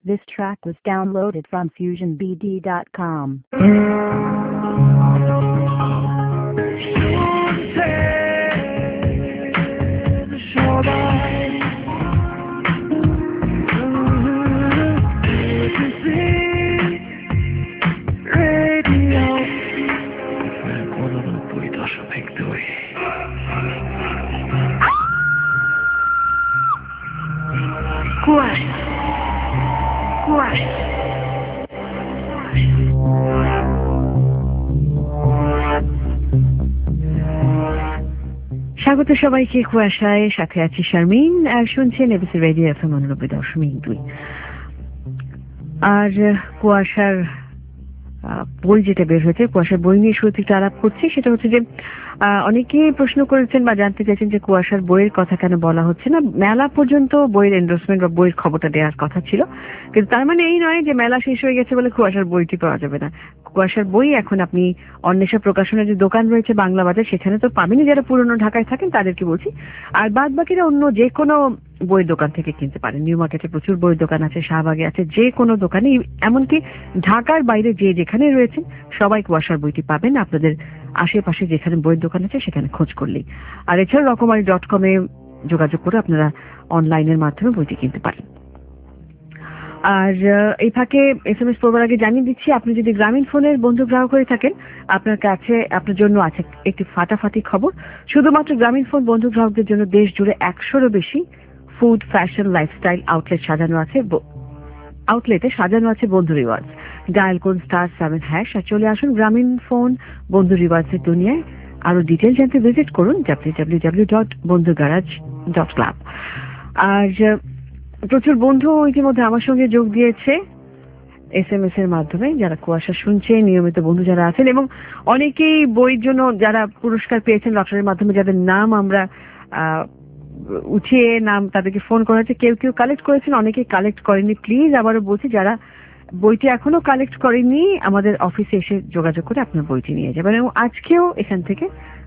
This track was downloaded from FusionBD.com. স্বাগত সবাইকে কুয়াশায়, সাথে আছি শারমিন, আর শুনছেন এবিসি রেডিও এফএম 89.2। আর কুয়াশার বই যেটা বের হয়েছে, কুয়াশার বই নিয়ে শুরু থেকে আলাপ করছি। সেটা হচ্ছে যে অনেকেই প্রশ্ন করেছেন বা জানতে চাইছেন যে কুয়াশার বইয়ের কথা কেন বলা হচ্ছে না। মেলা পর্যন্ত বইয়ের এন্ডোর্সমেন্ট বা বইয়ের খবরটা দেওয়ার কথা ছিল, কিন্তু তার মানে এই নয় যে মেলা শেষ হয়ে গেছে বলে কুয়াশার বইটি পাওয়া যাবে না। কুয়াশার বই এখন আপনি অন্বেষা প্রকাশনের যে দোকান রয়েছে বাংলা বাজার, সেখানে তো পাবেনই, যারা পুরনো ঢাকায় থাকেন তাদেরকে বলছি। আর বাদ বাকিরা অন্য যে কোনো বইয়ের দোকান থেকে কিনতে পারেন। নিউ মার্কেটে প্রচুর বইয়ের দোকান আছে, শাহবাগে আছে, যে কোনো দোকানে, এমনকি ঢাকার বাইরে যে যেখানে রয়েছেন সবাই কুয়াশার বইটি পাবেন। আপনাদের আশেপাশে যেখানে বইয়ের দোকান আছে সেখানে খোঁজ করলেই। আর এছাড়া রকমারি.com-এ যোগাযোগ করে আপনারা অনলাইনের মাধ্যমে বইটি কিনতে পারেন। আর এই ফাঁকে SMS পড়বার আগে জানিয়ে দিচ্ছি, আপনি যদি গ্রামীণ ফোনের বন্ধু গ্রাহক হয়ে থাকেন, আপনার জন্য আছে একটি ফাটাফাটি খবর। শুধুমাত্র গ্রামীণ ফোন বন্ধু গ্রাহকদের জন্য দেশ জুড়ে 100-এরও বেশি ফুড, ফ্যাশন, লাইফস্টাইল আউটলেটে সাজানো আছে বন্ধু রিওয়ার্ডস। ডায়াল করুন *7# আর চলে আসুন গ্রামীণ ফোন বন্ধু রিওয়ার্ডসের দুনিয়ায়। আরো ডিটেল জানতে ভিজিট করুন www.bondhugarage.club। আর প্রচুর বন্ধু ইতিমধ্যে আমার সঙ্গে যোগ দিয়েছে SMS এর মাধ্যমে, যারা কুয়াশা শুনছে, নিয়মিত বন্ধু যারা আছেন, এবং অনেকেই বইয়ের জন্য যারা পুরস্কার পেয়েছেন লটারির মাধ্যমে, যাদের নাম আমরা উঠিয়ে নাম তাদেরকে ফোন করা হয়েছে। কেউ কেউ কালেক্ট করেছেন, অনেকেই কালেক্ট করেনি। প্লিজ আবারও বলছি, যারা বইটি এখনো কালেক্ট করেনি আমাদের অফিসে এসে যোগাযোগ করে আপনার বইটি নিয়ে যাবেন, এবং আজকেও এখান থেকে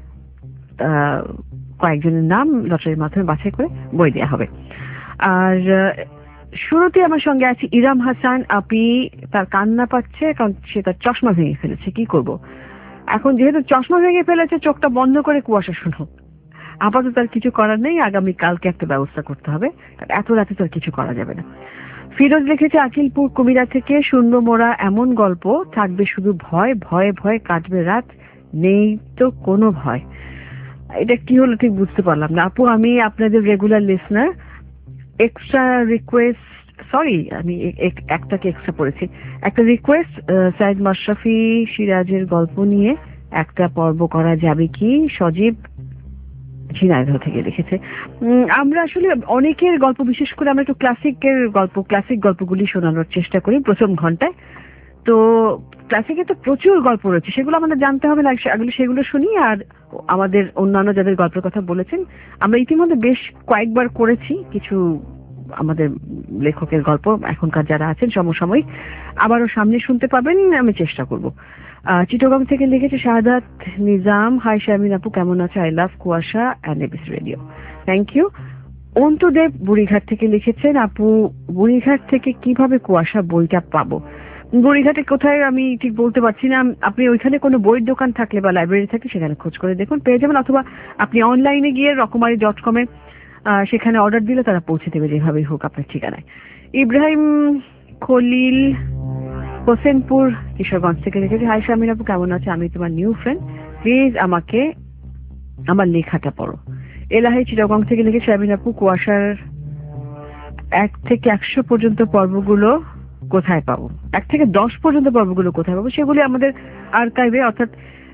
কয়েকজনের নাম লটারির মাধ্যমে বাছাই করে বই দেওয়া হবে। আর শুরুতে আমার সঙ্গে আছে ইরাম হাসান আপি। তার কান্না পাচ্ছে কারণ সে তার চশমা ভেঙে ফেলেছে। কি করব এখন, যেহেতু চশমা ভেঙে ফেলেছে, চোখটা বন্ধ করে কুয়াশা শুনো। আপাতত তার কিছু করার নেই, আগামী কালকে একটা ব্যবস্থা করতে হবে, এত রাতে তো আর কিছু করা যাবে না। ফিরোজ লিখেছে আকিলপুর কুমিরা থেকে, শূন্য মোড়া এমন গল্প, থাকবে শুধু ভয়, ভয়ে ভয়ে কাটবে রাত, নেই তো কোনো ভয়। এটা কি হলো ঠিক বুঝতে পারলাম না আপু। আমি আপনাদের regular listener. Extra request, sorry আমি একটাকে এক্সট্রা পড়েছি। একটা রিকোয়েস্ট, সাইদ মাশরাফি সিরাজের গল্প নিয়ে একটা পর্ব করা যাবে কি? সজীব ঝিনাইদহ থেকে লিখেছে। আমরা আসলে অনেকের গল্প, বিশেষ করে আমরা একটু ক্লাসিক গল্পগুলি শোনানোর চেষ্টা করি প্রথম ঘন্টায়। তো ক্লাসিকে তো প্রচুর গল্প রয়েছে, সেগুলো আমাদের জানতে হবে না, সেগুলো শুনি। আর আমাদের অন্যান্য যাদের গল্পের কথা বলেছেন, আমরা ইতিমধ্যে বেশ কয়েকবার করেছি কিছু আমাদের লেখকের গল্প, এখনকার যারা আছেন সমসাময়িক, আবারও সামনে শুনতে পাবেন, আমি চেষ্টা করব। চিটগাং থেকে লিখেছে শাহাদাত নিজাম, হাই শারমিন আপু, কেমন আছে? I love Kuasha and ABC radio. Thank you. Antudeb Burighat থেকে লিখেছেন, আপু বুড়িঘাট থেকে কিভাবে কুয়াশা বইটা পাবো? বুড়িঘাটে কোথায় আমি ঠিক বলতে পারছি না। আপনি ওইখানে কোনো বইয়ের দোকান থাকলে বা লাইব্রেরি থাকলে সেখানে খোঁজ করে দেখুন, পেয়ে যাবেন। অথবা আপনি অনলাইনে গিয়ে রকমারি.com-এ সেখানে অর্ডার দিলে তারা পৌঁছে দেবে যেভাবেই হোক আপনার ঠিকানায়। ইব্রাহিম খলিল হোসেনপুর কিশোরগঞ্জ থেকে লিখেছে, হাই শারমিন আপু, কেমন আছে? আমি তোমার নিউ ফ্রেন্ড, প্লিজ আমাকে আমার লেখাটা পড়ো। এলাহি চিটাগং থেকে লিখেছে, শারমিন আপু কুয়াশার 1 থেকে 100 পর্যন্ত পর্বগুলো কোথায় পাবো? 1 থেকে 10 পর্যন্ত পর্বগুলো কোথায় পাবো? সেগুলি আমাদের আর্কাইভে, অর্থাৎ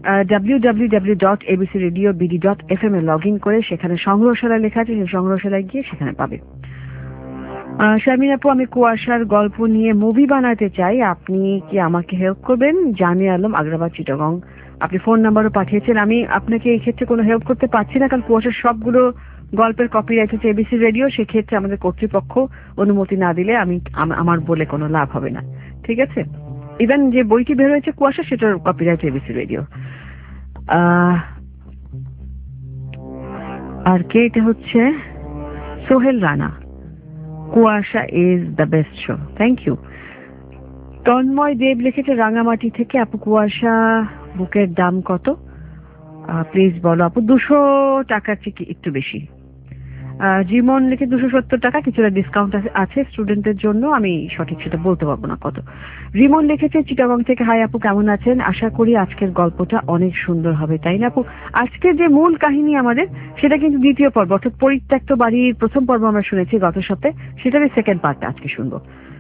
www.abcradiobd.fm এ লগ ইন করে সেখানে সংগ্রহশালা লেখা আছে, সেই সংগ্রহশালায় গিয়ে সেখানে পাবে। শারমিন আপু, আমি কুয়াশার গল্প নিয়ে মুভি বানাতে চাই, আপনি কি আমাকে হেল্প করবেন? জানি আলম, আগ্রাবাদ, চিটাগং। আপনি ফোন নাম্বারও পাঠিয়েছেন। আমি আপনাকে এই ক্ষেত্রে কোনো হেল্প করতে পারছি না, কারণ কুয়াশার সবগুলো গল্পের কপিরাইট হচ্ছে এবিসি রেডিও। সেক্ষেত্রে আমাদের কর্তৃপক্ষ অনুমতি না দিলে আমার বলে কোনো লাভ হবে না, ঠিক আছে? ইভেন যে বইটি বের হয়েছে কুয়াশা, সেটার কপিরাইট এবিসি রেডিও। আর কে? এটা হচ্ছে Sohel Rana. Kuasha is the best show. Thank you. Tanmoy Deb লিখেছে রাঙামাটি থেকে, আপু কুয়াশা বুকের দাম কত প্লিজ বলো আপু। 200 টাকার চেয়ে একটু বেশি। জীবন লিখে 270 টাকা, কিছুটা ডিসকাউন্ট আছে স্টুডেন্টের জন্য, আমি সঠিক সেটা বলতে পারবো না কত। রিমন লিখেছে চিটাগং থেকে, হাই আপু কেমন আছেন, আশা করি আজকের গল্পটা অনেক সুন্দর হবে। তাই না আপু? আজকে যে মূল কাহিনী আমাদের সেটা কিন্তু দ্বিতীয় পর্ব, অর্থাৎ পরিত্যক্ত বাড়ির প্রথম পর্ব আমরা শুনেছি গত সপ্তাহে, সেটারই সেকেন্ড পার্টটা আজকে শুনবো।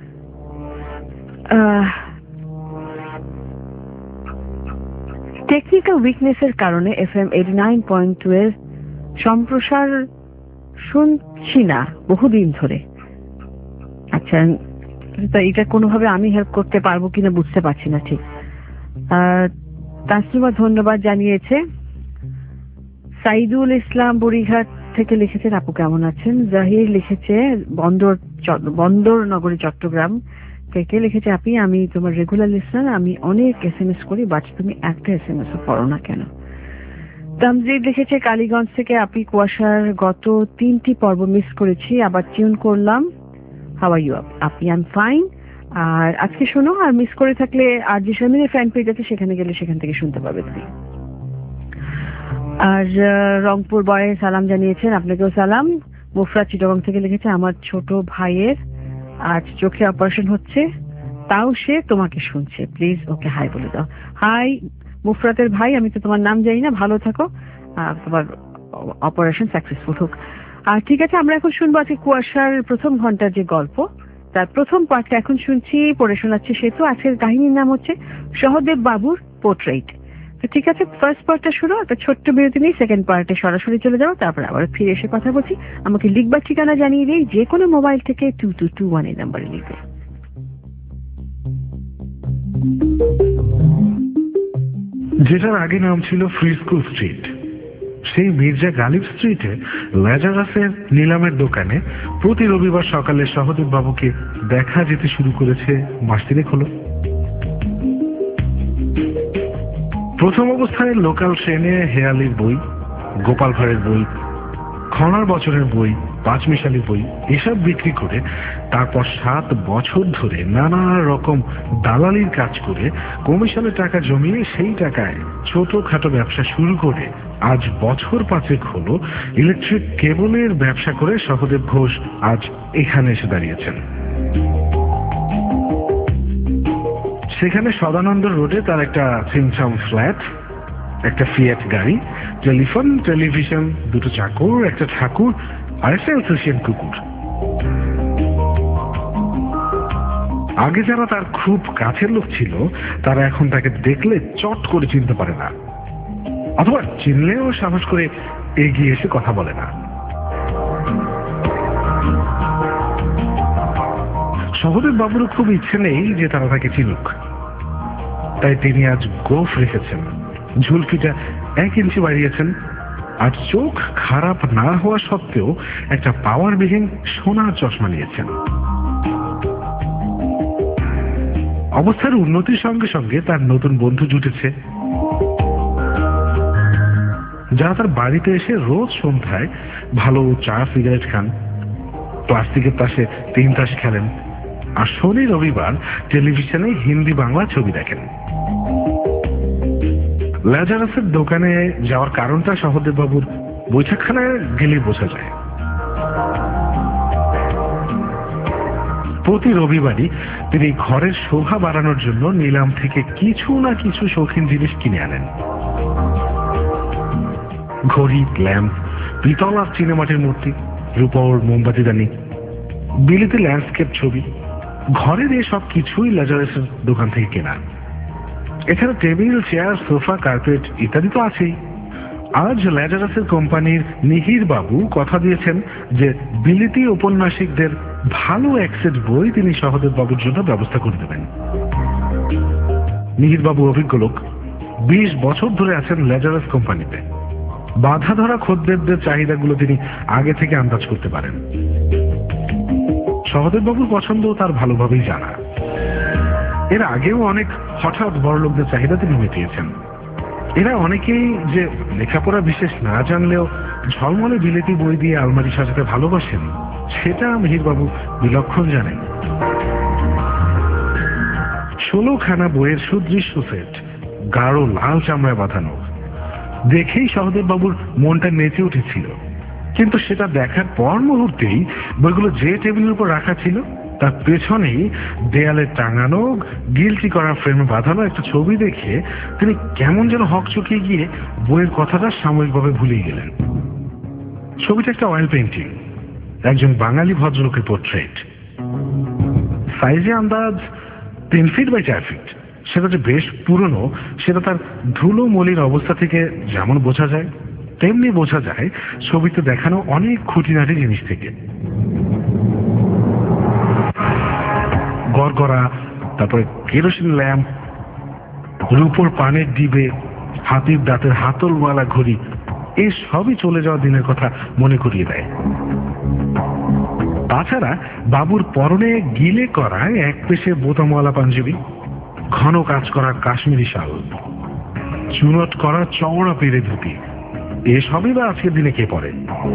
টেকনিক্যাল উইকনেসের কারণে FM 89.2 এর সম্প্রসার শুনছি না বহুদিন ধরে। আচ্ছা, তা এটা কোনোভাবে আমি হেল্প করতে পারবো কিনা বুঝতে পারছি না ঠিক। তাসলিমা ধন্যবাদ জানিয়েছে। সাইদুল ইসলাম বুড়িঘাট থেকে লিখেছেন আপু কেমন আছেন। জাহির লিখেছে বন্দর নগরী চট্টগ্রাম থেকে, লিখেছে আপনি আমি তোমার রেগুলার লিসনার, আমি অনেক SMS করি বাট তুমি একটা SMS ও পড়ো না কেন। তামজিদ লিখেছে কালীগঞ্জ থেকে, আপনি কুয়াশার গত 3টি পর্ব মিস করেছি, আবার টিউন করলাম। হাউ আর ইউ আপনি? I am fine. আর আজকে শোনো, আর মিস করে থাকলে আর যে শামিনের ফ্যান পেজ আছে সেখানে গেলে সেখান থেকে শুনতে পাবে তুমি। আর রংপুর বয়ে সালাম জানিয়েছেন, আপনাকেও সালাম। মুফরাত চিটাগং থেকে লিখেছে আমার ছোট ভাইয়ের আজ চোখে অপারেশন হচ্ছে, তাও সে তোমাকে শুনছে, প্লিজ ওকে হাই বলে দাও। হাই মুফরাতের ভাই, আমি তো তোমার নাম জানি না, ভালো থাকো, তোমার অপারেশন সাকসেসফুল হোক। আর ঠিক আছে, আমরা এখন শুনবো আজকে কুয়াশার প্রথম ঘন্টার যে গল্প, তার প্রথম পার্টটা এখন শুনছি, পড়ে শোনাচ্ছে সেতু। আজকের কাহিনীর নাম হচ্ছে সহদেব বাবুর পোর্ট্রেট। তো ঠিক আছে, ফার্স্ট পার্টটা শুনো, একটা ছোট্ট বিরতি নিয়ে সেকেন্ড পার্টে সরাসরি চলে যাবো, তারপর আবার ফিরে এসে কথা বলছি। আমাকে লিখবার ঠিকানা জানিয়ে দিই, যে কোনো মোবাইল থেকে 2221 এই নাম্বারে লিখবে। যেটার আগে নাম ছিল ফ্রিস্কো স্ট্রিট, সেই মির্জা গালিব স্ট্রিটে ল্যাজারাসের নিলামের দোকানে প্রতি রবিবার সকালে সহদেব বাবুকে দেখা যেতে শুরু করেছে মাস তিনেক হলো। প্রথম অবস্থায় লোকাল ট্রেনে হেয়ালির বই, গোপাল ভাঁড়ের বই, খনার বছরের বই, পাঁচমিশালি বই এসব বিক্রি করে তারপর 7 বছর ধরে নানা রকম দালালির কাজ করে কমিশনের টাকা জমিয়ে সেই টাকায় ছোটখাটো ব্যবসা শুরু করে আজ বছর 5 হলো ইলেকট্রিক কেবলের ব্যবসা করে সহদেব ঘোষ আজ এখানে এসে দাঁড়িয়েছেন। সেখানে সদানন্দ রোডে তার একটা ছিমছাম ফ্ল্যাট, একটা ফিয়াট গাড়ি, টেলিফোন, টেলিভিশন, 2টো চাকর, একটা ঠাকুর আর একটা এলসেশিয়ান কুকুর। আগে যারা তার খুব কাছের লোক ছিল তারা এখন তাকে দেখলে চট করে চিনতে পারে না, অথবা চিনলেও সাহস করে এগিয়ে এসে কথা বলে না। সহদেব বাবুরও খুব ইচ্ছে নেই যে তারা তাকে চিনুক, তাই তিনি আজ গোঁফ রেখেছেন, ঝুলকিটা 1 ইঞ্চি বাড়িয়েছেন, আর চোখ খারাপ না হওয়া সত্ত্বেও একটা পাওয়ারবিহীন সোনার চশমা নিয়েছেন। অবস্থার উন্নতির সঙ্গে সঙ্গে তার নতুন বন্ধু জুটেছে, যারা তার বাড়িতে এসে রোজ সন্ধ্যায় ভালো চা সিগারেট খান, প্লাস্টিকের তাসে 3 তাস খেলেন, আর শনি রবিবার টেলিভিশনে হিন্দি বাংলা ছবি দেখেন। ল্যাজারাসের দোকানে যাওয়ার কারণটা সহদেব বাবুর বৈঠকখানায় গেলে বোঝা যায়। প্রতি রবিবারই তিনি ঘরের শোভা বাড়ানোর জন্য নিলাম থেকে কিছু না কিছু শৌখিন জিনিস কিনে আনেন। ঘড়ি, ল্যাম্প, পিতল আর চিনেমাটির মূর্তি, রূপোর মোমবাতিদানি, বিলিতি ল্যান্ডস্কেপ ছবি, ঘরের এসব কিছুই ল্যাজারাসের দোকান থেকে কেনা। এছাড়া টেবিল, চেয়ার, সোফা, কার্পেট ইত্যাদি তো আছেই। আজ ল্যাজারাসের কোম্পানির মিহির বাবু কথা দিয়েছেন যে বিলিতি ঔপন্যাসিকদের ভালো 1 সেট বই তিনি সহদেব বাবুর জন্য ব্যবস্থা করে দেবেন। মিহির বাবু অভিজ্ঞ লোক, 20 বছর ধরে আছেন ল্যাজারাস কোম্পানিতে। বাধা ধরা খদ্দেরদের চাহিদাগুলো তিনি আগে থেকে আন্দাজ করতে পারেন। সহদেব বাবুর পছন্দ তার ভালোভাবেই জানা। এর আগেও অনেক হঠাৎ বড় লোকদের চাহিদা তিনি মিটিয়েছেন। এরা অনেকেই যে লেখাপড়া বিশেষ না জানলেও ঝলমলে বিলেতি বই দিয়ে আলমারি সাজাতে ভালোবাসেন সেটা মিহিরবাবু বিলক্ষণ জানেন। 16খানা বইয়ের সুদৃশ্য সেট, গাঢ় লাল চামড়ায় বাঁধানো, দেখেই সহদেব বাবুর মনটা নেচে উঠেছিল। কিন্তু সেটা দেখার পর মুহূর্তেই বইগুলো যে টেবিলের উপর রাখা ছিল তার পেছনেই দেয়ালে টাঙানো গিলটি করা ফ্রেমে বাঁধানো একটা ছবি দেখে তিনি কেমন যেন হকচকিয়ে গিয়ে বইয়ের কথাটা সাময়িকভাবে ভুলিয়ে গেলেন। ছবিটা একটা অয়েল পেইন্টিং, একজন বাঙালি ভদ্রলোকের পোর্ট্রেট। সাইজে আন্দাজ 3 ফিট বাই 4 ফিট। সেটা যে বেশ পুরনো সেটা তার ধুলো মলির অবস্থা থেকে যেমন বোঝা যায়, তেমনি বোঝা যায় ছবিতে দেখানো অনেক খুঁটিনাটি জিনিস থেকে। গড়গড়া, তারপরে কেরোসিন ল্যাম্প, রূপোর পানের ডিবে, হাতির দাঁতের হাতলওয়ালা ঘড়ি, এই সবই চলে যাওয়া দিনের কথা মনে করিয়ে দেয়। তাছাড়া বাবুর পরনে গিলে করা এক পেশে বোতামওয়ালা পাঞ্জাবি, ঘন কাজ করা কাশ্মীরি শাল, চুনট করা চওড়া পেরে ধুতি, এসবই বা আজকের দিনে কে পরে?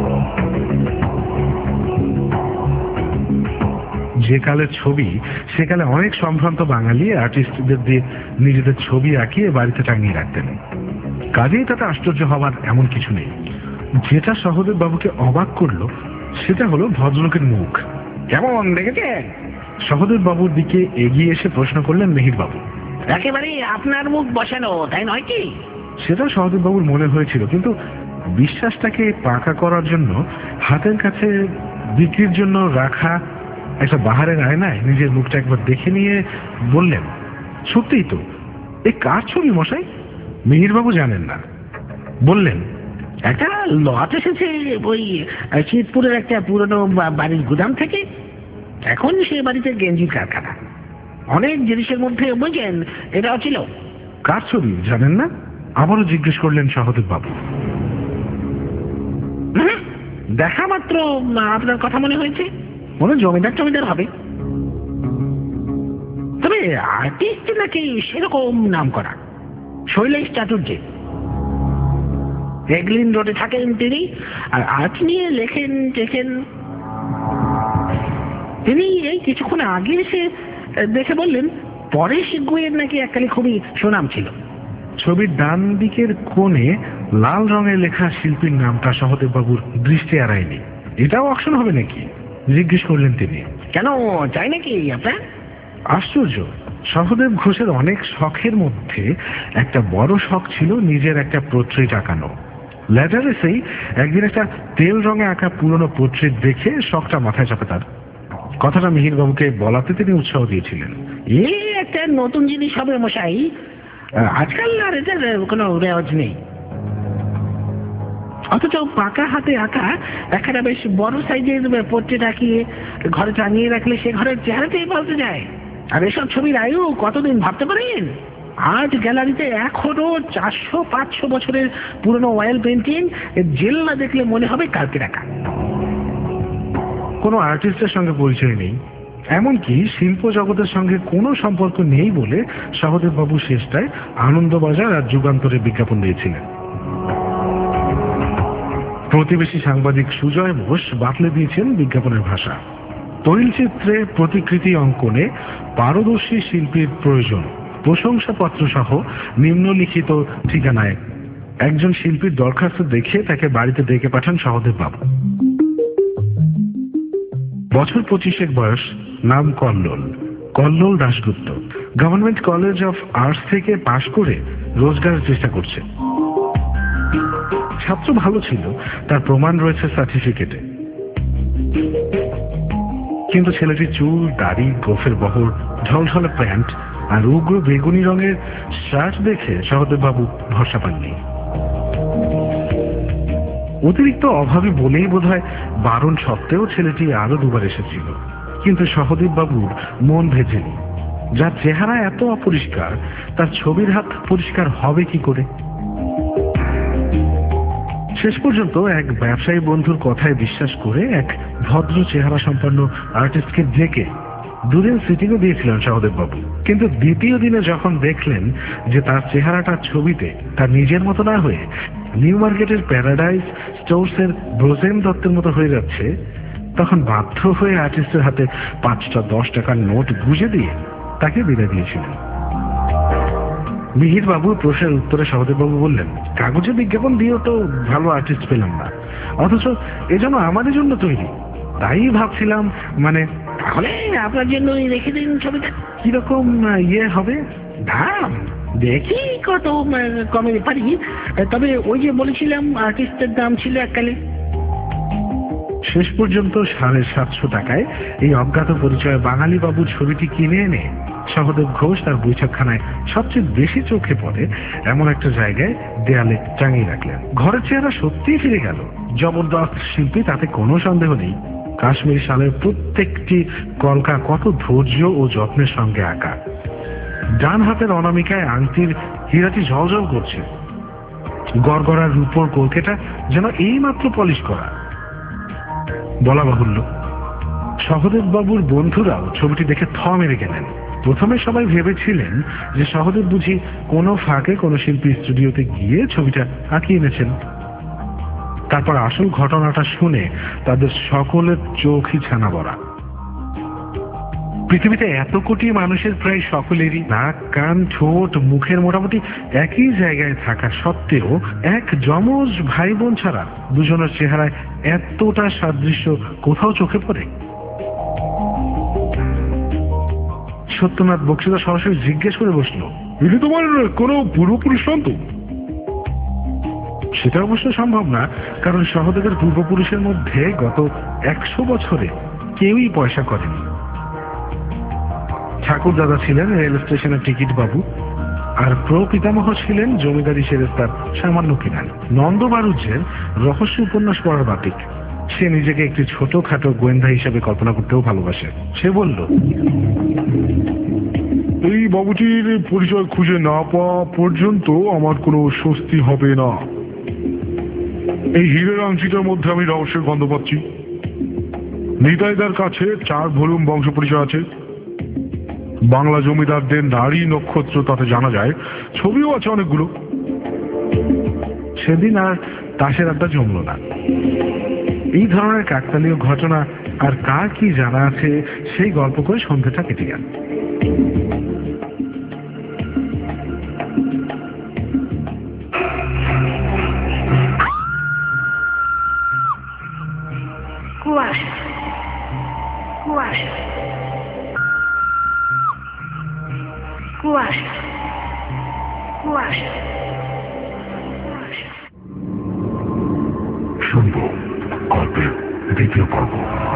যে কালের ছবি সেকালে অনেক সম্ভ্রান্ত বাঙালি আর্টিস্টদের দিয়ে নিজেদের ছবি আঁকিয়ে বাড়িতে টাঙিয়ে রাখতেন। কাজেই তাতে আশ্চর্য হওয়ার এমন কিছু নেই। যেটা সহদেব বাবুকে অবাক করলো সেটা হলো ভদ্রলোকের মুখ। কেমন দেখেছেন? সহদেব বাবুর দিকে এগিয়ে এসে প্রশ্ন করলেন মেহির বাবু। একেবারে আপনার মুখ বসানো, তাই নয় কি? সেটা সহদেব বাবুর মনে হয়েছিল, কিন্তু বিশ্বাসটাকে পাকা করার জন্য হাতের কাছে বিক্রির জন্য রাখা একটা বাহারের আয়নায় নিজের মুখটা একবার দেখে নিয়ে বললেন, সত্যিই তো, এই কার ছবি মশাই? মিহিরবাবু জানেন না। বললেন, একটা লট এসেছে ওই শীতপুরের একটা পুরনো বাড়ির গুদাম থেকে। এখন সে বাড়িতে গেঞ্জির কারখানা। অনেক জিনিসের মধ্যে বুঝেন এটাও ছিল। কার ছবি জানেন না? আবারও জিজ্ঞেস করলেন সহদেব বাবু। দেখা মাত্র আপনার কথা মনে হয়েছে, মনে জমিদার হবে। তবে আর্টিস্ট নাকি সেরকম নাম করা, শৈলেশ চাটুর্যে। এগলিন রোডে থাকেন তিনি, আর আর্ট নিয়ে লেখেন টেখেন। তিনি এই কিছুক্ষণ আগে এসে দেখে বললেন পরেশ গুয়ের নাকি এককালে খুবই সুনাম ছিল। ছবির ডান দিকের কোণে লাল রঙের লেখা শিল্পীর নামটা সহদেব বাবুর দৃষ্টি এড়ায়নি। এটাও অকশন হবে নাকি জিজ্ঞেস করলেন তিনি। কেন, চাই নাকি আপনার? আশ্চর্য, সহদেব ঘোষের অনেক শখের মধ্যে একটা বড় শখ ছিল নিজের একটা পোর্ট্রেট আঁকানো। লেটারেসেই একদিন একটা তেল রঙে আঁকা পুরনো পোর্ট্রেট দেখে শখটা মাথায় চাপে তার। কথাটা মিহিরবাবুকে বলাতে তিনি উৎসাহ দিয়েছিলেন। এই একটা নতুন জিনিস হবে মশাই, আজকাল আর এটার কোনো রেওয়াজ নেই। অথচ পাকা হাতে আঁকা একটা বেশ বড় সাইজের পোর্ট্রেট আঁকিয়ে ঘরে টাঙিয়ে রাখলে সে ঘরের চেহারাটাই পাল্টে যায়। আর এসব ছবির আয়ু কতদিন ভাবতে পারেন? আর্ট গ্যালারিতে এখনো 400-500 বছরের পুরনো অয়েল পেন্টিং জেল না দেখলে মনে হবে কালকে রাখা। কোনো আর্টিস্টের সঙ্গে পরিচয় নেই, এমনকি শিল্প জগতের সঙ্গে কোনো সম্পর্ক নেই বলে সহদেব বাবু শেষটায় আনন্দবাজার আর যুগান্তরে বিজ্ঞাপন দিয়েছিলেন। প্রতিবেশী সাংবাদিক সুজয় বোস বাতলে দিয়েছেন বিজ্ঞাপনের ভাষা। তৈলচিত্রে প্রতিকৃতি অঙ্কনে পারদর্শী শিল্পীর প্রয়োজন, প্রশংসাপত্র সহ নিম্নলিখিত ঠিকানায় একজন শিল্পীর দরখাস্ত দেখে তাকে বাড়িতে ডেকে পাঠান সহদেব বাবু। বছর 25 বয়স, নাম Kallol Dasgupta. Government college of arts থেকে পাশ করে রোজগারের চেষ্টা করছে। ছাত্র ভালো ছিল, তার প্রমাণ রয়েছে সার্টিফিকেটে। কিন্তু ছেলেটির চুল, দাড়ি, গোফের বহর, ঝলঝলে প্যান্ট আর উগ্র বেগুনি রঙের শার্ট দেখে সহদেব বাবু ভরসা পাননি। অতিরিক্ত অভাবী বলেই বোধহয় বারণ সত্ত্বেও ছেলেটি আরো দুবার এসেছিল, কিন্তু সহদেব বাবুর মন ভেজেনি। যার চেহারা এত অপরিষ্কার তার ছবির হাত পরিষ্কার হবে কি করে? শেষ পর্যন্ত এক ব্যবসায়ী বন্ধুর কথায় বিশ্বাস করে এক ভদ্র চেহারা সম্পন্ন আর্টিস্টকে ডেকে দুদিন সিটিংও দিয়েছিলেন সহদেব বাবু। কিন্তু দ্বিতীয় দিনে যখন দেখলেন যে তার চেহারাটা ছবিতে তার নিজের মতো না হয়ে নিউ মার্কেটের প্যারাডাইজ স্টোর্সের ব্রোজেন দত্তের মতো হয়ে যাচ্ছে, তখন বাধ্য হয়ে আর্টিস্টের হাতে 5টা 10 টাকার নোট গুঁজে দিয়ে তাকে বিদায় দিয়েছিলেন। মিহির বাবুর প্রশ্নের উত্তরে সহদেব বাবু বললেন, কাগজে বিজ্ঞাপন দিয়েও তো ভালো আর্টিস্ট পেলাম না, অথচ এজন্য আমাদের জন্য তৈরি। তাই ভাবছিলাম, মানে তাহলে আপনার জন্যই রেখে দিন ছবিটা। কিরকম ইয়ে হবে? দাম দেখি কত কমে পারি। তবে ওই যে বলেছিলাম আর্টিস্টের দাম ছিল এককালে। শেষ পর্যন্ত 750 টাকায় এই অজ্ঞাত পরিচয় বাঙালি বাবুর ছবিটি কিনে এনে সহদেব ঘোষ তার বৈঠকখানায় সবচেয়ে বেশি চোখে পড়ে এমন একটা জায়গায় দেয়ালে টাঙিয়ে রাখলেন। ঘরের চেহারা সত্যিই ফিরে গেল। জবরদস্ত শিল্পী, তাতে কোনো সন্দেহ নেই। কাশ্মীরি শালের প্রত্যেকটি কলকা কত ধৈর্য ও যত্নের সঙ্গে আঁকা। ডান হাতের অনামিকায় আংটির হীরাটি ঝলঝল করছে। গড়গড়ার রূপোর কলকেটা যেন এইমাত্র পলিশ করা। বলা বাহুল্য, সহদেব বাবুর বন্ধুরাও ছবিটি দেখে থ মেরে গেলেন। প্রথমে সবাই ভেবেছিলেন যে সহদেব বুঝি কোনো ফাঁকে কোনো শিল্পী স্টুডিওতে গিয়ে ছবিটা আঁকিয়ে এনেছেন। তারপর আসল ঘটনাটা শুনে তাদের সকলের চোখই ছানা ভরা। পৃথিবীতে এত কোটি মানুষের প্রায় সকলেরই নাক, কান, ঠোঁট, মুখের মোটামুটি একই জায়গায় থাকা সত্ত্বেও এক যমজ ভাই বোন ছাড়া দুজনের চেহারায় এতটা সাদৃশ্য কোথাও চোখে পড়ে? সত্যনাথ বক্সিতা সরাসরি জিজ্ঞেস করে বসলো, এটা তোমার কোনো পূর্বপুরুষ নন তো? সেটা অবশ্য সম্ভব না, কারণ সহদেবের পূর্বপুরুষের মধ্যে গত 100 বছরে কেউই পয়সা করেনি। ঠাকুর দাদা ছিলেন রেল স্টেশনের টিকিট বাবু, আর প্রপিতামহ ছিলেন জমিদারি সেরেস্তার সামান্য কিনান। নন্দ বারুজ্যের রহস্য উপন্যাস পড়ার বাতিক। সে নিজেকে একটি ছোটখাটো গোয়েন্দা হিসেবে কল্পনা করতেও ভালোবাসে। সে বলল, এই বাবুটির পরিচয় খুঁজে না পাওয়া পর্যন্ত আমার কোনো স্বস্তি হবে না। এই হীরের আংটিটার মধ্যে আমি রহস্যের গন্ধ পাচ্ছি। নিতাইদার কাছে 4 ভলিউম বংশ পরিচয় আছে। বাংলা জমিদারদের নারী নক্ষত্র তাতে জানা যায়। ছবিও আছে অনেকগুলো। সেদিন আর তাসের আড্ডা জমল না। এই ধরনের কাকতালীয় ঘটনা আর কার কি জানা আছে সেই গল্প করে সন্ধ্যাটা কেটে গেল। কুয়াশা কুয়াশা কুয়াশা কুয়াশা শুনব গল্পের দ্বিতীয় পর্ব।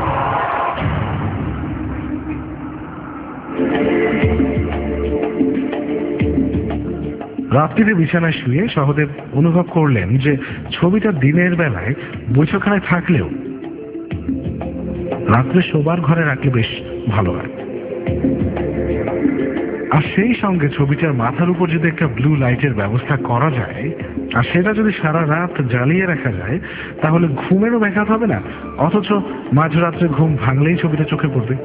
রাত্রিতে বিছানায় শুয়ে সহদেব অনুভব করলেন যে ছবিটা দিনের বেলায় বৈঠকখানায় থাকলেও রাত্রে শোবার ঘরে রাখলে বেশ ভালো হয়। আর সেই সঙ্গে ছবিটার মাথার উপর যদি একটা ব্লু লাইটের ব্যবস্থা করা যায়, আর সেটা যদি সারা রাত জ্বালিয়ে রাখা যায়, তাহলে ঘুমেরও ব্যাঘাত হবে না, অথচ মাঝরাত্রে ঘুম ভাঙলেই ছবিটা চোখে পড়বে।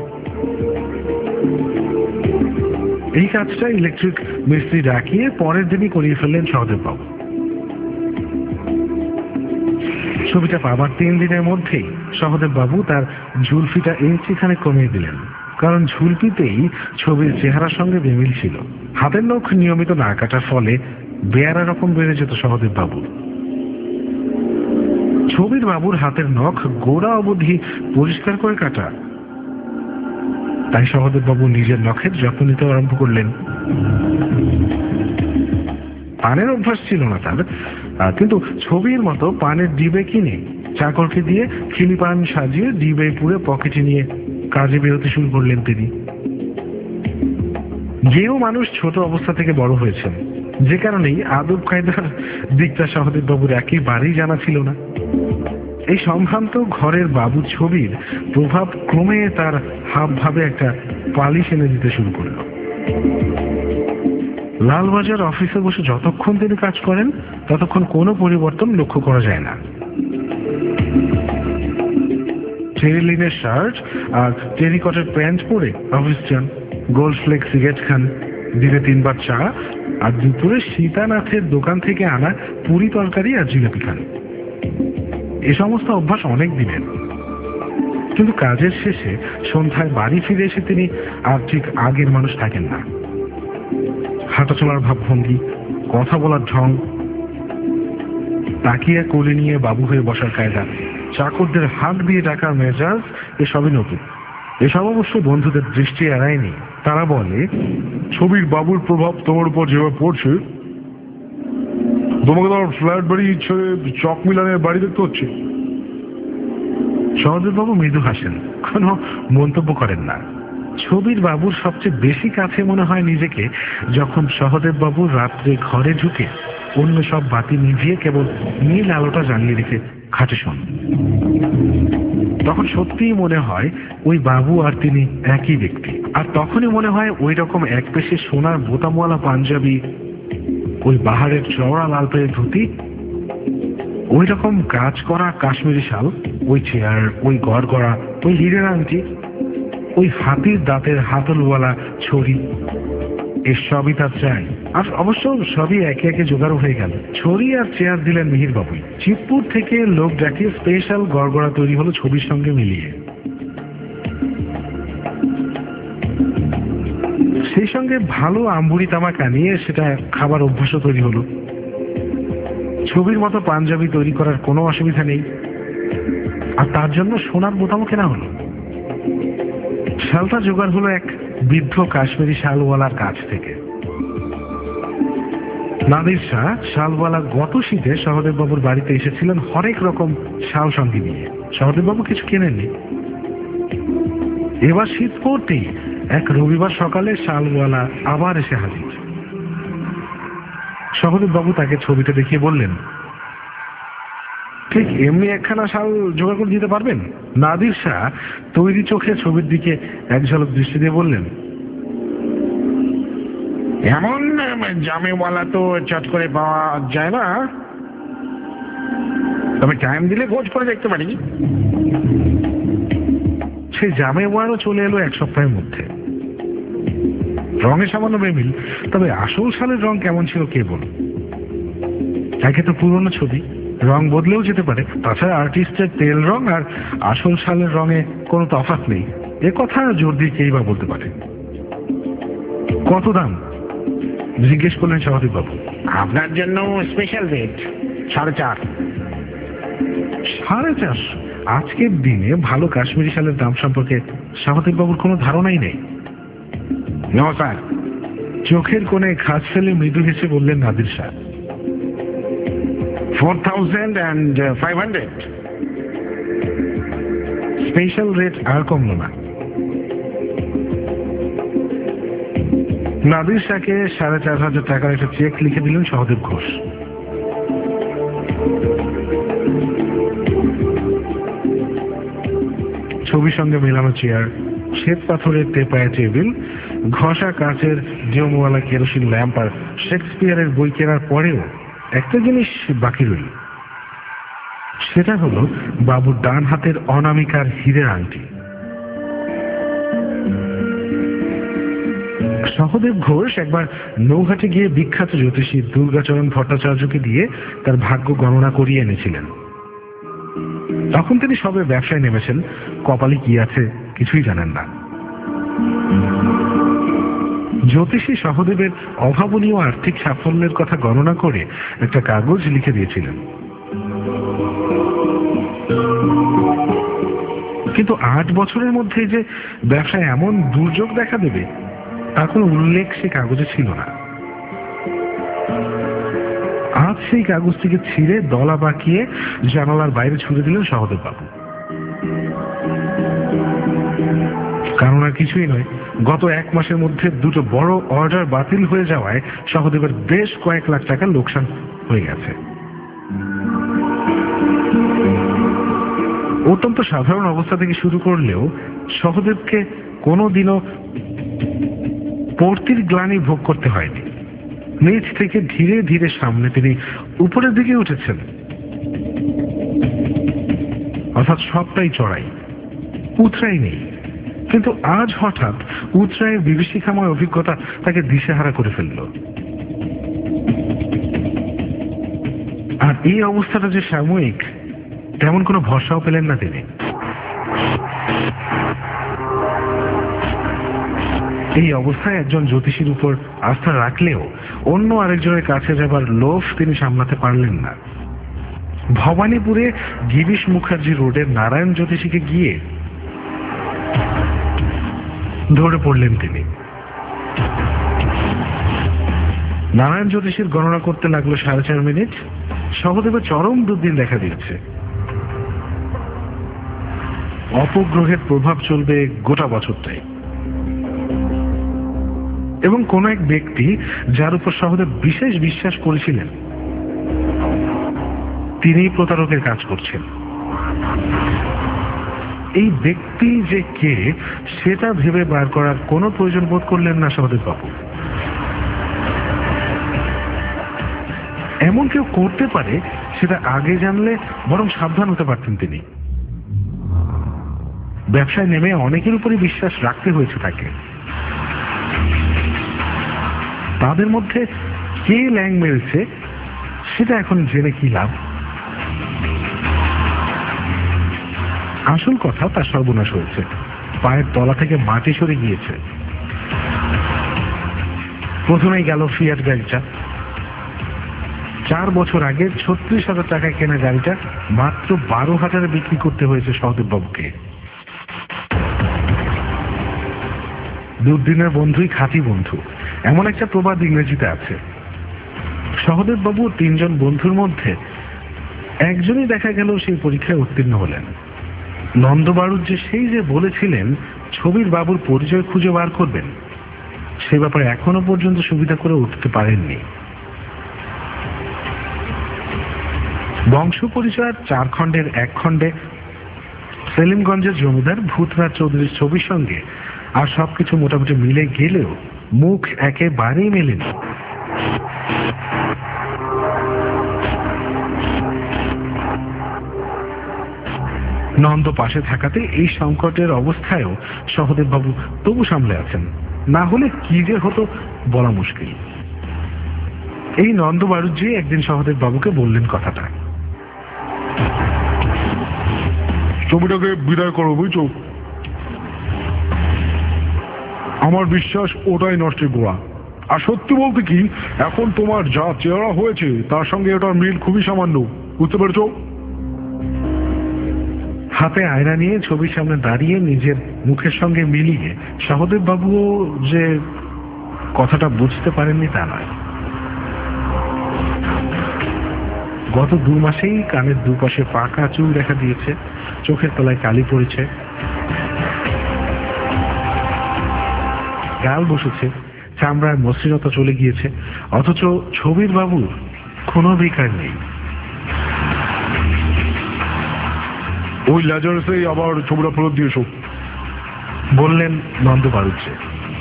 এই কাজটা ইলেকট্রিক মিস্ত্রি ডাকিয়ে পরের দিনই করিয়ে ফেললেন সহদেব বাবু। ছবিটা পাবার 3 দিনের মধ্যেই সহদেব বাবু তার ঝুলফিটা ইঞ্চিখানে কমিয়ে দিলেন, কারণ ঝুলপিতেই ছবির চেহারার সঙ্গে বেমিল ছিল। হাতের নখ নিয়মিত না কাটার ফলে বেয়ারা রকম বেড়ে যেত সহদেব বাবুর। ছবির বাবুর হাতের নখ গোড়া অবধি পরিষ্কার করে কাটা। তাই সহদেব বাবু নিজের নখের যত্ন নিতে আরম্ভ করলেন। পানের অভ্যাস ছিল না তার, কিন্তু ছবির মতো পানের ডিবে কিনে চাকরকে দিয়ে খিলি পান সাজিয়ে ডিবে পুরে পকেটে নিয়ে কাজে বেরোতে শুরু করলেন তিনি। যেও মানুষ ছোট অবস্থা থেকে বড় হয়েছেন, যে কারণেই আদব কায়দার দিকটা সহদেব বাবুর একেবারেই জানা ছিল না। এই সম্ভ্রান্ত ঘরের বাবুর ছবির প্রভাব ক্রমে তার হাবভাবে একটা পালিশ এনে দিতে শুরু করল। লালবাজার অফিসে বসে যতক্ষণ তিনি কাজ করেন ততক্ষণ কোনো পরিবর্তন লক্ষ্য করা যায় না। টেরিলিনের শার্ট আর টেরিকটের প্যান্ট পরে অফিস যান, গোল্ড ফ্লেক সিগারেট খান, দিনে 3 বার চা, আর দুপুরে সীতানাথের দোকান থেকে আনা পুরি তরকারি আর জিলাপি খান। এ সমস্ত অভ্যাস অনেক দিনের, কিন্তু কাজের শেষে সন্ধ্যায় বাড়ি ফিরে এসে তিনি আর ঠিক আগের মানুষ থাকেন না। হাঁটাচলার ভাবভঙ্গি, কথা বলার ঢং, তাকিয়া কোলে নিয়ে বাবু হয়ে বসার কায়দা, চাকরদের হাত দিয়ে টাকার মেজাজ, এসবই নতুন। এসব অবশ্য বন্ধুদের দৃষ্টি এড়ায়নি। তারা বলে, ছবির বাবুর প্রভাব তোমার উপর যেভাবে পড়ছে, তোমাকে তোমার ফ্ল্যাট বাড়ি ছেড়ে চক মিলানের বাড়ি দেখতে হচ্ছে। সহদেব বাবু মৃদু হাসেন, কোনো মন্তব্য করেন না। ছবির বাবুর সবচেয়ে বেশি কাছে মনে হয় নিজেকে যখন সহদেব বাবু রাত্রে ঘরে ঢুকে অন্য সব বাতি নিভিয়ে কেবল নীল আলোটা জ্বালিয়ে রেখে খাটে শোন। তখন সত্যিই মনে হয় ওই বাবু আর তিনি একই ব্যক্তি। আর তখনই মনে হয় ওই রকম এক পেশে সোনার বোতামওয়ালা পাঞ্জাবি, ওই বাহারের চওড়া লাল পেয়ে ধুতি, ওই রকম কাজ করা কাশ্মীরি শাল, ওই চেয়ার, ওই গড়গড়া, ওই হীরের আংটি, ওই হাতির দাঁতের হাতলওয়ালা ছড়ি, এসবই তার চাই। আর অবশ্য সবই একে একে জোগাড় হয়ে গেল। ছড়ি আর চেয়ার দিলেন মিহির বাবুই। চিতপুর থেকে লোক ডাকে স্পেশাল গড়গড়া তৈরি হলো ছবির সঙ্গে মিলিয়ে। সেই সঙ্গে ভালো আম্বুরি তামাক আনিয়ে সেটা খাবার অভ্যাসও তৈরি হলো। ছবির মতো পাঞ্জাবি তৈরি করার কোনো অসুবিধা নেই। আর তার জন্য সোনার বোতামও কেনা হলো। শালটা জোগাড় হলো এক বৃদ্ধ কাশ্মীরি শালওয়ালার কাছ থেকে। নাদির শাহ শালওয়ালা গত শীতে সহদেব বাবুর বাড়িতে এসেছিলেন হরেক রকম শাল সঙ্গী নিয়ে। সহদেব বাবু কিছু কেনেননি। এবার শীত পড়তেই এক রবিবার সকালে শালওয়ালা আবার এসে হাজির। সহদেব বাবু তাকে ছবিটা দেখিয়ে বললেন, ঠিক এমনি একখানা শাল জোগাড় করে দিতে পারবেন? নাদির শাহ তৈরি চোখে ছবির দিকে এক ঝলক দৃষ্টি দিয়ে বললেন, এমন জামেওয়ালা তো চট করে পাওয়া যায় না, তবে টাইম দিলে খোঁজ করে দেখতে পারি। সেই জামেওয়ালাও চলে এলো এক সপ্তাহের মধ্যে। রঙে সামান্য বেমিল, তবে আসল শালের রং কেমন ছিল কে বল। একে তো পুরনো ছবি, রং বদলেও যেতে পারে। তাছাড়া আর্টিস্টের তেল রং আর আসল শালের রঙে কোনো তফাৎ নেই, এ কথা জোর দিয়ে কেই বা বলতে পারে। কত দাম জিজ্ঞেস করলেন সহদেব বাবু। আপনার জন্য স্পেশাল রেট 4.5। 4.5? আজকের দিনে ভালো কাশ্মীরি শালের দাম সম্পর্কে সহদেব বাবুর কোনো ধারণাই নেই। No sir. চোখের কোণে খাঁজ ফেলে মৃদু হেসে বললেন নাদির শাহ। 4,500 স্পেশাল রেট আর কমল না। নাদির শাহকে 4,500 টাকার একটা চেক লিখে দিলেন সহদেব ঘোষ। ছবির সঙ্গে মেলানো চেয়ার, শ্বেত পাথরের টেপায়া টেবিল, ঘষা কাচের জমওয়ালা কেরোসিন ল্যাম্প আর শেক্সপিয়ারের বই কেনার পরেও একটা জিনিস বাকি রইল। সেটা হলো বাবুর ডান হাতের অনামিকার হীরের আংটি। সহদেব ঘোষ একবার নৌঘাটে গিয়ে বিখ্যাত জ্যোতিষী দুর্গাচরণ ভট্টাচার্যকে দিয়ে তার ভাগ্য গণনা করিয়ে এনেছিলেন। তখন তিনি সবে ব্যবসায় নেমেছেন, কপালে কি আছে কিছুই জানেন না। জ্যোতিষী সহদেবের অভাবনীয় আর্থিক সাফল্যের কথা গণনা করে একটা কাগজ লিখে দিয়েছিলেন। কিন্তু 8 বছরের মধ্যে যে ব্যবসায় এমন দুর্যোগ দেখা দেবে তার কোনো উল্লেখ সে কাগজে ছিল না। আজ সেই কাগজটিকে ছিঁড়ে দলা বাঁকিয়ে জানালার বাইরে ছুড়ে দিলেন সহদেব বাবু। কারণ আর কিছুই নয়, গত 1 মাসের মধ্যে 2টো বড় অর্ডার বাতিল হয়ে যাওয়ায় সহদেবের বেশ কয়েক লাখ টাকা লোকসান হয়ে গেছে। অত্যন্ত সাধারণ অবস্থা থেকে শুরু করলেও সহদেবকে কোনোদিনও পড়তির গ্লানি ভোগ করতে হয়নি। নিচ থেকে ধীরে ধীরে সামনে তিনি উপরের দিকে উঠেছেন। অর্থাৎ সবটাই চড়াই, উতরাই নেই। কিন্তু আজ হঠাৎ উতরায়ের বিভীষিকাময় অভিজ্ঞতা তাকে দিশেহারা করে ফেলল। আর এই অবস্থাটা যে সাময়িক তেমন কোনো ভরসাও পেলেন না তিনি। এই অবস্থায় একজন জ্যোতিষীর উপর আস্থা রাখলেও অন্য আরেকজনের কাছে যাবার লোভ তিনি সামলাতে পারলেন না। ভবানীপুরে গিরিশ মুখার্জি রোডের নারায়ণ জ্যোতিষীকে গিয়ে ধরে পড়লেন তিনি। নারায়ণ জ্যোতিষীর গণনা করতে লাগলো 4.5 মিনিট। সহদেবের চরম দুর্দিন দেখা দিয়েছে। অপগ্রহের প্রভাব চলবে গোটা বছরটাই, এবং কোন এক ব্যক্তি যার উপর সহদেব বিশেষ বিশ্বাস করেছিলেন তিনি প্রতারকের কাজ করছেন। এই ব্যক্তি যে কে সেটা ভেবে বার করার কোনো প্রয়োজন বোধ করলেন না সহদেব বাবু। এমন কেউ করতে পারে সেটা আগে জানলে বরং সাবধান হতে পারতেন তিনি। ব্যবসায় নেমে অনেকের উপরই বিশ্বাস রাখতে হয়েছে তাকে। তাদের মধ্যে কে ল্যাং মেরেছে সেটা এখন জেনে কি লাভ? আসল কথা তার সর্বনাশ হয়েছে, পায়ের তলা থেকে মাটি সরে গিয়েছে। প্রথমেই গেল ফিয়াট গাড়িটা। 4 বছর আগে 36,000 টাকায় কেনা গাড়িটা মাত্র 12,000 বিক্রি করতে হয়েছে সহদেব বাবুকে। দুর্দিনের বন্ধুই খাঁটি বন্ধু, এমন একটা প্রবাদ ইংরেজিতে আছে। সহদেব বাবু 3 জন বন্ধুর মধ্যে একজনই দেখা গেল সেই পরীক্ষায় উত্তীর্ণ হলেন। নন্দবাড়ুর সেই যে বলেছিলেন ছবির বাবুর পরিচয় খুঁজে বার করবেন, সে ব্যাপারে এখনো পর্যন্ত সুবিধা করে উঠতে পারেননি। বংশ পরিচয়ের 4 খণ্ডের 1 খণ্ডে সেলিমগঞ্জের জমিদার ভূতরাজ চৌধুরীর ছবির সঙ্গে আর সবকিছু মোটামুটি মিলে গেলেও মুখ একেবারেই মেলেনি। নন্দ পাশে থাকাতে এই সংকটের অবস্থায়ও সহদেব বাবু তবু সামলে আছেন, না হলে কি যে হতো বলা মুশকিল। এই নন্দ বাড়ুজ্জি একদিন সহদেব বাবুকে বললেন কথাটা। ছবিটাকে বিদায় করো, বুঝছো? আমার বিশ্বাস ওটাই নষ্টের গোড়া। আর সত্যি বলতে কি, এখন তোমার যা চেহারা হয়েছে তার সঙ্গে ওটার মিল খুবই সামান্য, বুঝতে পেরেছো? হাতে আয়না নিয়ে ছবির সামনে দাঁড়িয়ে নিজের মুখের সঙ্গে মিলিয়ে সহদেব বাবুও যে কথাটা বুঝতে পারেননি তা নয়। গত 2 মাসেই কানের দুপাশে পাকা চুল দেখা দিয়েছে, চোখের তলায় কালি পড়েছে, গাল বসেছে, চামড়ার মসৃণতা চলে গিয়েছে, অথচ ছবির বাবুর কোনো বিকার নেই। ওই লেজারসেই আবার ছবিটা ফেরত দিয়েছো, বললেন নন্দ বাড়ুজ্জি।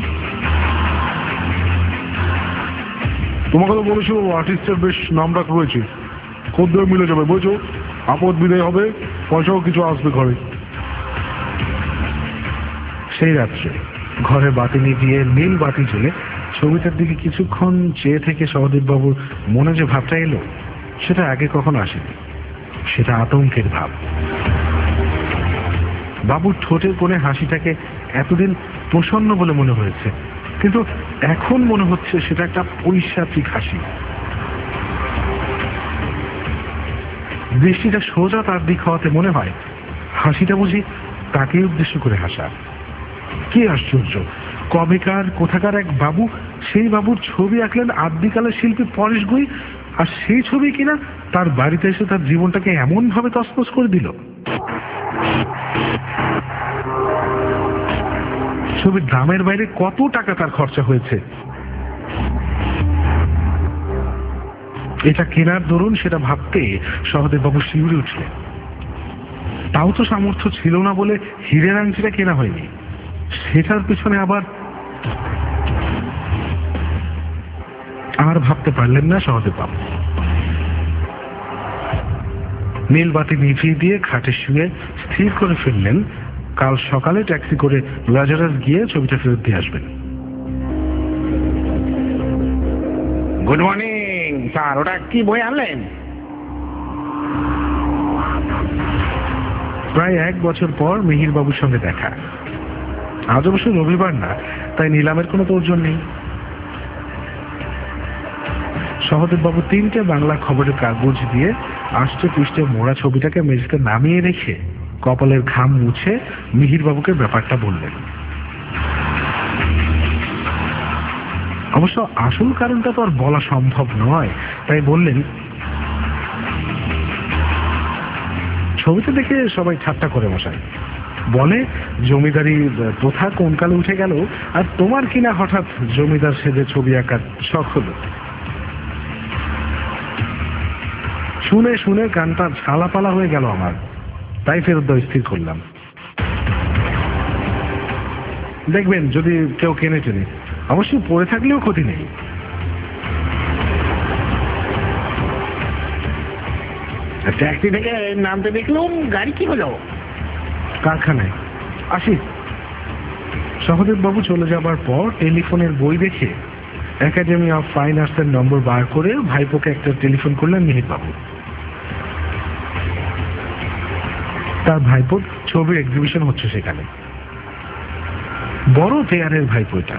তোমাকে তো বলেছিল আর্টিস্টের বেশ নামডাক রয়েছে, খদ্দের মিলে যাবে, বুঝছো? আপদ বিদায় হবে, পয়সাও কিছু আসবে ঘরে। সেই রাত্রে ঘরে বাতি নিভিয়ে নীল বাতি জ্বলে ছবিটার দিকে কিছুক্ষণ চেয়ে থেকে সহদেব বাবুর মনে যে ভাবটা এলো সেটা আগে কখনো আসেনি। সেটা আতঙ্কের ভাব। বাবুর ঠোঁটের কোণে হাসিটাকে এতদিন প্রসন্ন বলে মনে হয়েছে, কিন্তু এখন মনে হচ্ছে সেটা একটা পৈশাচিক হাসি। দৃষ্টিটা সোজা তার দিক হওয়াতে মনে হয় হাসিটা বুঝি তাকেই উদ্দেশ্য করে হাসা। কি আশ্চর্য, কবেকার কোথাকার এক বাবু সেই বাবুর ছবি আঁকলেন আদ্যিকালের শিল্পী পরেশ গুই, আর সেই ছবি কিনা তার বাড়িতে এসে তার জীবনটাকে এমন ভাবে তছনছ করে দিল। ছবির দামের বাইরে কত টাকা তার খরচা হয়েছে। এটা কেনার দরুন সেটা ভাবতে সহদেব বাবু শিউরে উঠলেন। তাও তো সামর্থ্য ছিল না বলে হীরের আংটিটা কেনা হয়নি, সেটার পিছনে আবার আর ভাবতে পারলেন না সহদেব বাবু। নীল বাতি নিভিয়ে দিয়ে খাটে শুয়ে স্থির করে ফেললেন কাল সকালে ট্যাক্সি করে লাজারাস গিয়ে ছবিটা ফেরত দিয়ে আসবেন। গুড মর্নিং স্যার, ওটা কি বই আনলেন? প্রায় 1 বছর পর মিহির বাবুর সঙ্গে দেখা। আজ অবশ্য রবিবার না, তাই নিলামের কোনো তোড়জোড় নেই। সহদেব বাবু 3টে বাংলা খবরের কাগজ দিয়ে আষ্টে পৃষ্ঠে মোড়া ছবিটাকে মেঝেতে নামিয়ে রেখে কপালের ঘাম মুছে মিহির বাবুকে ব্যাপারটা বললেন। অবশ্য আসল কারণটা তো আর বলা সম্ভব নয়, তাই বললেন, ছবিতে দেখে সবাই ঠাট্টা করে বসায়, বলে জমিদারি প্রথা কোন কালে উঠে গেল, আর তোমার কিনা হঠাৎ জমিদার সেজে ছবি আঁকার শখ হলো। শুনে শুনে গানটা ঝালাপালা হয়ে গেল আমার, তাই ফেরত দেওয়া স্থির করলাম। দেখবেন যদি কেউ কেনে টেনে, অবশ্যই পড়ে থাকলেও ক্ষতি নেই। ট্যাক্সি থেকে নামতে দেখলাম, গাড়ি কি হলো? কারখানায়। আসি। সহদেব বাবু চলে যাবার পর টেলিফোনের বই দেখে একাডেমি অফ ফাইন আর্টসের নম্বর বার করে ভাইপোকে একটা টেলিফোন করলেন মিহির বাবু। তার ভাইপোর ছবির এক্সিবিশন হচ্ছে সেখানে। বড় পেয়ারের ভাইপো এটা।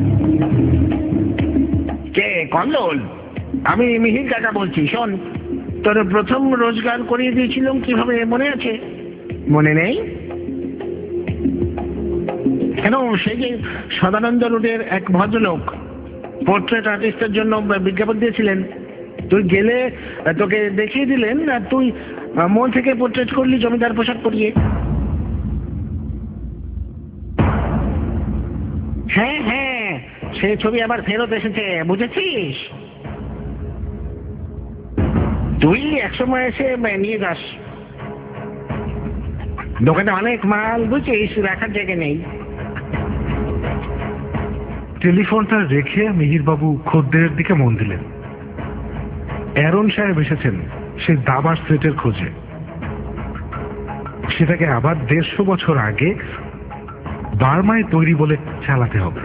কে? কল্লোল। আমি মিহির কাকা বলছি। শোন, তোর প্রথম রোজগার করিয়ে দিয়েছিলাম কিভাবে, মনে আছে? মনে নেই? কেন, সেই যে সদানন্দ রোডের এক ভদ্রলোক পোর্ট্রেট আর্টিস্টের জন্য বিজ্ঞাপন দিয়েছিলেন, তুই গেলে তোকে দেখিয়ে দিলেন, আর তুই মন থেকে পোর্ট্রেট করলি জমিদার পোশাক পরিয়ে। হ্যাঁ হ্যাঁ, সেই ছবি আবার ফেরত এসেছে, বুঝেছিস? তুই একসময় এসে নিয়ে যাস, দোকানে অনেক মাল, বুঝছিস, রাখার জায়গা নেই। টেলিফোনটা রেখে মিহির বাবু খদ্দেরের দিকে মন দিলেন। অ্যারন সাহেব এসেছেন সে দাবার সেটের খোঁজে। সেটাকে আবার 150 বছর আগে বার্মায় তৈরি বলে চালাতে হবে।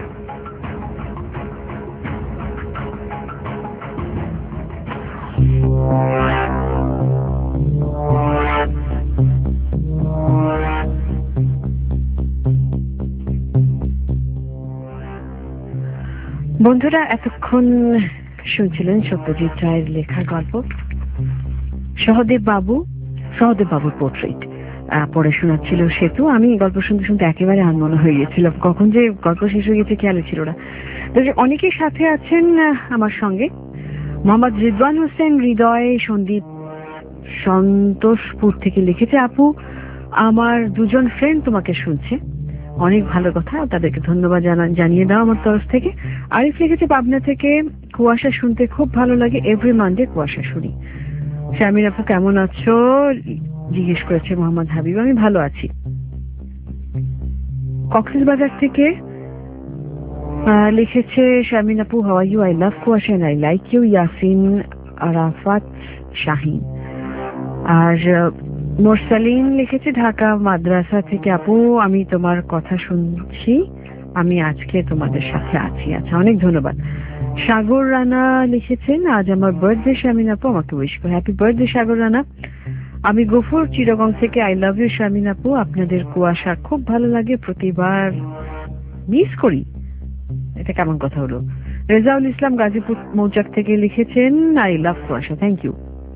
বন্ধুরা, এতক্ষণ শুনছিলেন সত্যজিৎ রায়ের লেখা গল্প সহদেব বাবুর পোর্ট্রেট। পড়ে শোনাচ্ছিল সেতু। আমি গল্প শুনতে শুনতে একেবারে আনমনা হয়ে গেছিলাম, কখন যে গল্প শেষ হয়ে গেছে খেয়াল ছিল না। অনেকেই সাথে আছেন আমার সঙ্গে। মোহাম্মদ রিদওয়ান হোসেন হৃদয় সন্দীপ সন্তোষপুর থেকে লিখেছে, আপু আমার 2জন ফ্রেন্ড তোমাকে শুনছে, অনেক ভালো কথা, তাদেরকে ধন্যবাদ জানিয়ে দাও আমার তরফ থেকে। আরিফ লিখেছে পাবনা থেকে, কুয়াশা শুনতে খুব ভালো লাগে, এভরি মানডে কুয়াশা শুনি। শামির আপু কেমন আছো জিজ্ঞেস করেছে মোহাম্মদ হাবিব। আমি ভালো আছি। কক্সবাজার থেকে লিখেছে শামিন আপু, how are you, I love Kuasha and I like you, Yasin Arafat Shahin. আর মোরসালিন লিখেছে ঢাকা মাদ্রাসা থেকে, আপু আমি তোমার কথা শুনছি, আমি আজকে তোমাদের সাথে আছি। আচ্ছা, অনেক ধন্যবাদ। সাগর রানা লিখেছেন, আজ আমার বার্থডে শামিন আপু, আমাকে উইশ করো। Happy birthday Sagar Rana. আমি গফুর চিরগং থেকে, আই লাভ ইউ শামিন আপু, আপনাদের কুয়াশা খুব ভালো লাগে, প্রতিবার মিস করি। এটা কেমন কথা হলো? রেজাউল ইসলাম গাজীপুর মৌচাক থেকে লিখেছেন, I love Kuasha, thank you.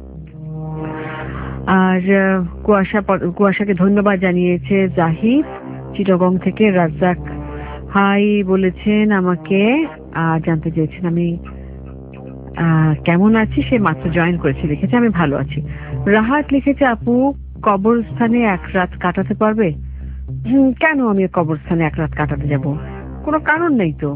আর কুয়াশাকে ধন্যবাদ জানিয়েছে জাহিদ চিটাগং থেকে। রাজ্জাক হাই বলেছেন আমাকে, জানতে চেয়েছেন আমি কেমন আছি, সে মাত্র জয়েন করেছে, লিখেছে আমি ভালো আছি। রাহাত লিখেছে, আপু কবরস্থানে 1 রাত কাটাতে পারবে? কেন আমি কবরস্থানে 1 রাত কাটাতে যাব? কোনো কারণ নেই তো।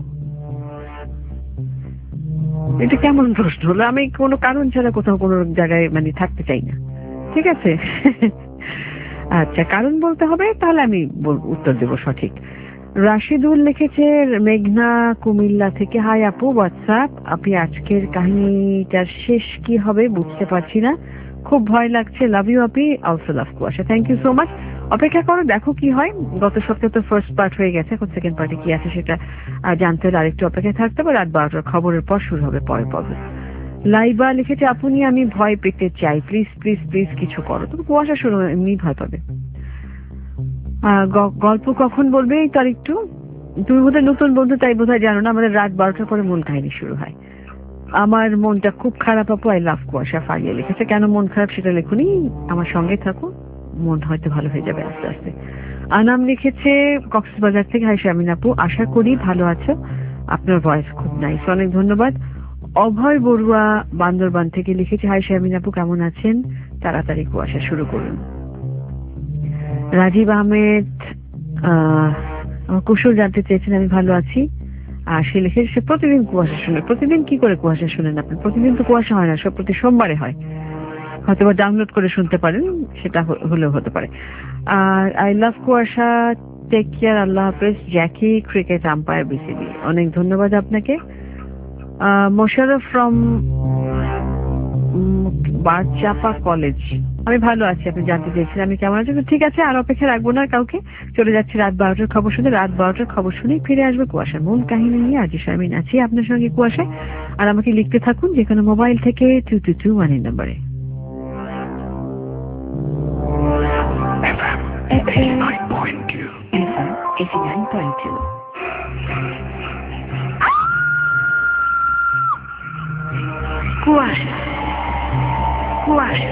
এটা কেমন প্রশ্ন হলো? আমি কোনো কারণ ছাড়া কোথাও কোনো জায়গায় থাকতে চাই না, ঠিক আছে? আচ্ছা, কারণ বলতে হবে, তাহলে আমি উত্তর দেব সঠিক। রাশিদুল লিখেছে মেঘনা কুমিল্লা থেকে, হাই আপু, হোয়াটসঅ্যাপ, আপনি আজকের কাহিনীটার শেষ কি হবে বুঝতে পারছি না, খুব ভয় লাগছে, love you Api, also love Kuasha. Thank you so much. অপেক্ষা করো, দেখো কি হয়। গত সপ্তাহে তো ফার্স্ট পার্ট হয়ে গেছে, এখন সেকেন্ড পার্টে কি আছে সেটা জানতে হলে আরেকটু অপেক্ষায় থাকতে হবে। রাত 12টার খবরের পর শুরু হবে পরের পর্বে। লাইবা লিখেছে, আপনি আমি ভয় পেতে চাই, প্লিজ প্লিজ প্লিজ কিছু করো। তুমি কুয়াশা শুরু এমনি ভয় পাবে। গল্প কখন বলবে এই তো একটু তুমি বোধহয় নতুন বন্ধু, তাই বোধহয় জানো না, আমাদের রাত 12টার পরে মূল কাহিনী শুরু হয়। আমার মনটা খুব খারাপ আপু, আই লাভ কুয়াশা ফারিয়া লিখেছে। কেন মন খারাপ সেটা লেখুনি, আমার সঙ্গে থাকো, মন হয়তো ভালো হয়ে যাবে আস্তে আস্তে। আনাম লিখেছে কক্সবাজার থেকে, হাই শামিন আপু, আশা করি ভালো আছো, আপনার ভয়েস খুব নাইস, অনেক ধন্যবাদ। অভয় বড়ুয়া বান্দরবান থেকে লিখেছে, হাই শামিন আপু কেমন আছেন, তাড়াতাড়ি কুয়াশা শুরু করুন। রাজীব আহমেদ আমার কুশল জানতে চেয়েছেন, আমি ভালো আছি। আর সে লিখেছে সে প্রতিদিন কুয়াশা শুনে। প্রতিদিন কি করে কুয়াশা শুনেন আপনি? প্রতিদিন তো কুয়াশা হয় না, সব প্রতি সোমবারে হয়, হয়তো বা ডাউনলোড করে শুনতে পারেন, সেটা হলেও হতে পারে। আর আই লাভ কুয়াশা, টেক কেয়ার, আল্লাহ হাফেজ। জ্যাকি ক্রিকেট আম্পায়ার বিসিবি, অনেক ধন্যবাদ আপনাকে। মোশারফ ফ্রম বারচাপা কলেজ, আমি ভালো আছি, আপনি জানতে চেয়েছেন আমি কেমন আছি। ঠিক আছে, আর অপেক্ষা রাখবো না কাউকে, চলে যাচ্ছি রাত 12টার খবর শুনে। রাত 12টার খবর শুনেই ফিরে আসবে কুয়াশার মূল কাহিনী নিয়ে। আজ শারমিন আছি আপনার সঙ্গে কুয়াশায়, আর আমাকে লিখতে থাকুন যে কোনো মোবাইল থেকে 2221 এর নম্বরে। কুয়াশা, কুয়াশা।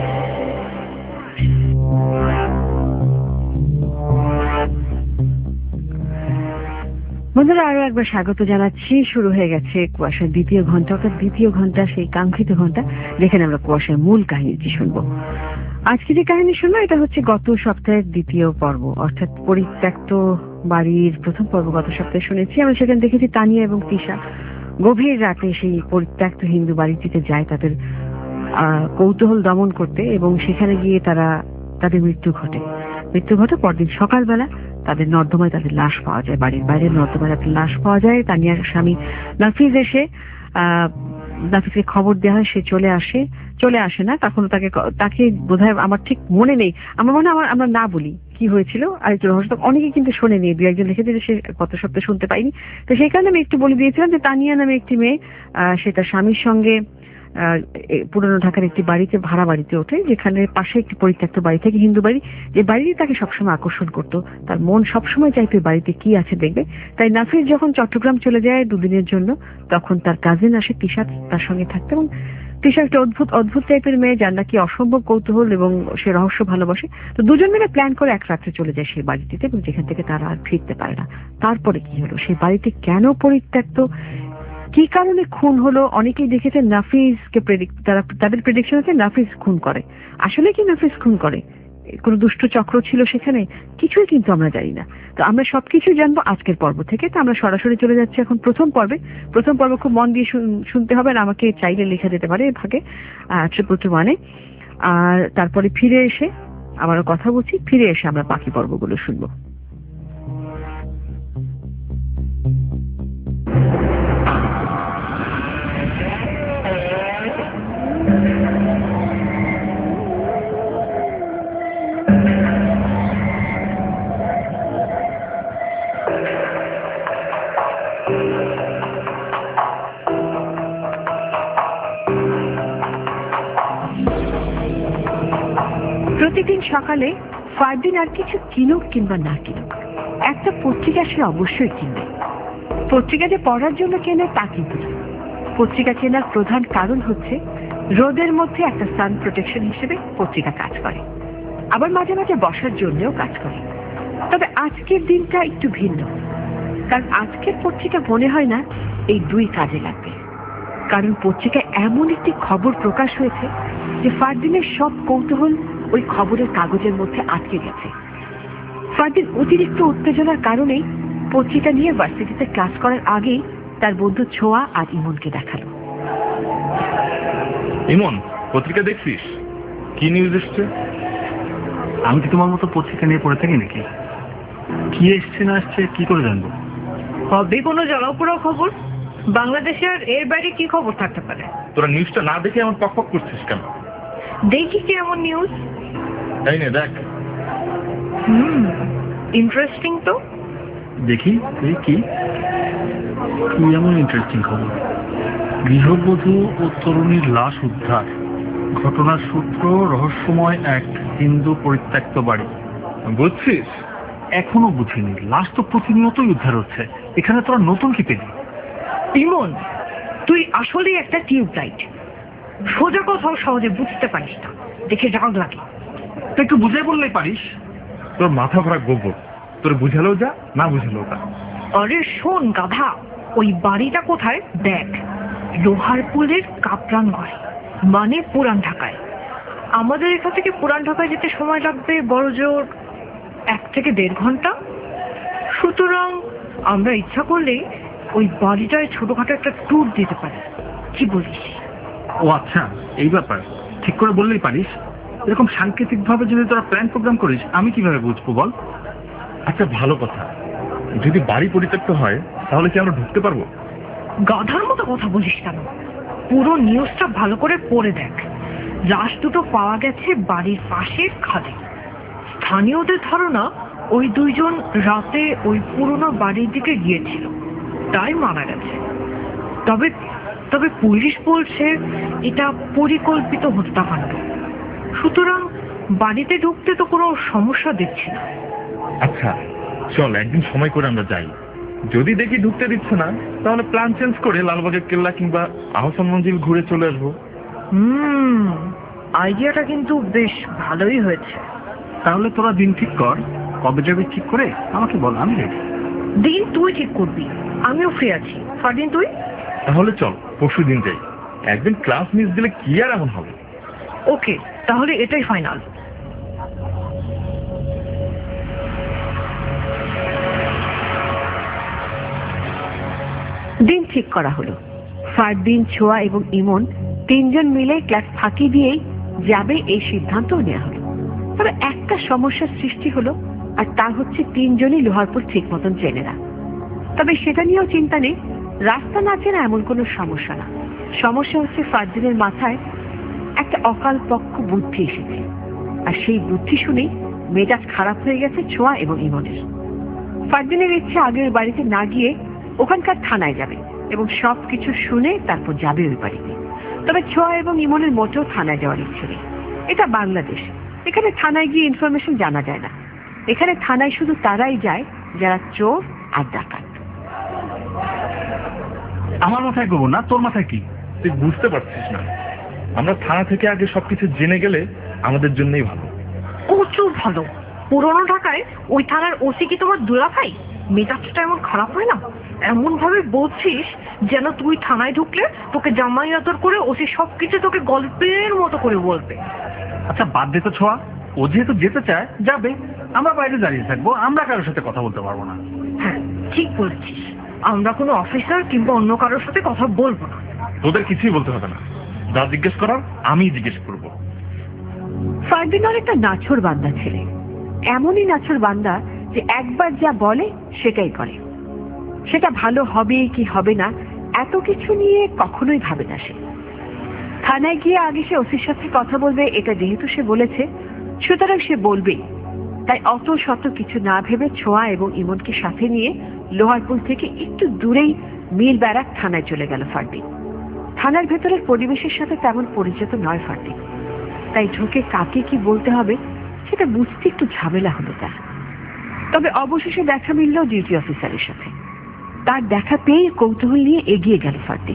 বন্ধুরা, আরো একবার স্বাগত জানাচ্ছি। শুরু হয়ে গেছে কুয়াশার দ্বিতীয় ঘন্টা, অর্থাৎ দ্বিতীয় ঘন্টা, সেই কাঙ্ক্ষিত ঘন্টা যেখানে আমরা কুয়াশার মূল কাহিনীটি শুনবো। আজকে যে কাহিনী শুনবো এটা হচ্ছে গত সপ্তাহের দ্বিতীয় পর্ব, অর্থাৎ পরিত্যক্ত বাড়ির প্রথম পর্ব গত সপ্তাহে শুনেছি। আমরা সেখানে দেখেছি তানিয়া এবং তিশা গভীর রাতে সেই পরিত্যক্ত হিন্দু বাড়িটিতে যায় তাদের কৌতূহল দমন করতে, এবং সেখানে গিয়ে তাদের মৃত্যু ঘটে। পরদিন সকালবেলা তাদের নর্দমায় তাদের লাশ পাওয়া যায়, বাড়ির বাইরে নর্দমায় তাদের লাশ পাওয়া যায়। তানিয়ার স্বামী নাফিজ এসে নাফিজকে খবর দেওয়া হয়, সে চলে আসে না তখন, তাকে বোধহয়, আমার ঠিক মনে নেই, আমার মনে হয় আমরা না বলি কি হয়েছিল, আর একটু রহস্য অনেকে কিন্তু শোনেনি, দু একজন লিখেছে যে সে গত সপ্তাহে শুনতে পাইনি। তো সেই কারণে আমি একটু বলে দিয়েছিলাম যে তানিয়া নামে একটি মেয়ে, সে তার স্বামীর সঙ্গে পুরনো ঢাকার একটি বাড়িতে, ভাড়া বাড়িতে ওঠে, যেখানে পাশে একটি পরিত্যক্ত বাড়ি থেকে, হিন্দু বাড়ি, যে বাড়িটি তাকে সবসময় আকর্ষণ করতো। তার মন সবসময় চাইতো বাড়িতে কি আছে দেখবে। তাই নাফিস যখন চট্টগ্রাম চলে যায় দুদিনের জন্য, তখন তার কাজিন আসে তিশা তার সঙ্গে থাকতে, এবং তিশা একটা অদ্ভুত টাইপের মেয়ে, যার নাকি অসম্ভব কৌতূহল এবং সে রহস্য ভালোবাসে। তো দুজন মিলে প্ল্যান করে এক রাত্রে চলে যায় সেই বাড়িটিতে, এবং যেখান থেকে তারা আর ফিরতে পারে না। তারপরে কি হলো, সেই বাড়িটি কেন পরিত্যক্ত, কি কারণে খুন হলো, অনেকেই দেখেছে নাফিজকে তাদের প্রেডিকশন হচ্ছে নাফিজ খুন করে। আসলে কি নাফিজ খুন করে, কোন দুষ্ট চক্র ছিল সেখানে, কিছুই কিন্তু আমরা জানি না। তো আমরা সবকিছু জানবো আজকের পর্ব থেকে। তো আমরা সরাসরি চলে যাচ্ছি এখন প্রথম পর্বে। প্রথম পর্ব খুব মন দিয়ে শুনতে হবে, আর আমাকে চাইলে লেখা যেতে পারে ভাগে 321-এ। আর তারপরে ফিরে এসে আবারও কথা বলছি, ফিরে এসে আমরা বাকি পর্বগুলো শুনবো। প্রতিদিন সকালে ফারদিন আর কিছু কিনুক কিংবা না কিনুক, একটা পত্রিকা সে অবশ্যই কিনবে। পত্রিকা যে পড়ার জন্য কেনে তা কিন্তু না। পত্রিকা কেনার প্রধান কারণ হচ্ছে রোদের মধ্যে একটা সান প্রোটেকশন হিসেবে পত্রিকা কাজ করে, আবার মাঝে মাঝে বসার জন্যও কাজ করে। তবে আজকের দিনটা একটু ভিন্ন, কারণ আজকের পত্রিকা মনে হয় না এই দুই কাজে লাগবে। কারণ পত্রিকায় এমন একটি খবর প্রকাশ হয়েছে যে ফারদিনের সব কৌতূহল ওই খবরের কাগজের মধ্যে আটকে গেছে। ফারদিন অতিরিক্ত উত্তেজনার কারণেই পত্রিকা নিয়ে ভার্সিটিতে ক্লাস করার আগেই তার বন্ধু ছোঁয়া আর ইমনকে দেখালো। ইমন, পত্রিকা দেখছিস? কি নিউজ এসছে? আমি কি তোমার মতো পত্রিকা নিয়ে পড়ে থাকি নাকি? কি এসছে না আসছে কি করে জানবো? হবে কোনো জলাপুরা খবর? বাংলাদেশে আর এর বাইরে কি খবর থাকতে পারে? তোরা নিউজটা না দেখে আমার পক করছিস কেন? দেখি কি এমন নিউজ। তাই না, দেখ। ইন্টারেস্টিং তো। দেখি এই কি কি এমন ইন্টারেস্টিং খবর? গৃহবধূ ও তরুণীর লাশ উদ্ধার, ঘটনার সূত্র রহস্যময় এক হিন্দু পরিত্যক্ত বাড়ি। বুঝছিস, এখনো বুঝিনি, লাশ তো প্রতিনিয়তই উদ্ধার হচ্ছে, এখানে তোরা নতুন কি পেলি? ইমন, তুই আসলেই একটা টিউবলাইট। সোজা কথাও সহজে বুঝতে পারিস না, দেখে রাগ লাগে। তো একটু বুঝাই বললেই পারিস। তোর মাথা ভরা গোবর, তোর বুঝালেও যা, না বুঝালেও তা। আরে শোন গাধা, ওই বাড়িটা কোথায় দেখ, লোহারপুলের কাপরান ঘরে, মানে পুরান ঢাকায়। আমাদের এখান থেকে পুরান ঢাকায় যেতে সময় লাগবে বড় জোর 1 থেকে 1.5 ঘন্টা। সুতরাং আমরা ইচ্ছা করলেই ওই বাড়িটায় ছোটখাটো একটা ট্যুর দিতে পারি, কি বলিস? ও আচ্ছা, এই ব্যাপার। ঠিক করে বললেই পারিস। এরকম সাংকেতিক ভাবে যদি তোরা প্ল্যান প্রোগ্রাম করিস, আমি কিভাবে বুঝবো বল? আচ্ছা ভালো কথা, যদি বাড়ি পরিত্যক্ত হয় তাহলে কি আমরা ঢুকতে পারবো? গাধার মতো কথা বলিস কেন? পুরো নিউজটা ভালো করে পড়ে দেখ। লাশ দুটো পাওয়া গেছে বাড়ির পাশের খাদে। স্থানীয়দের ধারণা ওই 2 জন রাতে ওই পুরনো বাড়ির দিকে গিয়েছিল, তাই মারা গেছে। তবে তবে পুলিশ বলছে এটা পরিকল্পিত হত্যাকাণ্ড। সুতরাং বাড়িতে ঢুকতে তো কোনো সমস্যা দেখছি না। আচ্ছা চল, একদিন সময় করে আমরা যাই। যদি দেখি ঢুকতে দিচ্ছে না, তাহলে প্ল্যান চেঞ্জ করে লালবাগের কেল্লা কিংবা আহসান মঞ্জিল ঘুরে চলে আসবো। আইডিয়াটা কিন্তু বেশ ভালোই হয়েছে। তাহলে তোরা দিন ঠিক কর, কবে যাবি ঠিক করে আমাকে বল, আমি রেডি। দিন তুই ঠিক করবি, আমিও ফ্রি আছি। ফারদিন তুই? তাহলে চল পরশু দিন যাই। একদিন ক্লাস মিস দিলে কি আর এমন হবে? ওকে, তাহলে এটাই ফাইনাল। দিন ঠিক করা হলো। ফারদিন, ছোঁয়া এবং ইমন 3 জন মিলে ক্লাস ফাঁকি দিয়েই যাবে এই সিদ্ধান্ত নেওয়া হলো। তবে একটা সমস্যার সৃষ্টি হলো, আর তা হচ্ছে 3 জনই লোহারপুর ঠিক মতন চেনে না। তবে সেটা নিয়েও চিন্তা নেই, রাস্তা না চেনা এমন কোনো সমস্যা না। সমস্যা হচ্ছে ফারদিনের মাথায় একটা অকালপক্ষ বুদ্ধি এসেছে, আর সেই বুদ্ধি শুনেই মেজাজ খারাপ হয়ে গেছে ছোঁয়া এবং ইমনের। ফারদিনের ইচ্ছে আগের বাড়িতে না গিয়ে ওখানকার থানায় যাবে এবং সবকিছু শুনে তারপর যাবে ওই বাড়িতে। তবে ছোঁয়া এবং ইমনের মোটেও থানায় যাওয়ার ইচ্ছে নেই। এটা বাংলাদেশ, এখানে থানায় গিয়ে ইনফরমেশন জানা যায় না। এখানে থানায় শুধু তারাই যায় যারা চোর আর ডাকাত। আমার মাথায় গোবর না, তোর মাথায় কি? তুই বুঝতে পারছিস না, আমরা থানা থেকে আগে সবকিছু জেনে গেলে আমাদের জন্যই ভালো। প্রচুর ভালো। পুরনো ঢাকায় ওই থানার ওসি কি তোমার দুলাভাই? মেজাজটা এমন খারাপ হয় না? এমন ভাবে বলছিস যেন তুই থানায় ঢুকলে তোকে জামাই আদর করে ওসি সবকিছু তোকে গল্পের মতো করে বলবে। আচ্ছা বাদ দে তো ছোঁয়া, ও যেহেতু যেতে চায় যাবে, আমরা বাইরে দাঁড়িয়ে থাকবো, আমরা কারোর সাথে কথা বলতে পারবো না। হ্যাঁ ঠিক বলছিস, আমরা কোনো অফিসার কিংবা অন্য কারোর সাথে কথা বলবো না। তোদের কিছুই বলতে হবে না, যা জিজ্ঞেস করার আমি জিজ্ঞেস করবো। ফারদিন একটা নাছোড় বান্দা ছেলে, এমনই নাছোড় বান্দা যে একবার যা বলে সেটাই করে। সেটা ভালো হবে কি হবে না এত কিছু নিয়ে কখনোই ভাবে না সে। থানায় গিয়ে আগে সে ওসির সাথে কথা বলবে, এটা যেহেতু সে বলেছে সুতরাং সে বলবেই। তাই অত শত কিছু না ভেবে ছোঁয়া এবং ইমনকে সাথে নিয়ে লোহারপুল থেকে একটু দূরেই মিল ব্যারাক থানায় চলে গেল ফারদিন। থানার ভেতরের পরিবেশের সাথে তেমন পরিচিত নয় ফারদিন, তাই ঢুকে কাকে কি বলতে হবে সেটা বুঝতে একটু ঝামেলা হলো তার। তবে অবশেষে দেখা মিলল ডিউটি অফিসারের সাথে। তার দেখা পেয়ে কৌতূহল নিয়ে এগিয়ে গেল ফারদিন।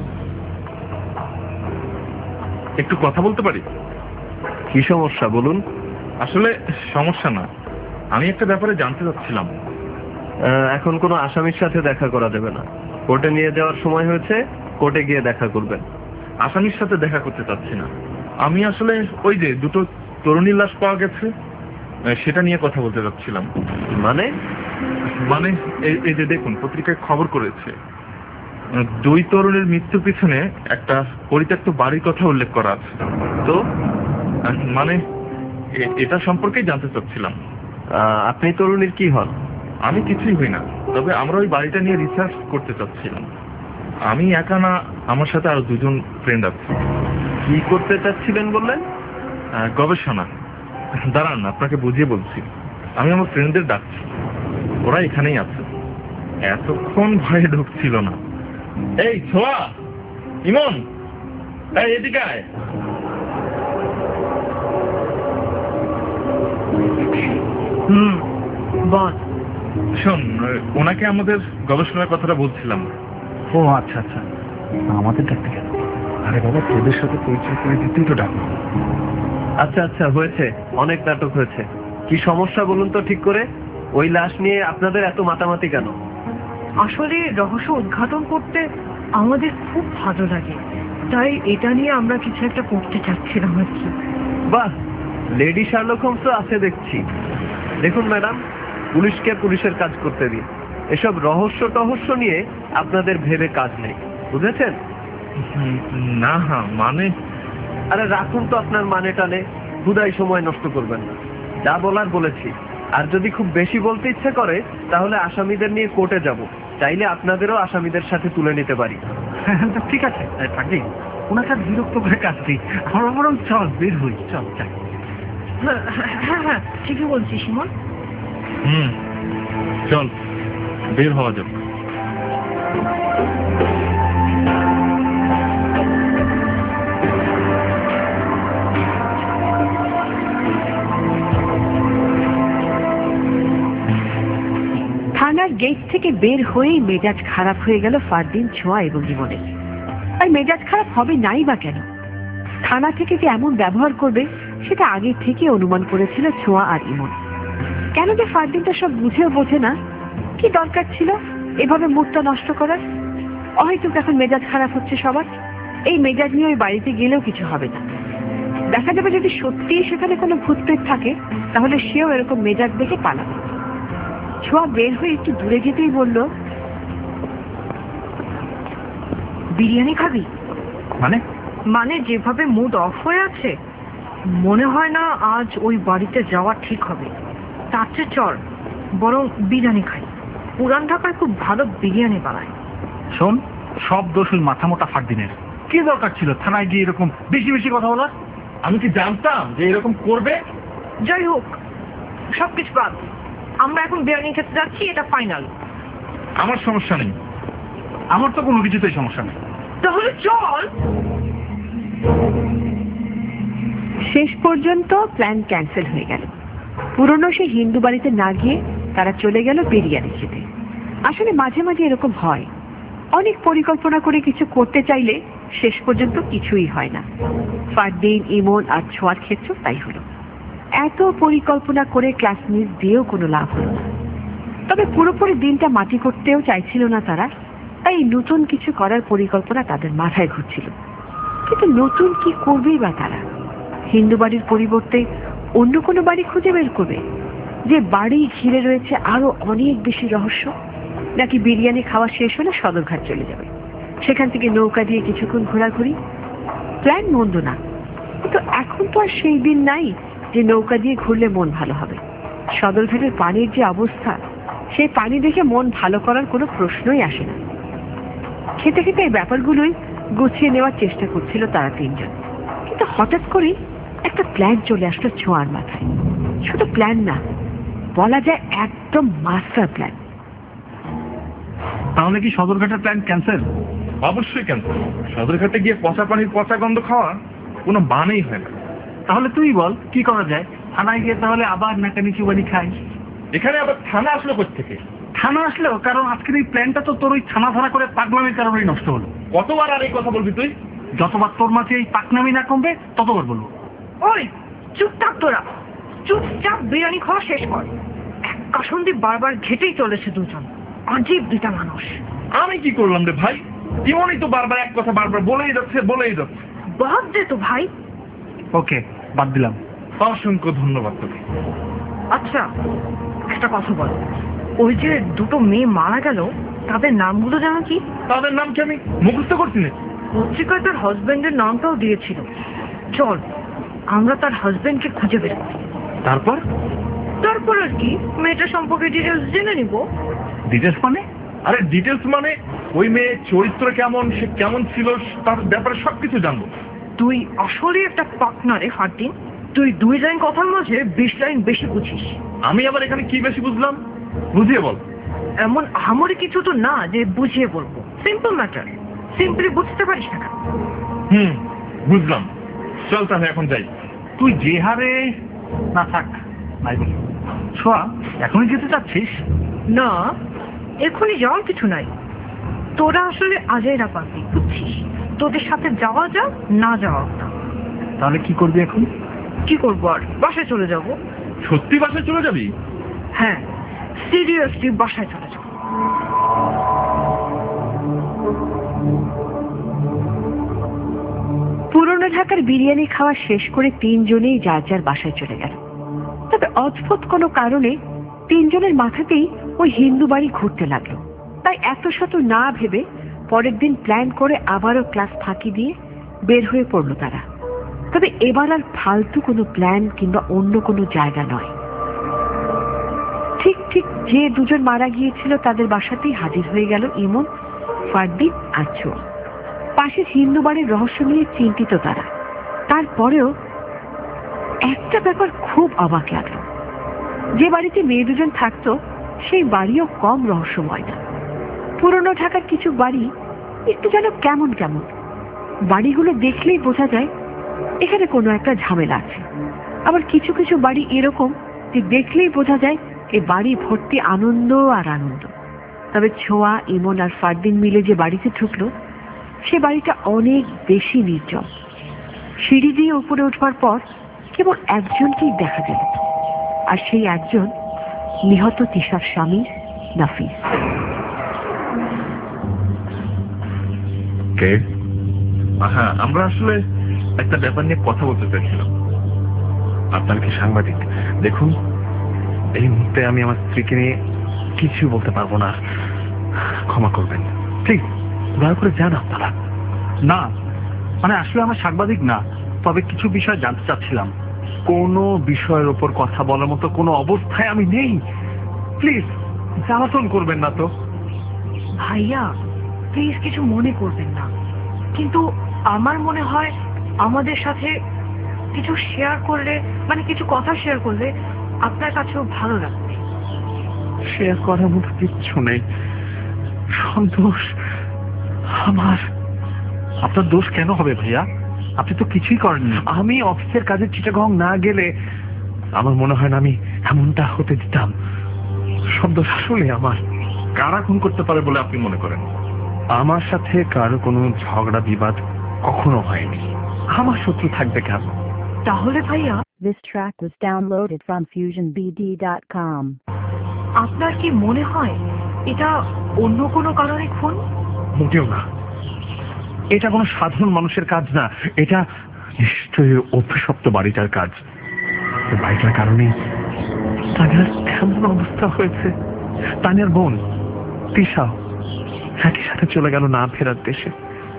একটু কথা বলতে পারি? কি সমস্যা বলুন? আসলে সমস্যা না, আমি একটা ব্যাপারে জানতে চাচ্ছিলাম। এখন কোনো আসামির সাথে দেখা করা যাবে না, কোর্টে নিয়ে যাওয়ার সময় হয়েছে, কোর্টে গিয়ে দেখা করবেন। আসামির সাথে দেখা করতে চাচ্ছি না, আমি আসলে ওই যে 2টো তরুণীর লাশ পাওয়া গেছে সেটা নিয়ে কথা বলতে চাচ্ছিলাম। মানে মানে এই যে দেখুন পত্রিকায় খবর করেছে, 2 তরুণের মৃত্যুর পিছনে একটা পরিত্যক্ত বাড়ির কথা উল্লেখ করা আছে। তো মানে এটা সম্পর্কেই জানতে চাচ্ছিলাম। আপনি তরুণীর কি হন? আমি কিছুই হই না, তবে আমরা ওই বাড়িটা নিয়ে রিসার্চ করতে চাচ্ছিলাম। আমি একা না, আমার সাথে আরো 2 জন ফ্রেন্ড আছে। কি করতে চাচ্ছিলেন বললেন? গবেষণা। দাঁড়ান আপনাকে বুঝিয়ে বলছি। আমি আমার ফ্রেন্ডদের ডাকছি, ওরা এখানেই আছে। এতক্ষণ ভয়ে ঢুকছিল না। এই ছোঁয়া, ইমন, এই এদিকে আয়। বল। শোন, ওনাকে আমাদের গবেষণার কথাটা বলছিলাম। ও আচ্ছা আচ্ছা, আমাদের ডাকতে কেন? আরে বাবা, তোদের সাথে পরিচয় করে দিতেই তো ডাকবো। আচ্ছা আচ্ছা, হয়েছে, অনেক নাটক হয়েছে। কি সমস্যা বলুন তো ঠিক করে? ওই লাশ নিয়ে আপনাদের এত মাতামাতি কেন? আসলে রহস্য উদ্ঘাটন করতে আমাদের খুব ভালো লাগে, তাই এটা নিয়ে আমরা কিছু একটা করতে চাচ্ছিলাম আর কি। বাহ, লেডি শার্লক হোমস তো আছে দেখছি। দেখুন ম্যাডাম, পুলিশকে পুলিশের কাজ করতে দিন। এসব রহস্য টহস্য নিয়ে আপনাদের ভেবে কাজ নেই, বুঝেছেন? না, মানে আরে রাখুন তো আপনার মানে টানে, হুদাই সময় নষ্ট করবেন না। যা বলার বলেছি। আর যদি খুব বেশি বলতে ইচ্ছে করে তাহলে আসামিদের নিয়ে কোর্টে যাব, চাইলে আপনাদেরও আসামিদের সাথে তুলে নিতে পারি। ঠিক আছে, থাকি ওনাকে বিরক্ত করে কাজ দিই। আমরা বরং চল বের হই, চল যাই। হ্যাঁ হ্যাঁ, ঠিকই বলছিস ইমন। চল বের হওয়া যাক। থানার গেট থেকে বের হয়েই মেজাজ খারাপ হয়ে গেল ফারদিন, ছোঁয়া এবং ইমনের। আর মেজাজ খারাপ হবে নাই বা কেন? থানা থেকে যে এমন ব্যবহার করবে সেটা আগে থেকে অনুমান করেছিল ছোঁয়া আর ইমন। কেন যে ফারদিনটা সব বুঝেও বোঝে না, কি দরকার ছিল এভাবে মুডটা নষ্ট করার? হয়তো এখন মেজাজ খারাপ হচ্ছে সবার, এই মেজাজ নিয়ে ওই বাড়িতে গেলেও কিছু হবে না। দেখা যাবে যদি সত্যিই সেখানে কোনো ভূতপ্রেত থাকে তাহলে সেও এরকম মেজাজ দেখে পালাবে। ছোঁয়া বের হয়ে একটু দূরে যেতেই বলল, বিরিয়ানি খাবি? মানে? মানে যেভাবে মুড অফ হয়ে আছে, মনে হয় না আজ ওই বাড়িতে যাওয়া ঠিক হবে। তার চেয়ে চল বরং বিরিয়ানি খাই। পুরান ঢাকায় খুব ভালো বিরিয়ানি বানায়। শোন, সব দোষ ওই মাথা মোটা ফারদিনের। কি দরকার ছিল থানায় গিয়ে এরকম বেশি বেশি কথা বলার? আমি কি জানতাম যে এরকম করবে? যাই হোক, সবকিছু বাদ, আমরা এখন বিরিয়ানি খেতে যাচ্ছি, এটা ফাইনাল। আমার সমস্যা নেই। আমার তো কোনো কিছুতেই সমস্যা নেই। তাহলে চল। শেষ পর্যন্ত প্ল্যান ক্যান্সেল হয়ে গেল। পুরনো সেই হিন্দু বাড়িতে না গিয়ে তারা চলে গেল বিরিয়ানি খেতে। আসলে মাঝে মাঝে এরকম হয়, অনেক পরিকল্পনা করে কিছু করতে চাইলে শেষ পর্যন্ত কিছুই হয় না। ফারদিন, ইমন আর ছোঁয়ার ক্ষেত্রেও তাই হলো। এত পরিকল্পনা করে ক্লাস মিস দিয়েও কোনো লাভ হলো না। তবে পুরোপুরি দিনটা মাটি করতেও চাইছিল না তারা, তাই নতুন কিছু করার পরিকল্পনা তাদের মাথায় ঘুরছিল। কিন্তু নতুন কি করবেই বা তারা? হিন্দু বাড়ির পরিবর্তে অন্য কোনো বাড়ি খুঁজে বের করবে, যে বাড়ি ঘিরে রয়েছে আরো অনেক বেশি রহস্য? নাকি বিরিয়ানি খাওয়া শেষ হলে সদরঘাট চলে যাবে, সেখান থেকে নৌকা দিয়ে কিছুক্ষণ ঘোরাঘুরি? প্ল্যান মন্দ না, কিন্তু এখন তো আর সেই দিন নাই যে নৌকা দিয়ে ঘুরলে মন ভালো হবে। সদরঘাটের পানির যে অবস্থা, সেই পানি দেখে মন ভালো করার কোনো প্রশ্নই আসে না। খেতে খেতে এই ব্যাপারগুলোই গুছিয়ে নেওয়ার চেষ্টা করছিল তারা তিনজন। কিন্তু হঠাৎ করেই একটা প্ল্যান চলে আসলো ছোঁয়ার মাথায়। শুধু প্ল্যান না, বলা যায় একদম মাস্টার প্ল্যান। তাহলে কি সদরঘাটের প্ল্যান ক্যান্সেল? অবশ্যই ক্যান্সেল। সদরঘাটে গিয়ে পচা পানির পচা গন্ধ খাওয়া কোনো মানেই হয় না। তাহলে তুই বল কি করা যায়? থানায় গিয়ে তাহলে আবার নাকানি চুবানি খাই। এখানে আবার থানা আসলো কোত্থেকে? থানা আসলেও কারণ আজকের এই প্ল্যানটা তো তোর ওই থানা ধরা করে পাগলামির কারণেই নষ্ট হলো। কতবার আর এই কথা বলবি তুই? যতবার তোর মাঝে এই পাকনামি না কমবে ততবার বলবো। ওই চুপ থাক তোরা, চুপচাপ বিরিয়ানি খাওয়া শেষ কর। এক কাসন্দি বারবার ঘেটেই চলেছে দুজন, আজীব দুটা মানুষ। আমি কি করলাম রে ভাই? ইমনই তো বারবার এক কথা বারবার বলেই যাচ্ছে। বাদ দে তো ভাই। ওকে, বাদ দিলাম। অসংখ্য ধন্যবাদ তোকে। আচ্ছা একটা কথা বল, ওই যে দুটো মেয়ে মারা গেল তাদের নামগুলো জানো কি? তাদের নাম কি আমি মুখস্থ করছি না? পত্রিকায় তার হাজবেন্ডের নামটাও দিয়েছিল। চল আমরা তার হাজবেন্ডকে খুঁজে বের করি। তারপর আর কি, মেয়েটার সম্পর্কে ডিটেলস জেনে নিব। ডিটেলস মানে? আরে ডিটেলস মানে ওই মেয়ে চরিত্র কেমন, সে কেমন ছিল, তার ব্যাপারে সবকিছু জানবো। তুই আসলে একটা পাকনা রে ফারদিন। তুই 2 লাইন কথার মাঝে 20 লাইন বেশি বুঝিস। আমি আবার এখানে কি বেশি বুঝলাম? বুঝিয়ে বল। এমন আমারই কিছু তো না যে বুঝিয়ে বলবো। সিম্পল ম্যাটার, সিম্পলি বুঝতে পারিস না। বুঝলাম। চল তাহলে এখন যাই। তুই যে হারে না থাক নাই বলি। ছোঁয়া, এখনই যেতে চাচ্ছিস? না, এখনই যাওয়ার কিছু নাই। তোরা আসলে আজাইরা পাবি, বুঝছিস? তোদের সাথে যাওয়া যা, না যাওয়া না। তাহলে কি করবি এখন? কি করবো আর, বাসায় চলে যাব। সত্যি বাসায় চলে যাবি? হ্যাঁ, সিরিয়াসলি বাসায় চলে যাব। পুরনো ঢাকার বিরিয়ানি খাওয়া শেষ করে তিনজনেই যার যার বাসায় চলে গেল। তবে অদ্ভুত কোনো কারণে তিনজনের মাথাতেই ওই হিন্দু বাড়ি ঘুরতে লাগলো। তাই এত শত না ভেবে পরের দিন প্ল্যান করে আবারও ক্লাস ফাঁকি দিয়ে বের হয়ে পড়লো তারা। তবে এবার আর ফালতু কোনো প্ল্যান কিংবা অন্য কোনো জায়গা নয়। ঠিক ঠিক যে দুজন মারা গিয়েছিল তাদের বাসাতেই হাজির হয়ে গেল ইমন, ফারদিন আর ছোঁয়া। পাশের হিন্দু বাড়ির রহস্য নিয়ে চিন্তিত তারা। তারপরেও একটা ব্যাপার খুব অবাক লাগলো, যে বাড়িতে মেয়ে দুজন থাকতো সেই বাড়িও কম রহস্যময় না। পুরনো ঢাকার কিছু বাড়ি একটু যেন কেমন কেমন। বাড়িগুলো দেখলেই বোঝা যায় এখানে কোনো একটা ঝামেলা আছে। আবার কিছু কিছু বাড়ি এরকম যে দেখলেই বোঝা যায় এই বাড়ি ভর্তি আনন্দ আর আনন্দ। তবে ছোঁয়া, ইমন আর ফারদিন মিলে যে বাড়িতে ঢুকলো সে বাড়িটা অনেক বেশি নির্জন। সিঁড়ি দিয়ে উপরে উঠবার পর কেবল একজনকেই দেখা গেল, আর সেই একজন নিহত তিশার স্বামী নাফিস। কে? হ্যাঁ, আমরা আসলে একটা ব্যাপার নিয়ে কথা বলতে চাইছিলাম। আপনার কি সাংবাদিক? দেখুন, এই মুহূর্তে আমি আমার স্ত্রীকে নিয়ে কিছু বলতে পারবো না, ক্ষমা করবেন প্লিজ। দয়া করে যান আপনারা। না, মানে আসলে আমার সাংবাদিক না, তবে কিছু বিষয় জানতে চাচ্ছিলাম। কোনো বিষয়ের ওপর কথা বলার মতো কোনো অবস্থায় আমি নেই। প্লিজ জ্বালাতন করবেন না তো। ভাইয়া প্লিজ কিছু মনে করবেন না, কিন্তু আমার মনে হয় আমাদের সাথে কিছু শেয়ার করলে, মানে কিছু কথা শেয়ার করলে আপনার কাছেও ভালো লাগবে। শেয়ার করার মতো কিচ্ছু নেই। সন্তোষ আমার। আপনার দোষ কেন হবে ভাইয়া? আপনি তো কিছুই করেননি। আমি অফিসের কাজে চিটাগং না গেলে আমার মনে হয় না আমি এমনটা হতে দিতাম। সব দোষ আসলে আমার। কারা খুন করতে পারে বলে আপনি মনে করেন? আমার সাথে কারো কোনো ঝগড়া বিবাদ কখনো হয়নি। আমার শত্রু থাকবে কেন? তাহলে ভাইয়া, This track was downloaded from FusionBD.com. আপনার কি মনে হয় এটা অন্য কোনো কারণে খুন? মোটেও না, এটা কোনো সাধারণ মানুষের কাজ না। এটা নিশ্চয়ই অভিশপ্ত বাড়িটার কাজ। বাড়িটার কারণেই তানিয়ার এমন অবস্থা হয়েছে। তানিয়ার বোন তিশা একই সাথে চলে গেল না ফেরার দেশে।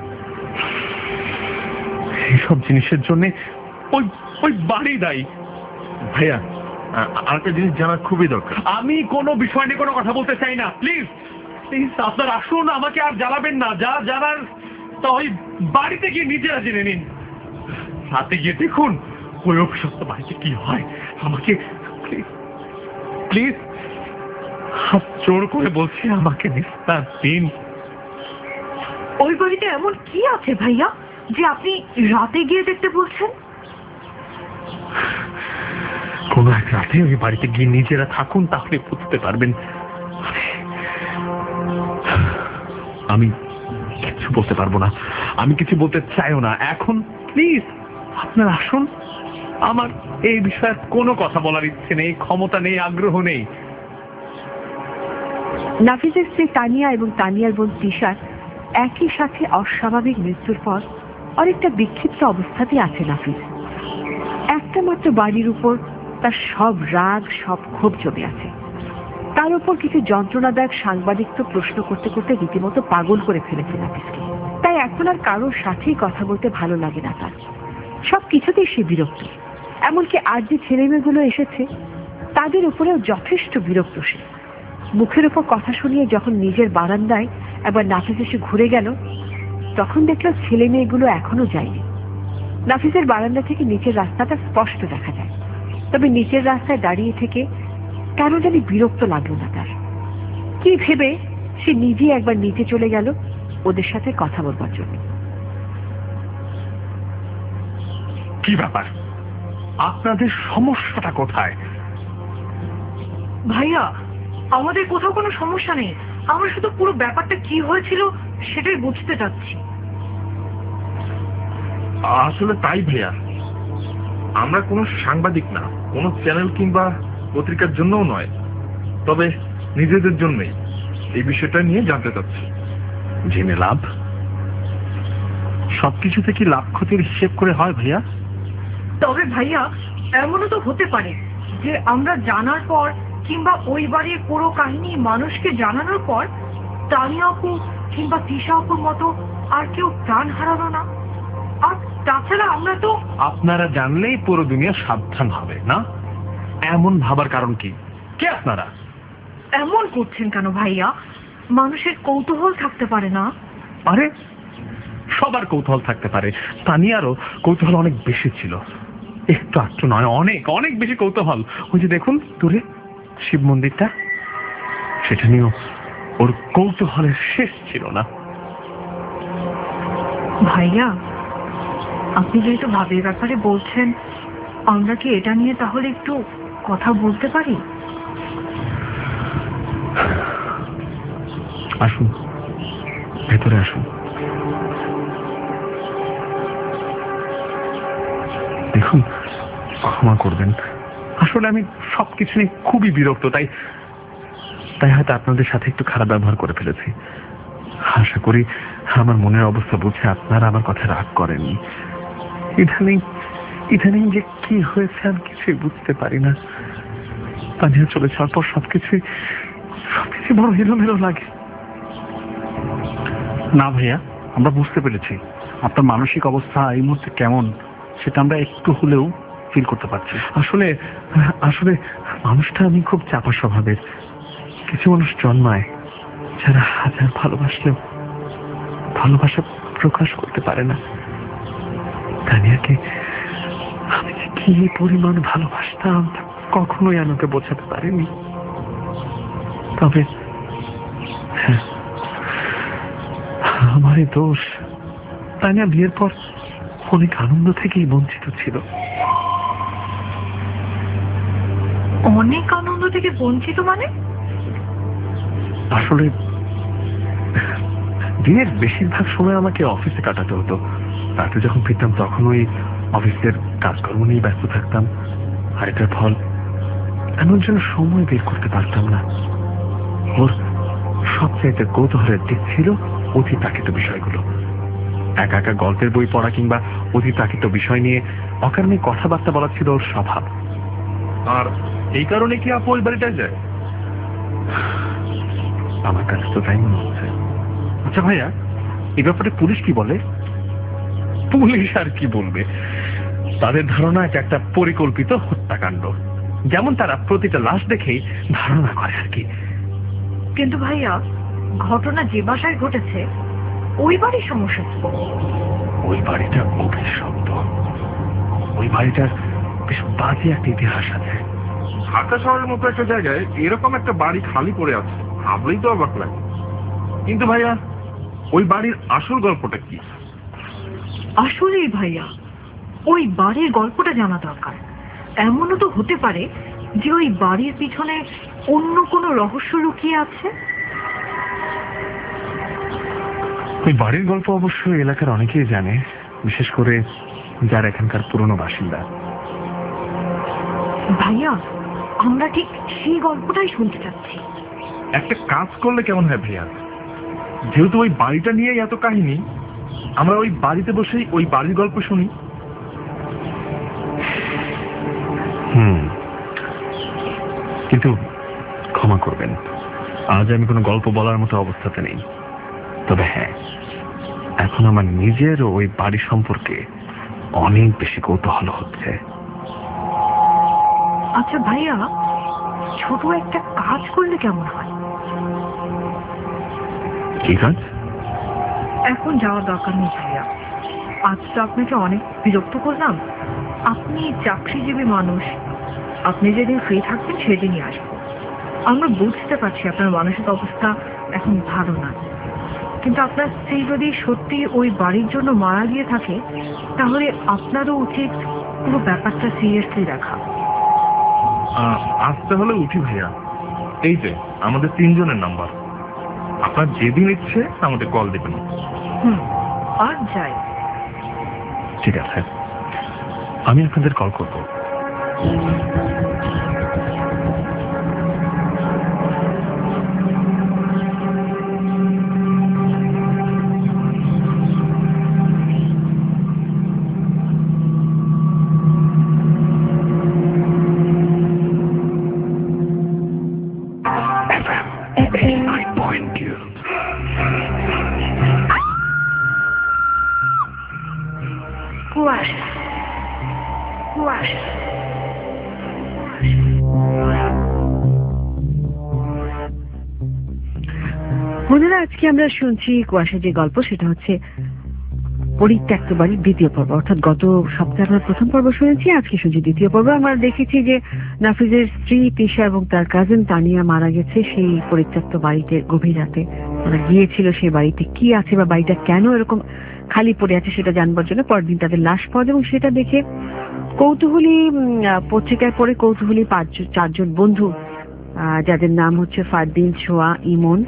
এইসব জিনিসের জন্য ওই ওই বাড়ি দায়ী। ভাইয়া, আরেকটা জিনিস জানার খুবই দরকার। আমি কোনো বিষয় নিয়ে কোনো কথা বলতে চাই না। প্লিজ প্লিজ আপনার আসুন, আমাকে আর জ্বালাবেন না। যা জানার তা ওই বাড়িতে গিয়ে নিজেরা জেনে নিন। রাতে গিয়ে দেখুন ওই অভিশপ্ত বাড়িতে কি হয়। আমাকে প্লিজ প্লিজ হাত জোর করে বলছি, আমাকে নিস্তার দিন। ওই বাড়িতে এমন কি আছে ভাইয়া যে আপনি রাতে গিয়ে দেখতে বলছেন? কোনো এক রাতে ওই বাড়িতে গিয়ে নিজেরা থাকুন, তাহলে বুঝতে পারবেন। আমি কিছু বলতে পারবো না, আমি কিছু বলতে চাইও না এখন। প্লিজ আপনারা আসুন। আমার এই বিষয়ে কোনো কথা বলার ইচ্ছে নেই, ক্ষমতা নেই, আগ্রহ নেই। নাফিসের স্ত্রী তানিয়া এবং তানিয়ার বোন তিশার একই সাথে অস্বাভাবিক মৃত্যুর পর অনেকটা বিক্ষিপ্ত অবস্থাতে আছে নাফিস। একটা মাত্র বাড়ির উপর তার সব রাগ, সব ক্ষোভ জমে আছে। তার উপর কিছু যন্ত্রণাদায়ক সাংবাদিক তো প্রশ্ন করতে করতে রীতিমতো পাগল করে ফেলেছে নাফিসকে। তাই এখন আর কারোর সাথেই কথা বলতে ভালো লাগে না তার। সব কিছুতেই সে বিরক্ত। এমনকি আজ যে ছেলেমেয়েগুলো এসেছে তাদের উপরেও যথেষ্ট বিরক্ত সে। মুখের উপর কথা শুনিয়ে যখন নিজের বারান্দায় একবার নাফিস এসে ঘুরে গেল, তখন দেখলো ছেলে মেয়েগুলো এখনো যায়নি। নাফিসের বারান্দা থেকে নিচের রাস্তাটা স্পষ্ট দেখা যায়। তবে নিচের রাস্তায় দাঁড়িয়ে থেকে কেন জানি বিরক্ত লাগলো না তার। কি ভেবে সে নিজে একবার নিচে চলে গেল ওদের সাথে কথা বলবার জন্য। কি ব্যাপার? আপনাদের সমস্যাটা কোথায়? ভাইয়া, আমাদের কোথাও কোনো সমস্যা নেই, আমরা শুধু পুরো ব্যাপারটা কি হয়েছিল সেটাই বুঝতে চাচ্ছি। আসলে তাই ভাইয়া, আমরা কোনো সাংবাদিক না, কোনো চ্যানেল কিংবা পত্রিকার জন্যও নয়, তবে নিজেদের জন্যই এই বিষয়টা নিয়ে জানতে চাচ্ছি। জেনে লাভ? সবকিছুতে কি লাভ ক্ষতির হিসেব করে হয় ভাইয়া? তবে ভাইয়া, এমনও তো হতে পারে যে আমরা জানার পর কিংবা ওই বাড়ির পুরো কাহিনী মানুষকে জানানোর পর তানিয়া আপু কিংবা তিশা আপুর মতো আর কেউ প্রাণ হারালো না। আর তাছাড়া আমরা তো... আপনারা জানলেই পুরো দুনিয়া সাবধান হবে না? এমন ভাবার কারণ কি? কে আপনারা? এমন করছেন কেন ভাইয়া? মানুষের কৌতূহল থাকতে পারে না? আরে সবার কৌতূহল থাকতে পারে, তানিয়ারও কৌতূহল অনেক বেশি ছিল। একটু আটটু নয়, অনেক অনেক বেশি কৌতূহল। ওই যে দেখুন দূরে শিব মন্দিরটা, সেটা নিয়েও ওর কৌতূহলের শেষ ছিল না। ভাইয়া, আপনি যেহেতু ভাবির ব্যাপারে বলছেন, আমরা কি এটা নিয়ে তাহলে একটু কথা বলতে পারি? আসুন, ভেতরে আসুন। দেখুন, ক্ষমা করবেন, আসলে আমি সবকিছু নিয়ে খুবই বিরক্ত, তাই হয়তো আপনাদের সাথে একটু খারাপ ব্যবহার করে ফেলেছি। আশা করি আমার মনের অবস্থা বুঝে আপনারা আমার কথা রাগ করেননি। ইদানিং যে কি হয়েছে আমি কিছুই বুঝতে পারি না। তানিয়া চলে যাওয়ার পর সবকিছু বড় এলোমেলো লাগে। না ভাইয়া, আমরা বুঝতে পেরেছি আপনার মানসিক অবস্থা এই মুহূর্তে কেমন, সেটা আমরা একটু হলেও ফিল করতে পারছি। আসলে মানুষটা আমি খুব চাপা স্বভাবের। কিছু মানুষ জন্মায় যারা হাজার ভালোবাসলেও ভালোবাসা প্রকাশ করতে পারে না। তানিয়াকে আমি যে কি পরিমাণ ভালোবাসতাম কখনোই আমাকে বোঝাতে পারিনি। তবে আমারই দোষ। তানিয়া বিয়ের পর অনেক আনন্দ থেকেই বঞ্চিত ছিল। অনেক আনন্দ থেকে বঞ্চিত মানে? আসলে দিনের বেশিরভাগ সময় আমাকে অফিসে কাটাতে হতো। রাতে যখন ফিরতাম তখন ওই অফিসের কাজকর্ম নিয়ে ব্যস্ত থাকতাম। আর এটার ফল এমন যেন সময় বের করতে পারতাম না। ওর সবচাইতে কৌতূহলের দিক ছিল অতিপ্রাকৃত বিষয়গুলো। একা একা গল্পের বই পড়া কিংবা অতিপ্রাকৃত বিষয় নিয়ে অকারণে কথাবার্তা বলা ছিল ওর স্বভাব। আর এই কারণে কি আপু ওই বাড়িটায় যায়? আমার কাছে তো তাই মনে হচ্ছে। আচ্ছা ভাইয়া, এই ব্যাপারে পুলিশ কি বলে? পুলিশ আর কি বলবে, তাদের ধারণা এটা একটা পরিকল্পিত হত্যাকাণ্ড, যেমন তারা প্রতিটা লাশ দেখেই ধারণা করে আর কি। কিন্তু ভাইয়া, ঘটনা যে বাসায় ঘটেছে ওই বাড়ির সমস্যা কি? ওই বাড়িটা অভিশপ্ত। ওই বাড়িটার বেশ বাজে একটা ইতিহাস আছে। ঢাকা শহরের মতো একটা জায়গায় এরকম একটা বাড়ি খালি পড়ে আছে, ভাবলেই তো অবাক লাগে। কিন্তু ভাইয়া, ওই বাড়ির আসল গল্পটা কি? আসলেই ভাইয়া, ওই বাড়ির গল্পটা জানা দরকার। এমনও তো হতে পারে যে ওই বাড়ির পিছনে অন্য কোনো রহস্য লুকিয়ে আছে। ওই বাড়ির গল্প অবশ্য এলাকার অনেকেই জানে, বিশেষ করে যারা এখানকার পুরনো বাসিন্দা। ভাইয়া, আমরা ঠিক সেই গল্পটাই শুনতে চাচ্ছি। একটা কাজ করলে কেমন হয় ভাইয়া, যেহেতু ওই বাড়িটা নিয়ে এত কাহিনী, আমরা ওই বাড়িতে বসেই ওই বাড়ির গল্প শুনি। কিন্তু ক্ষমা করবেন, আজ আমি কোনো গল্প বলার মতো অবস্থাতে নেই। তবে হ্যাঁ, এখন আমার নিজের ওই বাড়ি সম্পর্কে অনেক বেশি কৌতূহল হচ্ছে। আচ্ছা ভাইয়া, ছোট একটা কাজ করলে কেমন হয়? কি কাজ? এখন যাওয়ার দরকার নেই ভাইয়া, আজ তো আপনাকে অনেক বিরক্ত করলাম। আপনি চাকরিজীবী মানুষ, আপনি যেদিন ফ্রি থাকবেন সেদিনই আসবো। আমরা বুঝতে পারছি আপনার মানসিক অবস্থা এখন ভালো না, কিন্তু আপনার স্ত্রী যদি সত্যি ওই বাড়ির জন্য মারা গিয়ে থাকে, তাহলে আপনারও উচিত পুরো ব্যাপারটা সিরিয়াসলি রাখা। আসতে হলে উঠি ভাইয়া, এই যে আমাদের 3 জনের নাম্বার, আপনার যেদিন ইচ্ছে আমাদের কল দেবেন। আর যাই। ঠিক আছে, আমি আপনাদের কল করব। কুয়াশা কুয়াশা। বন্ধুরা, আজকে আমরা শুনছি কুয়াশা যে গল্প, সেটা হচ্ছে পরিত্যক্ত বাড়ির দ্বিতীয় পর্ব। অর্থাৎ গত সপ্তাহে আমরা প্রথম পর্ব শুনেছি, আজকে শুনছি দ্বিতীয় পর্ব। আমরা দেখেছি যে নাফিজের স্ত্রী তিশা এবং তার কাজিন তানিয়া মারা গেছে সেই পরিত্যক্ত বাড়িতে গভীর রাতে। তারা গিয়েছিল সেই বাড়িতে কি আছে বা বাড়িটা কেন এরকম খালি পড়ে আছে সেটা জানবার জন্য। পরের দিন তাদের লাশ পাওয়া যায় এবং সেটা দেখে কৌতূহলী পত্রিকায় পড়ে কৌতূহলী 4জন বন্ধু, যাদের নাম হচ্ছে ফারদিন, ছোয়া, ইমন,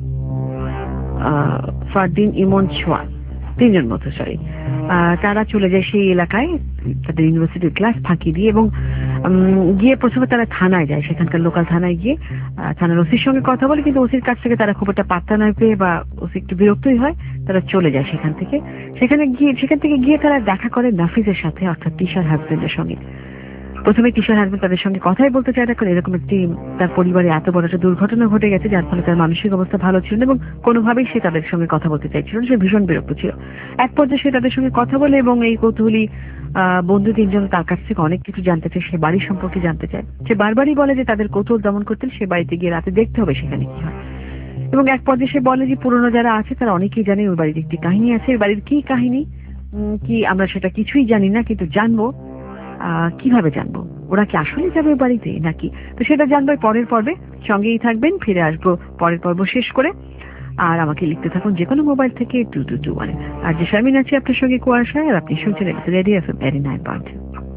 ছোয়া, 3 জন মতো, তারা চলে যায় সেই এলাকায় তাদের ইউনিভার্সিটির ক্লাস ফাঁকি দিয়ে এবং গিয়ে প্রথমে তারা থানায় যায়। সেখানকার লোকাল থানায় গিয়ে থানার ওসির সঙ্গে কথা বলে, কিন্তু ওসির কাছ থেকে তারা খুব একটা পাত্তা না পেয়ে বা ওসি একটু বিরক্তই হয়, তারা চলে যায় সেখান থেকে গিয়ে তারা দেখা করে নাফিজের সাথে, অর্থাৎ তিশার হাজবেন্ডের সঙ্গে। প্রথমে তিশার হাজবেন্ড তাদের সঙ্গে কথাই বলতে চায় না, কারণ এরকম একটি তার পরিবারে এত বড় একটা দুর্ঘটনা ঘটে গেছে যার ফলে তার মানসিক অবস্থা ভালো ছিল না এবং কোনোভাবেই সে তাদের সঙ্গে কথা বলতে চাইছিল না। সে ভীষণ বিরক্ত ছিল। এক পর্যায়ে সে তাদের সঙ্গে কথা বলে এবং এই কৌতূহলী বন্ধু 3 জন তার কাছ থেকে অনেক কিছু জানতে চায়, সে বাড়ির সম্পর্কে জানতে চায়। সে বারবারই বলে যে তাদের কৌতূহল দমন করতে সে বাড়িতে গিয়ে রাতে দেখতে হবে সেখানে কি হয়। এবং এক পর্যায়ে সে বলে যে পুরনো যারা আছে তারা অনেকেই জানে ওই বাড়ির একটি কাহিনী আছে। ওই বাড়ির কি কাহিনী কি আমরা সেটা কিছুই জানি না, কিন্তু জানবো। কিভাবে জানবো? ওরা কি আসলে যাবে ওই বাড়িতে নাকি? তো সেটা জানবো পরের পর্বে। সঙ্গেই থাকবেন, ফিরে আসবো পরের পর্ব শেষ করে। আর আমাকে লিখতে থাকুন যে কোনো মোবাইল থেকে 2221। আর যে শারমিন আছে আপনার সঙ্গে কুয়াশায়, আর আপনি শুনছেন রেডিও FM 89.2।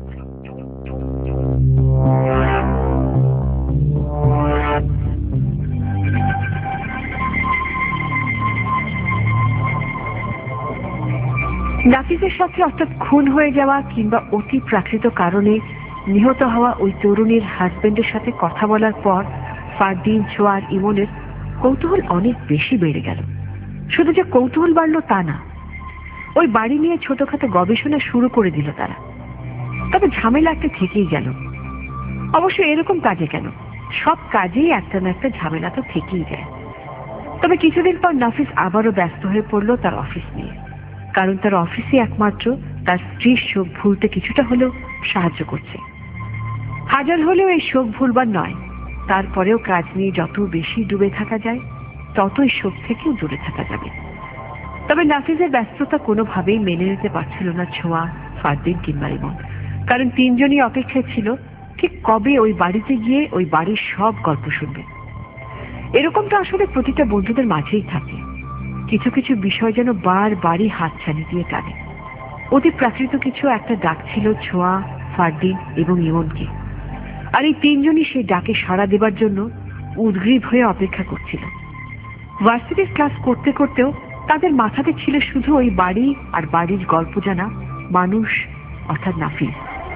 নাফিজের সাথে অর্থাৎ খুন হয়ে যাওয়া কিংবা অতি প্রাকৃত কারণে নিহত হওয়া ওই তরুণীর হাজবেন্ডের সাথে কথা বলার পর ফারদিন, ছোয়া আর ইমনের কৌতূহল অনেক বেশি বেড়ে গেল। শুধু যে কৌতূহল বাড়লো তা না, ওই বাড়ি নিয়ে ছোটখাটো গবেষণা শুরু করে দিল তারা। তবে ঝামেলা একটা থেকেই গেল। অবশ্য এরকম কাজে কেন, সব কাজেই একটা না একটা ঝামেলা তো থেকেই যায়। তবে কিছুদিন পর নাফিজ আবারও ব্যস্ত হয়ে পড়লো তার অফিস নিয়ে, কারণ তার অফিসে একমাত্র তার স্ত্রীর শোক ভুলতে কিছুটা হলেও সাহায্য করছে। হাজার হলেও এই শোক ভুলবার নয়, তারপরেও কাজ নিয়ে যত বেশি ডুবে থাকা যায় ততই শোক থেকেও দূরে থাকা যাবে। তবে নাফিজের ব্যস্ততা কোনোভাবেই মেনে নিতে পারছিল না ছোয়া, ফারদিন কিংবা ইমন, কারণ 3 জনই অপেক্ষায় ছিল ঠিক কবে ওই বাড়িতে গিয়ে ওই বাড়ির সব গল্প শুনবে। এরকমটা আসলে প্রতিটা বন্ধুদের মাঝেই থাকে। কিছু কিছু বিষয় যেন বারবারই হাতছানি দিয়ে টানে। অতি প্রাকৃত কিছু একটা ডাক ছিল ছোয়া, ফারদিন এবং ইমনকে, আর এই 3 জনই সেই ডাকে সাড়া দেবার জন্য উদ্গ্রীব হয়ে অপেক্ষা করছিল। ভার্সিটির ক্লাস করতে করতেও তাদের মাথাতে ছিল শুধু ওই বাড়ি আর বাড়ির গল্প জানা মানুষ, অর্থাৎ নাফিজ।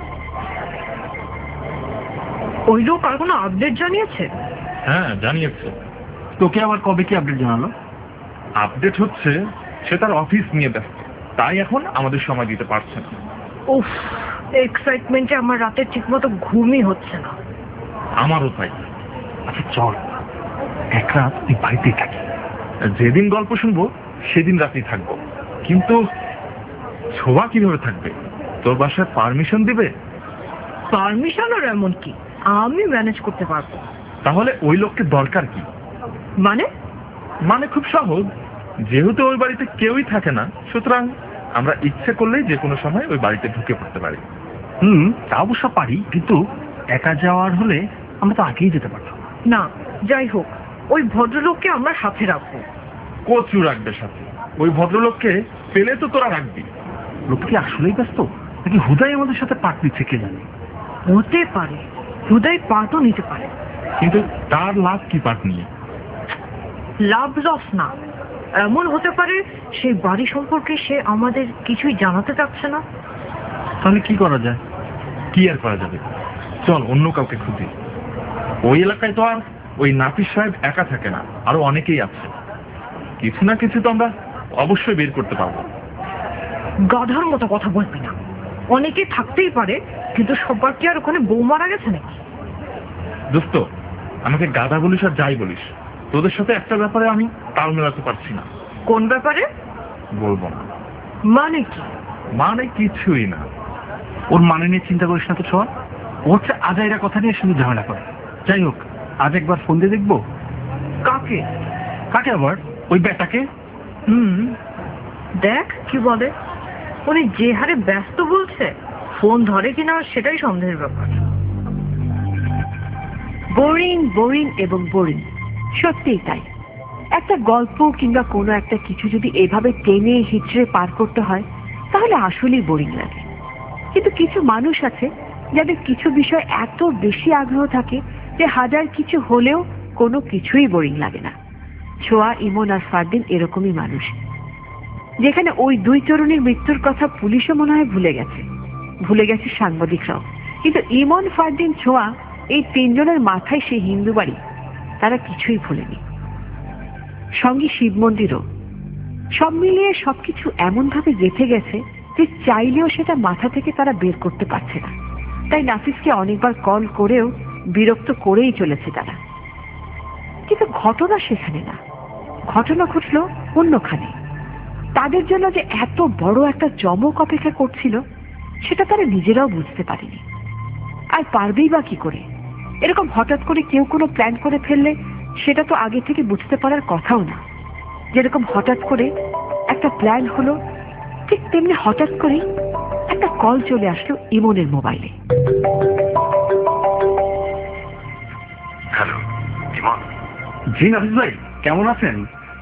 ওই লোক আর কোনো আপডেট জানিয়েছে? হ্যাঁ, জানিয়েছে। তোকে আবার কবে কি আপডেট জানালো? আপডেট হচ্ছে সে তার অফিস নিয়ে ব্যস্ত, তাই এখন আমাদের সময় দিতে পারছে না। উফ, এক্সাইটমেন্টে আমার রাতে ঠিকমতো ঘুমই হচ্ছে না। আমারও তাই। আচ্ছা চল এক রাত তুই বাড়িতেই থাকি, যেদিন গল্প শুনবো সেদিন রাতেই থাকবো। কিন্তু ছোয়া কিভাবে থাকবে? তোর বাসায় পারমিশন দিবে? পারমিশন আর এমন কি, আমি ম্যানেজ করতে পারবো। তাহলে ওই লোককে দরকার কি? মানে খুব সহজ, যেহেতু ওই বাড়িতে কেউই থাকে না, সুতরাং আমরা ইচ্ছে করলেই যে কোনো সময় ওই বাড়িতে ঢুকে পড়তে পারি। তা অবশ্য পারি, কিন্তু একা যাওয়ার হলে আমরা তো আগেই যেতে পারতাম। না, যাই হোক, ওই ভদ্রলোককে আমরা সাথে রাখবো। কচু রাখবে সাথে? ওই ভদ্রলোককে পেলে তো তোরা রাখবি। লোকটা কি আসলেই ব্যস্ত নাকি হুদাই আমাদের সাথে পাঠ দিচ্ছে কে জানে? হতে পারে, হুদাই পাঠও নিতে পারে। কিন্তু তার লাভ কি পাট নিয়ে? লাভ লস না, এমন হতে পারে সেই বাড়ি সম্পর্কে সে আমাদের কিছুই জানাতে চাচ্ছে না। তাহলে কি করা যায়? কি আর করা যাবে, চল অন্য কাউকে খুঁজি। ওই এলাকায় তো আর ওই নাফিস সাহেব একা থাকে না, আরো অনেকেই আছে। কিছু না কিছু তো আমরা অবশ্যই বের করতে পারবো। গাধার মতো কথা বলবি না, অনেকে থাকতেই পারে, কিন্তু সবার কি আর ওখানে বউ মারা গেছে নাকি? দোস্ত, আমাকে গাধা বলিস আর যাই বলিস, তোদের সাথে একটা ব্যাপারে আমি তাল মেলাতে পারছি না। কোন ব্যাপারে? বলবো না। মানে কি? মানে কিছুই না। ওর মানে নিয়ে চিন্তা করিস না তো ছোঁয়া, ও হচ্ছে আজাইরা কথা নিয়ে শুধু ঝামেলা করে। যাই হোক, আজ একবার ফোন দিয়ে দেখবো। কাকে? কাকে আবার? ওই বেটাকে। দেখ কি বলে। উনি যে হারে ব্যস্ত বলছে, ফোন ধরে কিনা সেটাই সন্দেহের ব্যাপার। বোরিং বোরিং এবং বোরিং, সত্যিই তাই। একটা গল্প কিংবা কোনো একটা কিছু যদি এভাবে টেনে হিচড়ে পার করতে হয় তাহলে আসলেই বোরিং লাগে। কিন্তু কিছু মানুষ আছে যাদের কিছু বিষয় এত বেশি আগ্রহ থাকে যে হাজার কিছু হলেও কোনো কিছুই বোরিং লাগে না। ছোঁয়া, ইমন আর ফারদিন এরকমই মানুষ। যেখানে ওই দুই তরুণীর মৃত্যুর কথা পুলিশও মনে হয় ভুলে গেছে সাংবাদিকরাও, কিন্তু ইমন, ফারদিন, ছোঁয়া এই তিনজনের মাথায় সেই হিন্দু বাড়ি তারা কিছুই ভুলেনি, সঙ্গে শিব মন্দিরও। সব মিলিয়ে সবকিছু এমন ভাবে গেঁথে গেছে যে চাইলেও সেটা মাথা থেকে তারা বের করতে পারছে না। তাই নাফিসকে অনেকবার কল করেও বিরক্ত করেই চলেছে তারা। কিন্তু ঘটনা সেখানে না, ঘটনা ঘটল অন্যখানে। তাদের জন্য যে এত বড় একটা চমক অপেক্ষা করছিল সেটা তারা নিজেরাও বুঝতে পারেনি। আর পারবেই বা কি করে? এরকম হঠাৎ করে কেউ কোনো প্ল্যান করে ফেললে সেটা তো আগে থেকে বুঝতে পারার কথাও না। যেরকম হঠাৎ করে একটা প্ল্যান হলো, ঠিক তেমনি হঠাৎ করে একটা কল চলে আসলো ইমনের মোবাইলে। হ্যালো ইমন। জি নাফিস ভাই, কেমন আছেন?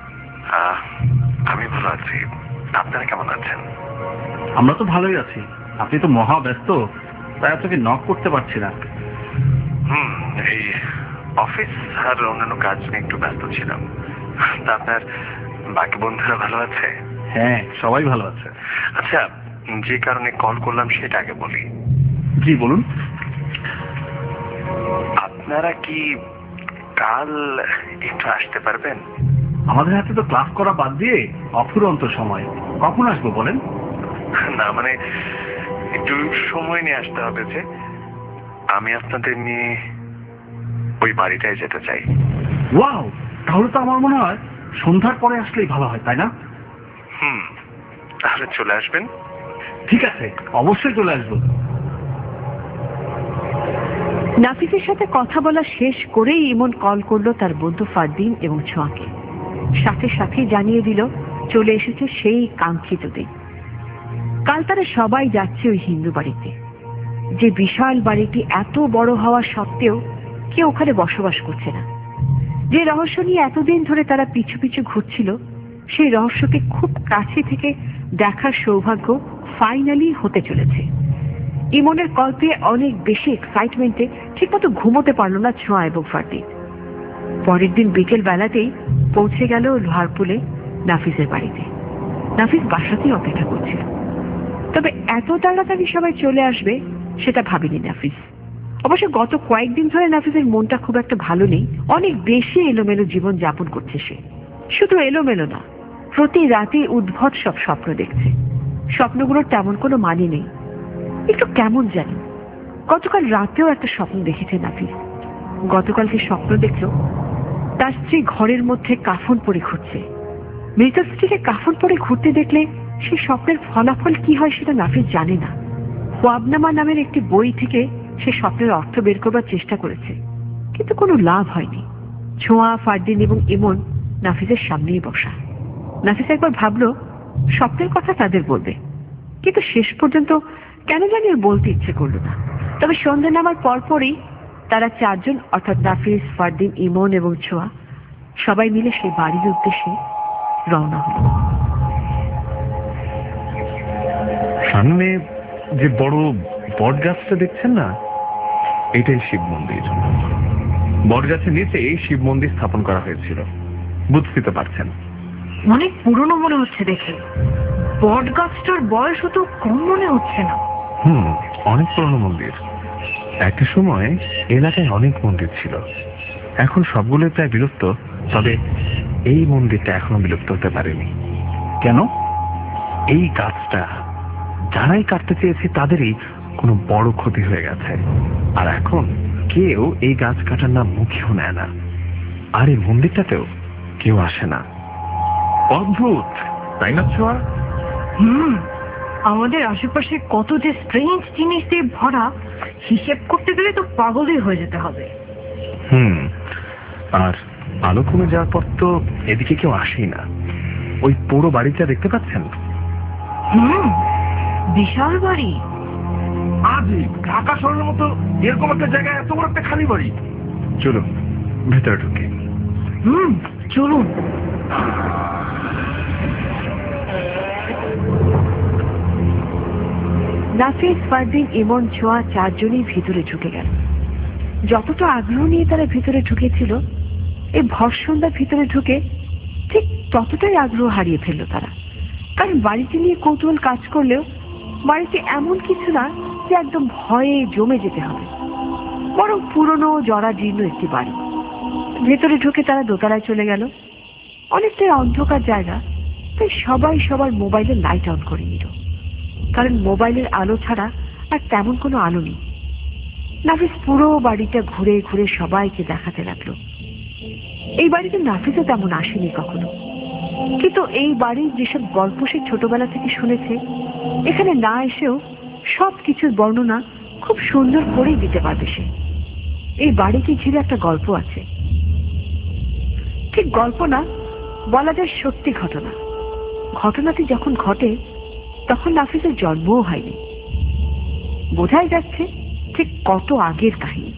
আমি ভালো আছি, আপনারা কেমন আছেন? আমরা তো ভালোই আছি। আপনি তো মহা ব্যস্ত, তাই আপনাকে নক করতে পারছি না। এই অফিস আর অন্যান্য কাজ নিয়ে একটু ব্যস্ত ছিলাম। তা আপনার বাকি বন্ধুরা ভালো আছে? হ্যাঁ, সবাই ভালো আছে। আচ্ছা, যে কারণে কল করলাম সেটা আগে বলি। জি বলুন। আপনারা কি কাল একটু আসতে পারবেন? আমাদের হাতে তো ক্লাস করা বাদ দিয়ে অফুরন্ত সময়, কখন আসবো বলেন? না মানে একটু সময় নিয়ে আসতে হবে। যে আমি আপনাদের নিয়ে ওই বাড়িটায় যেতে চাই। ওয়াও, তাহলে তো আমার মনে হয় সন্ধ্যার পরে আসলেই ভালো হয়, তাই না? তাহলে চলে আসবেন। ঠিক আছে, অবশ্যই চলে আসবো। নাফিসের সাথে কথা বলা শেষ করেই ইমন কল করলো তার বন্ধু ফারদিন এবং ছোঁয়াকে। সাথে সাথে জানিয়ে দিল চলে এসেছে সেই কাঙ্ক্ষিত দিন। কাল তারা সবাই যাচ্ছে ওই হিন্দু বাড়িতে, যে বিশাল বাড়িটি এত বড় হওয়া সত্ত্বেও কেউ ওখানে বসবাস করছে না। যে রহস্য নিয়ে এতদিন ধরে তারা পিছু পিছু ঘুরছিল, সেই রহস্যকে খুব কাছে থেকে দেখার সৌভাগ্য ফাইনালি হতে চলেছে। ইমনের কল পেয়ে অনেক বেশি এক্সাইটমেন্টে ঠিকমতো ঘুমোতে পারল না ছোঁয়া এবং ফারদিন। পরের দিন বিকেল বেলাতেই পৌঁছে গেল লোহারপুলে নাফিসের বাড়িতে। নাফিস বাসাতেই অপেক্ষা করছিল, তবে এত তাড়াতাড়ি সবাই চলে আসবে সেটা ভাবেনি নাফিস। অবশ্য গত কয়েকদিন ধরে নাফিসের মনটা খুব একটা ভালো নেই, অনেক বেশি এলোমেলো জীবন যাপন করছে সে। শুধু এলোমেলো না, প্রতি রাতে উদ্ভট সব স্বপ্ন দেখছে। স্বপ্নগুলোর তেমন কোনো মানে নেই, একটু কেমন জানি। গতকাল রাতেও একটা স্বপ্ন দেখেছে নাফিস। গতকালকে স্বপ্ন দেখল তার স্ত্রী ঘরের মধ্যে কাফন পরে ঘুরছে। মৃত স্ত্রীকে কাফন পরে ঘুরতে দেখলে সেই স্বপ্নের ফলাফল কি হয় সেটা নাফিস জানে না। ওয়াবনামা নামের একটি বই থেকে সে স্বপ্নের অর্থ বের করবার চেষ্টা করেছে, কিন্তু কোনো লাভ হয়নি। ছোঁয়া, ফারদিন এবং ইমন নাফিসের সামনেই বসা। নাফিস একবার ভাবলো স্বপ্নের কথা তাদের বলবে, কিন্তু শেষ পর্যন্ত কেন জানি ওর বলতে ইচ্ছে করলো না। তবে সন্ধ্যা নামার পরপরই তারা চারজন, অর্থাৎ নাফিস, ফারদিন, ইমন এবং ছোঁয়া, সবাই মিলে সেই বাড়ির উদ্দেশ্যে রওনা হল। সামনে যে বড় বট গাছটা দেখছেন না, এটাই শিব মন্দির। বটগাছের নিচে এই শিব মন্দির স্থাপন করা হয়েছিল, বুঝতে তো পারছেন। অনেক পুরনো মনে হচ্ছে দেখে। বট গাছটার বয়স তো কম মনে হচ্ছে না। অনেক পুরনো মন্দির। একটা সময় এলাকায় অনেক মন্দির ছিল, এখন সবগুলোই প্রায় বিলুপ্ত। তবে এই মন্দিরটা এখনো বিলুপ্ত হতে পারেনি। কেন? এই গাছটা যারাই কাটতে চেয়েছে তাদেরই কোনো বড় ক্ষতি হয়ে গেছে, আর এখন কেউ এই গাছ কাটার নাম মুখেও নেয় না, আর এই মন্দিরটাতেও কেউ আসে না। অদ্ভুত, তাই না ছোঁয়া? আমাদের আশেপাশে কত যে স্ট্রেঞ্জ জিনিস দিয়ে ভরা, হিসেব করতে গেলে তো পাগলই হয়ে যেতে হবে। আর আলো কমে যাওয়ার পর তো এদিকে কেউ আসেই না। ওই পুরো বাড়িটা দেখতে পাচ্ছেন? বিশাল বাড়ি। আজই ঢাকা শহরের মতো এরকম একটা জায়গায় এত বড় একটা খালি বাড়ি। চলুন ভেতরে ঢুকে। চলুন। নাফিস, ফারদিন, ইমন, ছোঁয়া চারজনই ভিতরে ঢুকে গেল। যতটা আগ্রহ নিয়ে তারা ভিতরে ঢুকেছিল, এই ভরসন্ধ্যার ভিতরে ঢুকে ঠিক ততটাই আগ্রহ হারিয়ে ফেলল তারা। কারণ বাড়িটি নিয়ে কৌতূহল কাজ করলেও বাড়িতে এমন কিছু না যে একদম ভয়ে জমে যেতে হবে, বরং পুরনো জরাজীর্ণ একটি বাড়ি। ভেতরে ঢুকে তারা দোতলায় চলে গেল। অনেকটাই অন্ধকার জায়গা, তাই সবাই সবার মোবাইলের লাইট অন করে নিল, কারণ মোবাইলের আলো ছাড়া আর তেমন কোনো আলো নেই। নাফিস পুরো বাড়িটা ঘুরে ঘুরে সবাইকে দেখাতে লাগলো। এই বাড়িতে নাফিসও তেমন আসেনি কখনো, কিন্তু এই বাড়ির যেসব গল্প সে ছোটবেলা থেকে শুনেছে, এখানে না এসেও সব কিছুর বর্ণনা খুব সুন্দর করেই দিতে পারবে সে। এই বাড়িকে ঘিরে একটা গল্প আছে, ঠিক গল্প না, বলা যায় সত্যি ঘটনা। ঘটনাটি যখন ঘটে তখন নাফিসের জন্মও হয়নি। বোঝাই যাচ্ছে ঠিক কত আগের কাহিনী।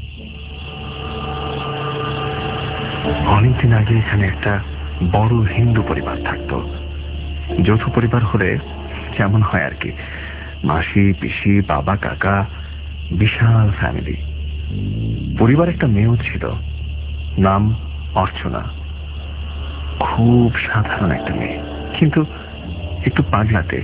অনেকদিন আগে এখানে একটা বড় হিন্দু পরিবার থাকতো। যৌথ পরিবার হলে যেমন হয় আর কি, মাসি, পিসি, বাবা, কাকা, বিশাল ফ্যামিলি। পরিবার একটা মেয়েও ছিল, নাম অর্চনা। খুব সাধারণ একটা মেয়ে, কিন্তু একটু পাগলাটে।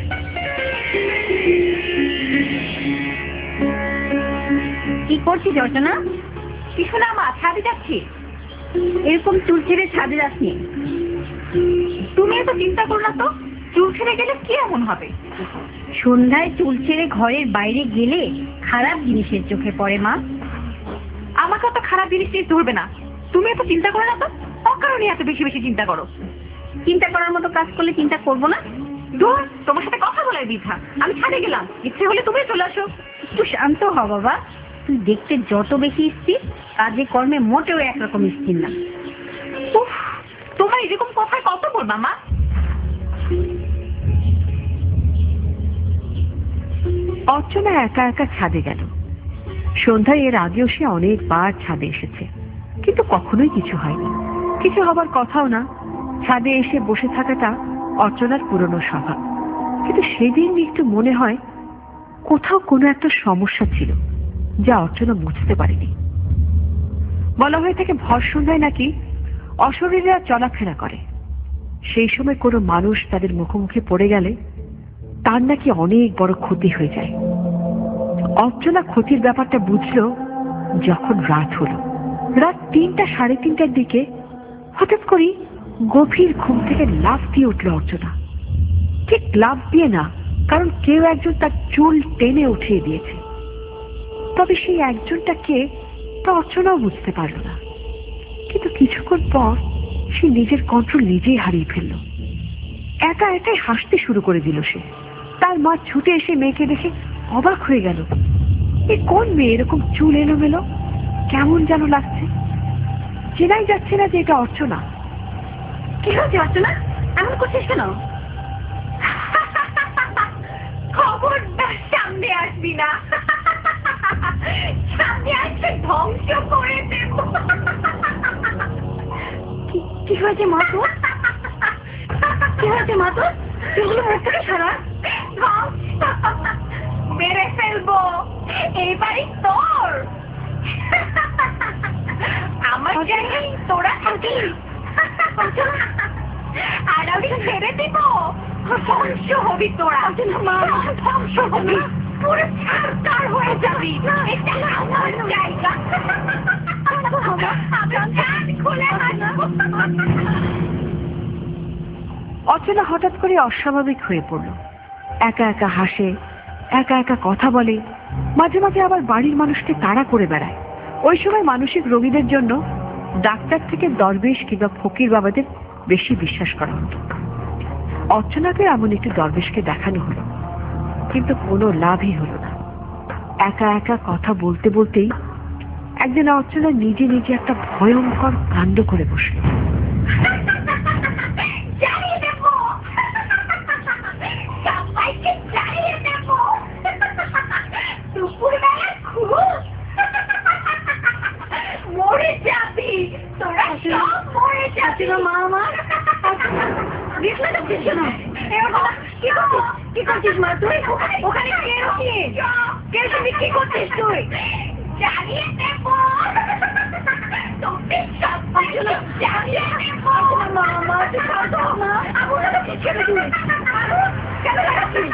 কি করছিস অর্চনা? কিছু না মা, ছাদে যাচ্ছি। এরকম চুল ছেড়ে ছাদে যাসনি। তুমি এত চিন্তা করো না তো, চুল ছেড়ে গেলে কি এমন হবে? সন্ধ্যায় চুল ছেড়ে ঘরের বাইরে গেলে খারাপ জিনিসের চোখে পড়ে মা। আমাকে তো খারাপ জিনিস নিয়ে ধরবে না। তুমি এত চিন্তা করো না তো, অকারণে এত বেশি বেশি চিন্তা করো। চিন্তা করার মতো কাজ করলে চিন্তা করবো না? দূর, তোমার সাথে কথা বলাই বৃথা। আমি ছাদে গেলাম, ইচ্ছে হলে তুমি চলে আসো। একটু শান্ত হ বাবা। তুই দেখতে যত বেশি স্থির, কাজে কর্মে মোটেও একরকম স্থির না। উফ, তোমার এরকম কথায় কত বলবা মা? অর্চনা একা একা ছাদে গেল। সন্ধ্যায় এর আগেও সে অনেকবার ছাদে এসেছে, কিন্তু কখনোই কিছু হয়নি। কিছু হবার কথাও না। ছাদে এসে বসে থাকাটা অর্চনার পুরনো স্বভাব। কিন্তু সেদিন একটু মনে হয় কোথাও কোনো একটা সমস্যা ছিল, যা অর্চনা বুঝতে পারেনি। বলা হয়ে থাকে ভর সন্ধ্যায় নাকি অশরীরীরা চলাফেরা করে। সেই সময় কোনো মানুষ তাদের মুখোমুখি পড়ে গেলে তার নাকি অনেক বড় ক্ষতি হয়ে যায়। অর্চনা ক্ষতির ব্যাপারটা বুঝলো যখন রাত হলো। রাত 3টা, 3:30টার দিকে হঠাৎ করে গভীর ঘুম থেকে লাফ দিয়ে উঠল অর্চনা। ঠিক লাফ দিয়ে না, কারণ কেউ একজন তার চুল টেনে উঠিয়ে দিয়েছে। তবে সেই একজনটা কে তা অর্চনাও বুঝতে পারল না। কিন্তু কিছুক্ষণ পর সে নিজের কন্ট্রোল নিজেই হারিয়ে ফেলল। একা একাই হাসতে শুরু করে দিল সে। তার মা ছুটে এসে মেয়েকে দেখে অবাক হয়ে গেল। এ কোন মেয়ে, এরকম চুল এলোমেলো, কেমন যেন লাগছে। চেনাই যাচ্ছে না যে এটা অর্চনা। কি হয়েছে অর্চনা, এমন করছিস কেন? খবরদার সামনে আসবি না। সামনে আসলে ধ্বংস করে দেব। কি হয়েছে মা তোর? কি হয়েছে মা তোর? এগুলো মুখ থেকে সারা। মেরে ফেলবো। এই বাড়ি তোর। আমার জায়গায় তোরা থাকি আর আমি ছেড়ে দিব, ধ্বংস হবি তোরা, ধ্বংস হবি, পুরো ছাড়কার হয়ে যাবি। এটা আমার জায়গা, খুলে অচেনা হঠাৎ করে অস্বাভাবিক হয়ে পড়ল। একা একা হাসে, একা একা কথা বলে, মাঝে মাঝে আবার বাড়ির মানুষকে তাড়া করে বেড়ায়। ওই সময় মানসিক রোগীদের জন্য ডাক্তার থেকে দরবেশ কিংবা ফকির বাবাদের বেশি বিশ্বাস করা হতো। অর্চনাকে এমন একটি দরবেশকে দেখানো হলো, কিন্তু কোনো লাভই হলো না। একা একা কথা বলতে বলতেই একদিন অর্চনা নিজে নিজে একটা ভয়ঙ্কর কাণ্ড করে বসল। মরে যাবি তোরা, সব মরে যাবি। মা আমার কি করছিস মা? তুই ওখানে কি করছিস? তুই জানিয়ে দেব, জানিয়ে দেব। মা আমার ছেড়ে তুই কেন লাগাচ্ছিস?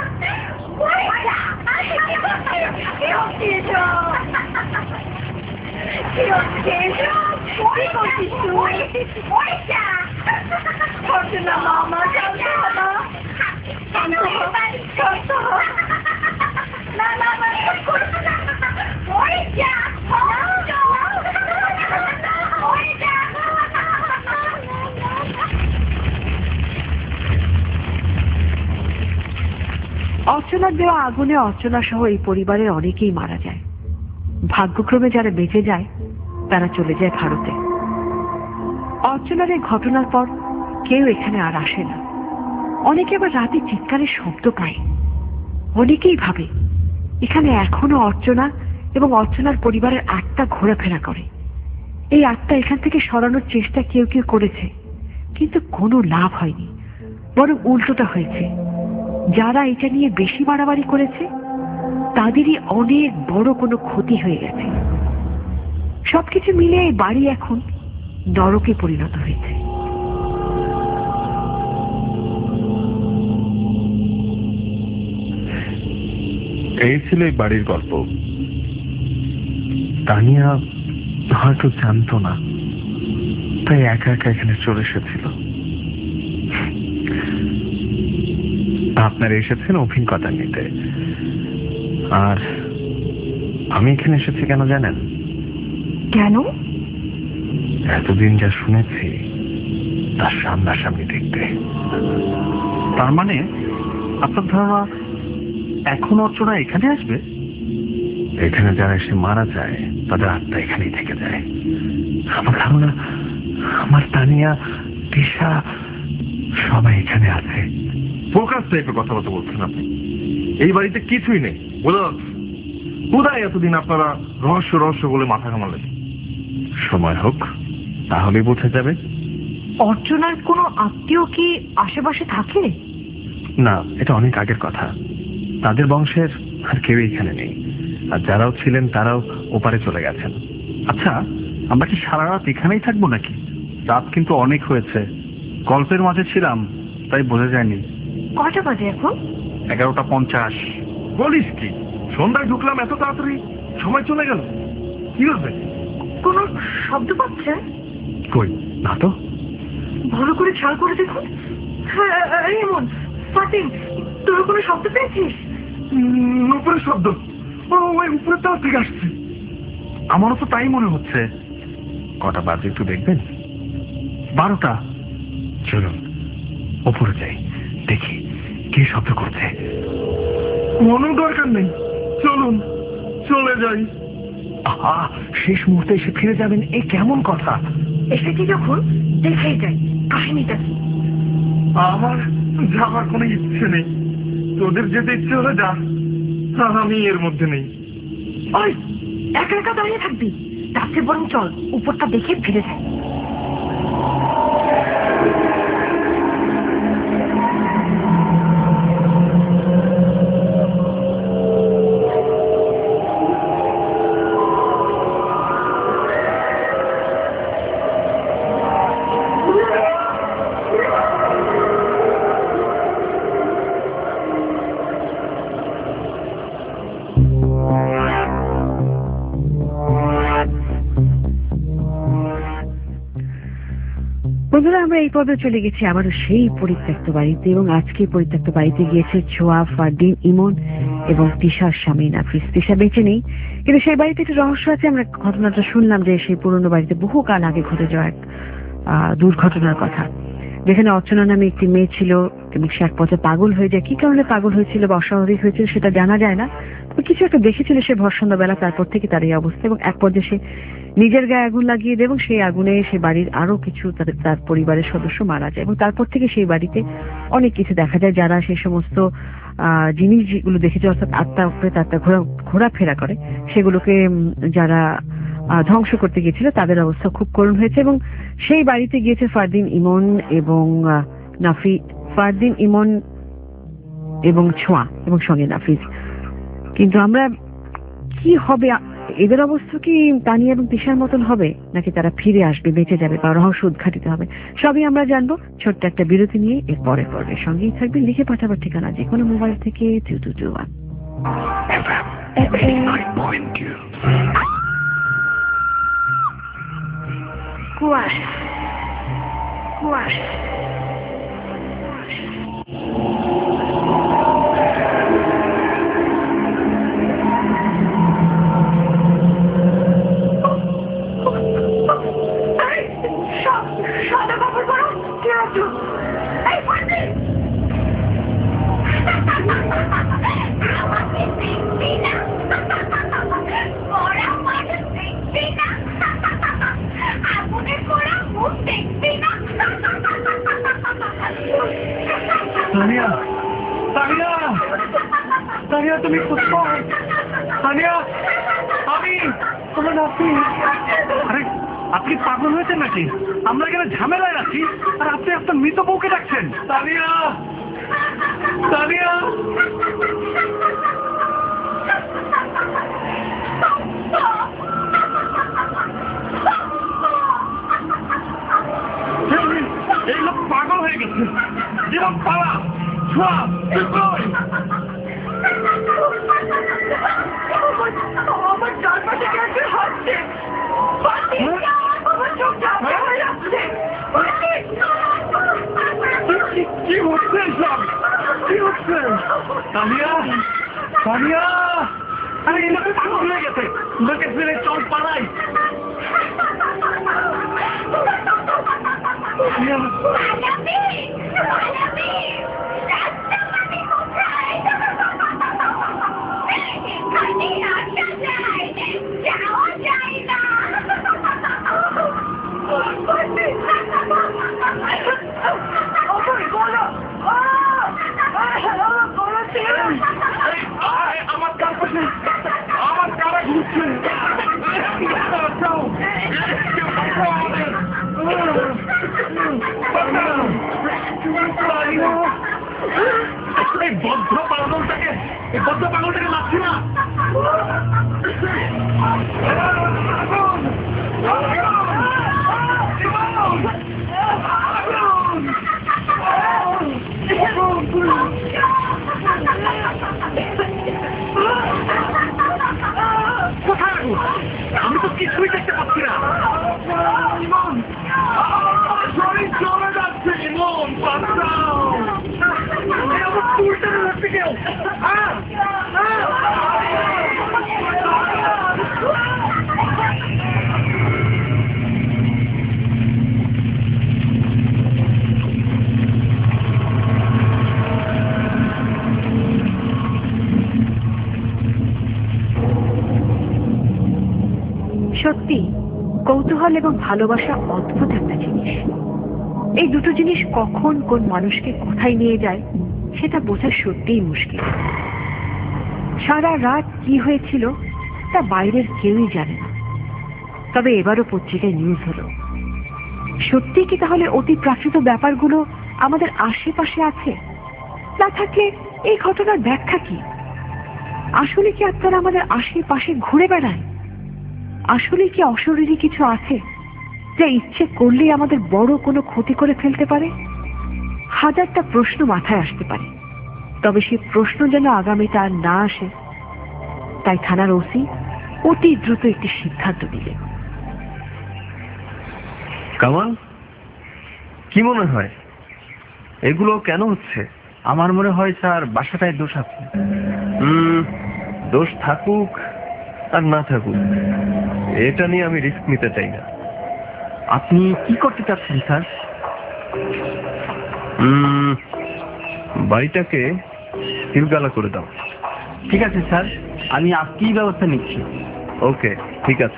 অর্চনার দেওয়া আগুনে অর্চনা সহ এই পরিবারের অনেকেই মারা যায়। ভাগ্যক্রমে যারা বেঁচে যায় তারা চলে যায় ভারতে। অর্চনার এই ঘটনার পর কেউ এখানে আর আসে না। অনেকে আবার রাতে চিৎকারের শব্দ পায়। অনেকেই ভাবে এখানে এখনো অর্চনা এবং অর্চনার পরিবারের আত্মা ঘোরাফেরা করে। এই আত্মা এখান থেকে সরানোর চেষ্টা কেউ কেউ করেছে, কিন্তু কোনো লাভ হয়নি, বরং উল্টোটা হয়েছে। যারা এটা নিয়ে বেশি বাড়াবাড়ি করেছে তাদেরই অনেক বড় কোনো ক্ষতি হয়ে গেছে। সবকিছু মিলে এই বাড়ি এখন নরকে পরিণত হয়েছে। এই ছিল এই বাড়ির গল্প। তানিয়া হয়তো জানতো না, তাই একা একা এখানে চলে এসেছিল। আপনারা এসেছেন অভিজ্ঞতা নিতে, আর আমি এখানে এসেছি কেন জানেন? কেন? এতদিন যা শুনেছি তার সামনাসামনি দেখতে। তার মানে আপনার ধারণা এখন অর্চনা এখানে আসবে? এখানে যারা এসে মারা যায় তাদের আত্মা এখানেই থেকে যায়। আমার ধারণা আমার তানিয়া, তিশা সবাই এখানে আছে। ফোকাস টাইপের কথাবার্তা বলছেন আপনি। এই বাড়িতে কিছুই নেই, বোঝা যাচ্ছে। কোথায় এতদিন আপনারা রহস্য রহস্য বলে মাথা ঘামালেন? সময় হোক, তাহলেই বোঝা যাবে। অর্চনার কোনো আত্মীয় কি আশেপাশে থাকে? না, এটা অনেক আগের কথা। তাদের বংশের আর কেউ এখানে নেই, আর যারাও ছিলেন তারাও ওপারে চলে গেছেন। আচ্ছা, আমরা কি সারা রাত এখানেই থাকবো নাকি? রাত কিন্তু অনেক হয়েছে, গল্পের মাঝে ছিলাম তাই বোঝা যায়নি। কয়টা বাজে এখন? 11:50। বলিস কি? সন্ধ্যায় ঢুকলাম, এত তাড়াতাড়ি সময় চলে গেল। কি হচ্ছে? কোনো শব্দ পাচ্ছেন? কই না তো। ভালো করে খেয়াল করে দেখুন। এমন ফাতিম, তোর কোনো শব্দ পেয়েছিস? উপরের শব্দ, ওই উপরের তরফ থেকে আসছে। আমারও তো তাই মনে হচ্ছে। কটা বাজে একটু দেখবেন? 12টা। চলুন ওপরে যাই, দেখি কি শব্দ করছে। কোনো দরকার নেই, চলুন চলে যাই। আহা, শেষ মুহূর্তে এসে ফিরে যাবেন, এ কেমন কথা? এসেছি যখন দেখেই যাই কাহিনীটা কি। আমার যাবার কোনো ইচ্ছে নেই। তোদের যেতে ইচ্ছে হলে যা, আমি এর মধ্যে নেই। ওই একা একা দাঁড়িয়ে থাকবি, তার চেয়ে বরং চল উপরটা দেখে ফিরে যাই। আমরা এই পর্বে চলে গেছি আবারও সেই পরিত্যক্ত বাড়িতে, এবং আজকে পরিত্যক্ত বাড়িতে গিয়েছে ছোয়া, ফারদিন, ইমন এবং তিশার স্বামী নাফিস। তিশা বেঁচে নেই, কিন্তু সেই বাড়িতে একটা রহস্য আছে। আমরা ঘটনাটা শুনলাম যে সেই পুরনো বাড়িতে বহুকাল আগে ঘটে যাওয়া এক দুর্ঘটনার কথা, যেখানে অর্চনা নামে একটি মেয়ে ছিল এবং সে এক পথে পাগল হয়ে যায়। কি কারণে পাগল হয়েছিল বা অস্বাভাবিক হয়েছিল সেটা জানা যায় না, তবে কিছু একটা দেখেছিল সে ভর সন্ধ্যাবেলা, তারপর থেকে তার এই অবস্থা। এবং এক পর্যায়ে সে নিজের গায়ে আগুন লাগিয়ে দেয় এবং সেই আগুনে সে বাড়ির আরো কিছু তার পরিবারের সদস্য মারা যায়। এবং তারপর থেকে সেই বাড়িতে অনেক কিছু দেখা যায়। যারা সেই সমস্ত জিনিস যেগুলো দেখেছে, অর্থাৎ আত্মা প্রেতাত্মা ঘোরাফেরা করে, সেগুলোকে যারা ধ্বংস করতে গিয়েছিল তাদের অবস্থা খুব করুণ হয়েছে। এবং সেই বাড়িতে গিয়েছে ফারদিন, ইমন এবং ফারদিন, ইমন এবং ছোঁয়া এবং সঙ্গে নাফিস। কিন্তু আমরা কি হবে, এদের অবস্থা কি তানিয়া এবং তিশার মতন হবে, নাকি তারা ফিরে আসবে, বেঁচে যাবে, বা রহস্য উদ্ঘাটিত হবে, সবই আমরা জানবো ছোট্ট একটা বিরতি নিয়ে এর পরের পর্বে। সঙ্গেই থাকবে, লিখে পাঠাবার ঠিকানা যে কোনো মোবাইল থেকে 2221 FM 89.2। কুয়াশা কুয়াশা সাদা কাপড় পরো, কে আছো? এই ফাঁদে আমাকে দেখবি না, ওরা মানুষ দেখবি না, আগুনে পোড়া মুখ দেখবি না। তানিয়া, তানিয়া, তানিয়া, তুমি কোথায়? তানিয়া, আমি তোমার নাতি। আরে আপনি পাগল হয়েছেন নাকি? আমরা এখানে ঝামেলায় আছি আর আপনি আপনার মৃত বউকে ডাকছেন। তানিয়া, তানিয়া, এই লোক পাগল হয়ে গেছে। জীবন পালা, আমার চারপাশে গেছে হাসছে, আমার চোখ ঝাপটা হয়ে যাচ্ছে। কি হচ্ছে সব? কি হচ্ছে? তানিয়া, তানিয়া, আরে এই লোক পাগল হয়ে গেছে। লোকে ফিরে চল, পালাই। আমার চারপাশে আমার কারা ঘুরছে। এই বদ্ধ পাগলটাকে লাগছে না। কোথায় আমি তো কিছুই দেখতে পাচ্ছি না। ইমন, শরীর চলে যাচ্ছে। ইমন, বাঁচাও, আমার চুলটা রাখতে কেউ। সত্যি কৌতূহল এবং ভালোবাসা অদ্ভুত একটা জিনিস। এই দুটো জিনিস কখন কোন মানুষকে কোথায় নিয়ে যায় সেটা বোঝা সত্যিই মুশকিল। সারা রাত কি হয়েছিল তা বাইরের কেউই জানে না। তবে এবারও পত্রিকায় নিউজ হলো। সত্যি কি তাহলে অতি প্রাকৃত ব্যাপারগুলো আমাদের আশেপাশে আছে? না থাকলে এই ঘটনার ব্যাখ্যা কি? আসলে কি আত্মারা আমাদের আশেপাশে ঘুরে বেড়ায়? আসলে কি অশরীরী কিছু আছে যা ইচ্ছে করলেই আমাদের বড় কোনো ক্ষতি করে ফেলতে পারে? হাজারটা প্রশ্ন মাথায় আসতে পারে, তবে সেই প্রশ্ন যেন আগামীতে আর না আসে, তাই থানার ওসি অতি দ্রুত একটি সিদ্ধান্ত নিলেন। কামাল, কি মনে হয় এগুলো কেন হচ্ছে? আমার মনে হয় স্যার বাসাটায় দোষ আছে। দোষ থাকুক আর না থাকুক, এটা নিয়ে আমি রিস্ক নিতে চাই না। আপনি কি করতে চাচ্ছেন স্যার? বাড়িটাকে সিলগালা করে দাও। ঠিক আছে স্যার, আমি আজকেই ব্যবস্থা নিচ্ছি। ওকে, ঠিক আছে।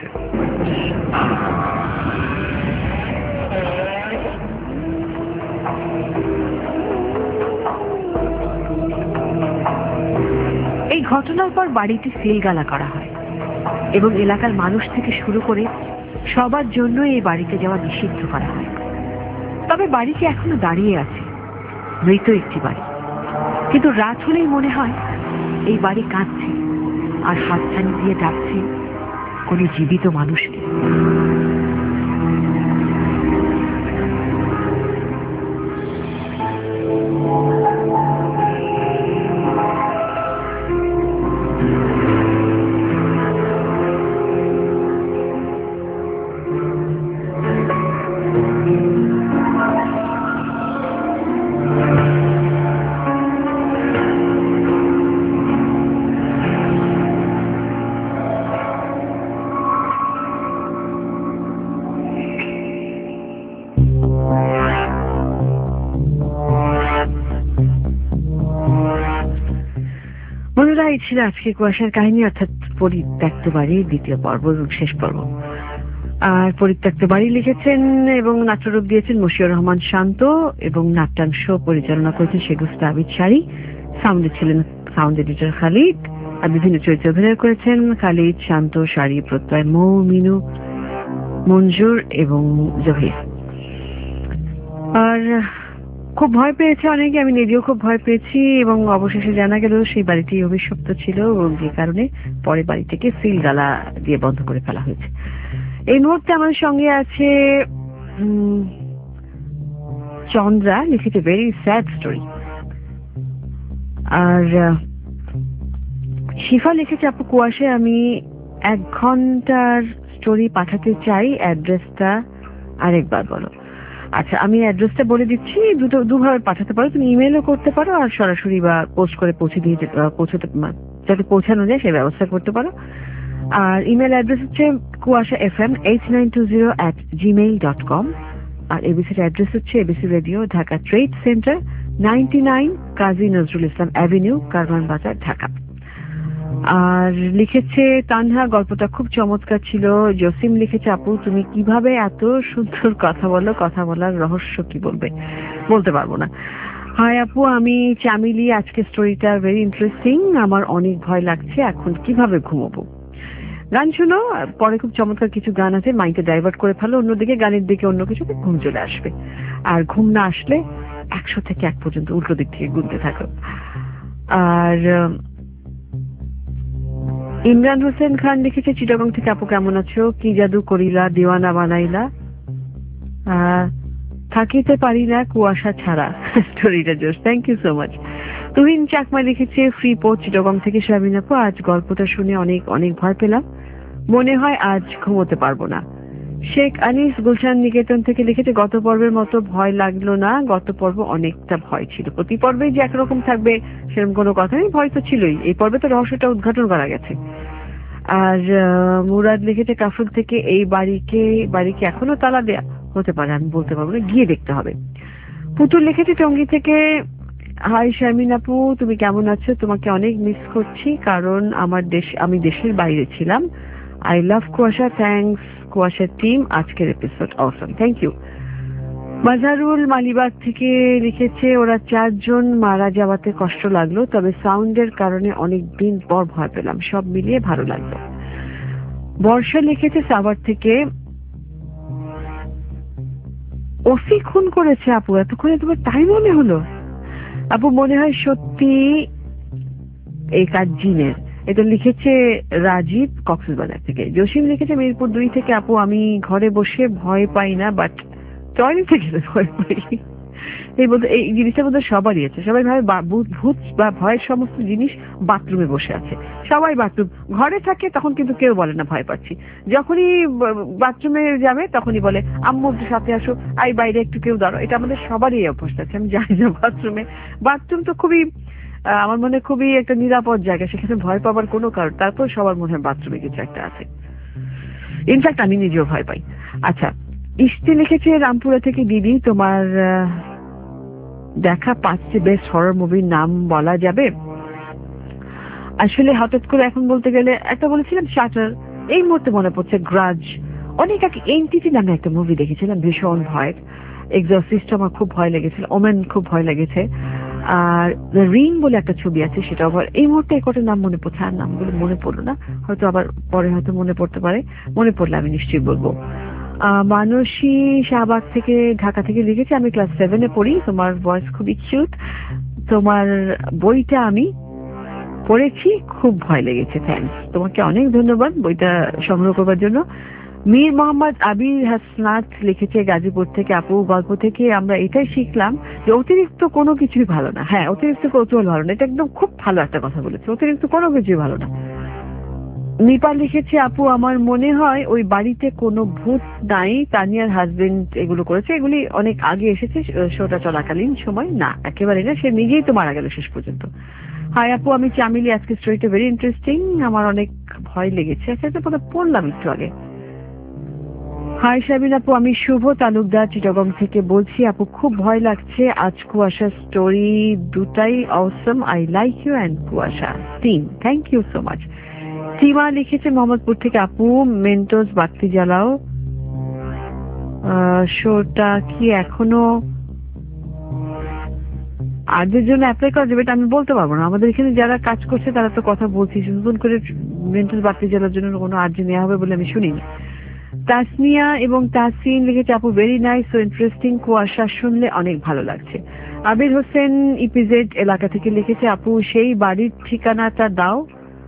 এই ঘটনার পর বাড়িটি সিলগালা করা হয় এবং এলাকার মানুষ থেকে শুরু করে সবার জন্য এই বাড়িতে যাওয়া নিষিদ্ধ করা হয়। তবে বাড়িটি এখনো দাঁড়িয়ে আছে, মৃত একটি বাড়ি। কিন্তু রাত হলেই মনে হয় এই বাড়ি কাঁদছে আর হাতছানি দিয়ে ডাকছে কোনো জীবিত মানুষকে। বন্ধুরা, এই ছিল আজকে কুয়াশার কাহিনী, অর্থাৎ পরিত্যক্ত বাড়ির দ্বিতীয় পর্ব এবং শেষ পর্ব। আর পরিত্যক্ত বাড়ি লিখেছেন এবং নাট্যরূপ দিয়েছেন মশিউর রহমান শান্ত এবং নাট্যাংশ পরিচালনা করেছেন শেগুস্তা আবিদ শাড়ি। সাউন্ডে ছিলেন সাউন্ড এডিটর খালিদ, আর বিভিন্ন চরিত্রে অভিনয় করেছেন খালিদ, শান্ত, শাড়ি, প্রত্যয়, মৌ, মিনু, মঞ্জুর এবং জহির। আর খুব ভয় পেয়েছে অনেকে, আমি নিজেও খুব ভয় পেয়েছি এবং অবশেষে জানা গেল সেই বাড়িটি অভিশপ্ত ছিল এবং যে কারণে পরে বাড়িটিকে সিলগালা দিয়ে বন্ধ করে ফেলা হয়েছে। এই মুহূর্তে আমার সঙ্গে আছে চন্দ্রা, লিখেছে ভেরি স্যাড স্টোরি। আর শিফা লিখেছে, আপু কুয়াশায় আমি 1 ঘন্টার স্টোরি পাঠাতে চাই, অ্যাড্রেসটা আরেকবার বলো। আচ্ছা, আমি অ্যাড্রেসটা বলে দিচ্ছি, দুভাবে পাঠাতে পারো, তুমি ইমেলও করতে পারো আর সরাসরি বা পোস্ট করে যাতে পৌঁছানো যায় সেই ব্যবস্থা করতে পারো। আর ইমেল অ্যাড্রেস হচ্ছে kuashafm8920@gmail.com। আর এবিসির অ্যাড্রেস হচ্ছে ABC radio, Dhaka trade centre, 99 Kazi Nazrul Islam avenue, Karwan Bazar, Dhaka. আর লিখেছে তানহা, গল্পটা খুব চমৎকার ছিল। জসিম লিখেছে, আপু তুমি কিভাবে এত সুন্দর কথা বলো, কথা বলার রহস্য কি বলতে পারবো না। হাই আপু, আমি চামিলি, আজকে স্টোরিটা ভেরি ইন্টারেস্টিং, আমার অনেক ভয় লাগছে, এখন কিভাবে ঘুমোবো। গান শুনো, পরে খুব চমৎকার কিছু গান আছে, মাইন্ডে ডাইভার্ট করে ফেলো অন্যদিকে, গানের দিকে অন্য কিছুতে, ঘুম চলে আসবে। আর ঘুম না আসলে 100 থেকে 1 পর্যন্ত উল্টো দিক থেকে গুনতে থাকো। আর ইমরান হোসেন খান লিখেছে চিটাগং থেকে, আপু কেমন আছো, কি জাদু করিলা দিওয়ানা বানাইলা, থাকিতে পারি না কুয়াশা ছাড়া। স্টোরিটা জোস, thank you so much. Tuhin Chakma লিখেছে ফ্রি পোস্ট চিটাগং থেকে, শাবিন আপু আজ গল্পটা শুনে অনেক অনেক ভয় পেলাম, মনে হয় আজ ঘুমোতে পারবো না। শেখ আনিস গুলশান নিকেতন থেকে লিখেছে, গত পর্বের মতো ভয় লাগলো না, গত পর্ব অনেকটা ভয় ছিল, প্রতি পর্বে যে একরকম থাকবে সেরকম কোনো কথা নেই, ভয় তো ছিলই, এই পর্বে তো রহস্যটা উদ্ঘাটন করা গেছে। আর মুরাদ লিখেছে কাফরুল থেকে, এই বাড়িকে এখনো তালা দেয়া হতে পারে, আমি বলতে পারবো না, গিয়ে দেখতে হবে। পুতুল লিখেছে টঙ্গী থেকে, হাই শারমিন আপু তুমি কেমন আছো, তোমাকে অনেক মিস করছি কারণ আমি দেশের বাইরে ছিলাম। আই লাভ কুয়াশা, থ্যাংকস কুয়াশার টিম, আজকের এপিসোড অসম, থ্যাংক ইউ। মাজারুল মালিবাগ থেকে লিখেছে, ওরা 4 জন মারা যাওয়াতে কষ্ট লাগলো, তবে সাউন্ডের কারণে অনেক দিন পর ভয় পেলাম, সব মিলিয়ে ভালো লাগলো। বর্ষা লিখেছে সাভার থেকে, ওসি খুন করেছে আপু, এতক্ষণে তোমার তাই মনে হলো? আপু মনে হয় সত্যি এই কাজ জিনের। এটা লিখেছে রাজীব কক্সবাজার থেকে। জসিম লিখেছে মিরপুর 2 থেকে, আপু আমি ঘরে বসে ভয় পাই না, বাট টয়লেটে গেলে ভয় পাই। এই জিনিসটার মধ্যে সবারই আছে। সবাই ভাবে ভূত বা ভয়ের সমস্ত জিনিস বাথরুমে বসে আছে। সবাই বাথরুম ঘরে থাকে তখন কিন্তু কেউ বলে না ভয় পাচ্ছি, যখনই বাথরুমে যাবে তখনই বলে আম্মু সাথে আসো, আই বাইরে একটু কেউ দাঁড়ো। এটা আমাদের সবারই এই অভ্যাসটা আছে। আমি যাই না বাথরুমে, বাথরুম তো খুবই আমার মনে খুবই একটা নিরাপদ জায়গা, সেখানে ভয় পাবার কোনো কারণ, তারপর সবার মনে হয় বাথরুমে কিছু একটা আছে। ইনফ্যাক্ট আমি নিজেও ভয় পাই। আচ্ছা, ইস্তি লিখেছে রামপুরা থেকে, দিদি তোমার দেখা 5টি বেস্ট হরর মুভির নাম বলা যাবে? আসলে হঠাৎ করে এখন বলতে গেলে একটা বলেছিলাম শাটার, এই মুহূর্তে মনে পড়ছে গ্রাজ, অনেক আগে এনটিটি নামে একটা মুভি দেখেছিলাম ভীষণ ভয়ের, এক্সরসিস্ট আমার খুব ভয় লেগেছিল, ওমেন খুব ভয় লেগেছে, আর দ্য রিং বলে একটা ছবি আছে সেটাও ভয়। এই মুহূর্তে একটা নাম মনে পড়ছে, আর নামগুলো মনে পড়লো না, হয়তো আবার পরে হয়তো মনে পড়তে পারে, মনে পড়লে আমি নিশ্চয়ই বলবো। মানসী শাহবাগ থেকে ঢাকা থেকে লিখেছে, আমি ক্লাস 7-এ পড়ি, তোমার ভয়েস খুবই কিউট, তোমার বইটা আমি পড়েছি, খুব ভয় লেগেছে, থ্যাঙ্কস, তোমাকে অনেক ধন্যবাদ বইটা সংগ্রহ করবার জন্য। মীর মোহাম্মদ আবির হাসনাত লিখেছে গাজীপুর থেকে, আপু গল্প থেকে আমরা এটাই শিখলাম যে অতিরিক্ত কোনো কিছুই ভালো না। হ্যাঁ, অতিরিক্ত কৌতূহল ভালো না, এটা একদম খুব ভালো একটা কথা বলেছে, অতিরিক্ত কোনো কিছুই ভালো না। নিপা লিখেছে, আপু আমার মনে হয় ওই বাড়িতে কোনো ভূত নাই, তানিয়ার হাজবেন্ড এগুলো করেছে, এগুলি অনেক আগে এসেছে শোটা চলাকালীন সময়, না একেবারে না, সে নিজেই তো মারা গেল শেষ পর্যন্ত। হাই আপু, আমি চামিলি, আজকে স্টোরিটা ভেরি ইন্টারেস্টিং, আমার অনেক ভয় লেগেছে। আচ্ছা, এটা পরে পড়লাম একটু আগে। হাই শাবিন আপু, আমি শুভ তালুকদার চিটাগং থেকে বলছি, আপু খুব ভয় লাগছে, আজ কুয়াশা স্টোরি দুটাই অসম, I like you and Kuasha team, thank you so much. Seema লিখেছে মোহাম্মদপুর থেকে, আপু মেন্টোস বাতি জ্বালাও শোটা কি এখনো আজের জন্য অ্যাপ্লাই করা যাবে? এটা আমি বলতে পারবো না, আমাদের এখানে যারা কাজ করছে তারা তো কথা বলছি, নতুন করে মেন্টোস বাতি জ্বালার জন্য কোনো আর্জি নেওয়া হবে বলে আমি শুনিনি। তাসমিয়া এবং তাসিন লিখেছে, আপু ভেরি নাইস, সো ইন্টারেস্টিং, কুয়াশা শুনলে অনেক ভালো লাগছে। আবির হোসেন ইপিজেড এলাকা থেকে লিখেছে, আপু সেই বাড়ির ঠিকানাটা দাও।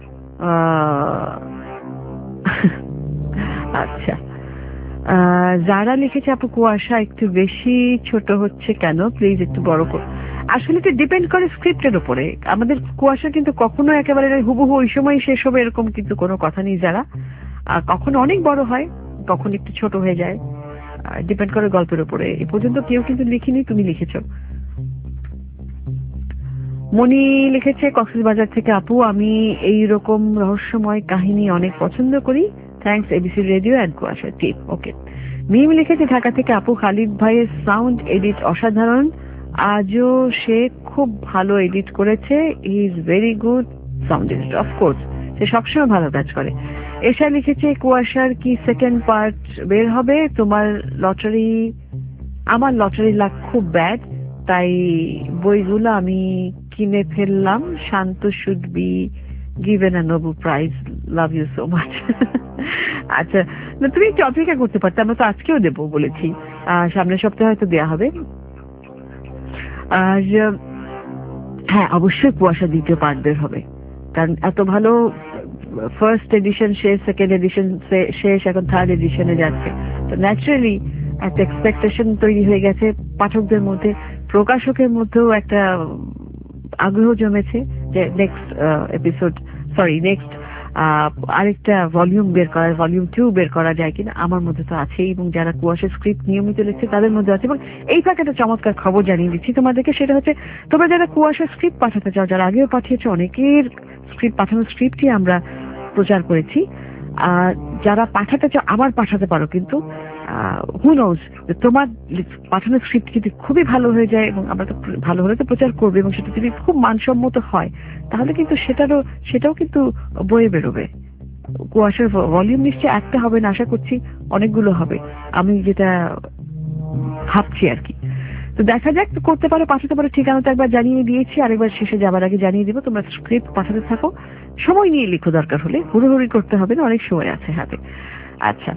আচ্ছা, যারা লিখেছে, আপু কুয়াশা একটু বেশি ছোট হচ্ছে কেন, প্লিজ একটু বড় কর। আসলে এটা ডিপেন্ড করে স্ক্রিপ্টের উপরে, আমাদের কুয়াশা কিন্তু কখনো একেবারে হুবহু ওই সময় শেষ হবে এরকম কিন্তু কোনো কথা নেই, যারা কখনো অনেক বড় হয়, কখন একটু ছোট হয়ে যায়, ডিপেন্ড করে গল্পের উপরে। এ পর্যন্ত কেউ কিন্তু লিখিনি, তুমি লিখেছো। মনি লিখেছে কক্সবাজার থেকে, আপু আমি এই রকম রহস্যময় কাহিনী অনেক পছন্দ করি, থ্যাঙ্কস এবিসি রেডিও অ্যান্ড কুয়াশা টিপ। ওকে। মিম লিখেছে ঢাকা থেকে, আপু খালিদ ভাইয়ের সাউন্ড এডিট অসাধারণ, আজও সে খুব ভালো এডিট করেছে, he is very good sound edit, of course সে সবসময় ভালো কাজ করে। এসা লিখেছে, কুয়াশার কি সেকেন্ড পার্ট বের হবে? তোমার লটারি, আমার লটারি লাক খুব ব্যাড, তাই বইগুলো আমি কিনে ফেললাম, Shanto should be given a Nobel prize, love you so much. আচ্ছা, না তুমি একটু অপেক্ষা করতে পারতে, আমরা তো আজকেও দেবো বলেছি, সামনের সপ্তাহে হয়তো দেওয়া হবে। আর হ্যাঁ, অবশ্যই কুয়াশা দ্বিতীয় পার্ট বের হবে, কারণ এত ভালো ফার্স্ট এডিশন শেষ, সেকেন্ড এডিশন শেষ, এখন থার্ড এডিশনে যাচ্ছে, তো ন্যাচারালি একটা এক্সপেকটেশন তৈরি হয়ে গেছে পাঠকদের মধ্যে, প্রকাশকের মধ্যেও একটা আগ্রহ জমেছে যে নেক্সট এপিসোড, নেক্সট আরেকটা ভলিউম বের করা, ভলিউম 2 বের করা যায় কিনা, আমার মধ্যে তো আছেই, এবং যারা কুয়াশা স্ক্রিপ্ট নিয়মিত লিখছে তাদের মধ্যে আছে। এবং এই ফাঁকে একটা চমৎকার খবর জানিয়ে দিচ্ছি তোমাদেরকে, সেটা হচ্ছে তোমরা যারা কুয়াশা স্ক্রিপ্ট পাঠাতে চাও, যারা আগেও পাঠিয়েছো, অনেকের স্ক্রিপ্ট পাঠানোর স্ক্রিপ্টই আমরা প্রচার করেছি, আর যারা পাঠাতে চাও আবার পাঠাতে পারো, কিন্তু হু নোজ, তোমার পাঠানো স্ক্রিপ্ট যদি খুবই ভালো হয়ে যায়, এবং আমরা তো ভালো হলে তো প্রচার করবে, এবং সেটা যদি খুব মানসম্মত হয় তাহলে কিন্তু সেটাও কিন্তু বয়ে বেরোবে। কুয়াশার ভলিউম নিশ্চয়ই একটা হবে না, আশা করছি অনেকগুলো হবে, আমি যেটা ভাবছি আর কি। তো দেখা যাক, করতে পারো, পাঠাতে পারো, ঠিকানাটা একবার জানিয়ে দিয়েছি, আরেকবার শেষে যাবার আগে জানিয়ে দিব, তোমরা স্ক্রিপ্ট পাঠাতে থাকো, সময় নিয়ে লিখো, দরকার হলে হুড়োহুড়ি করতে হবে না, অনেক সময় আছে হাতে। আচ্ছা,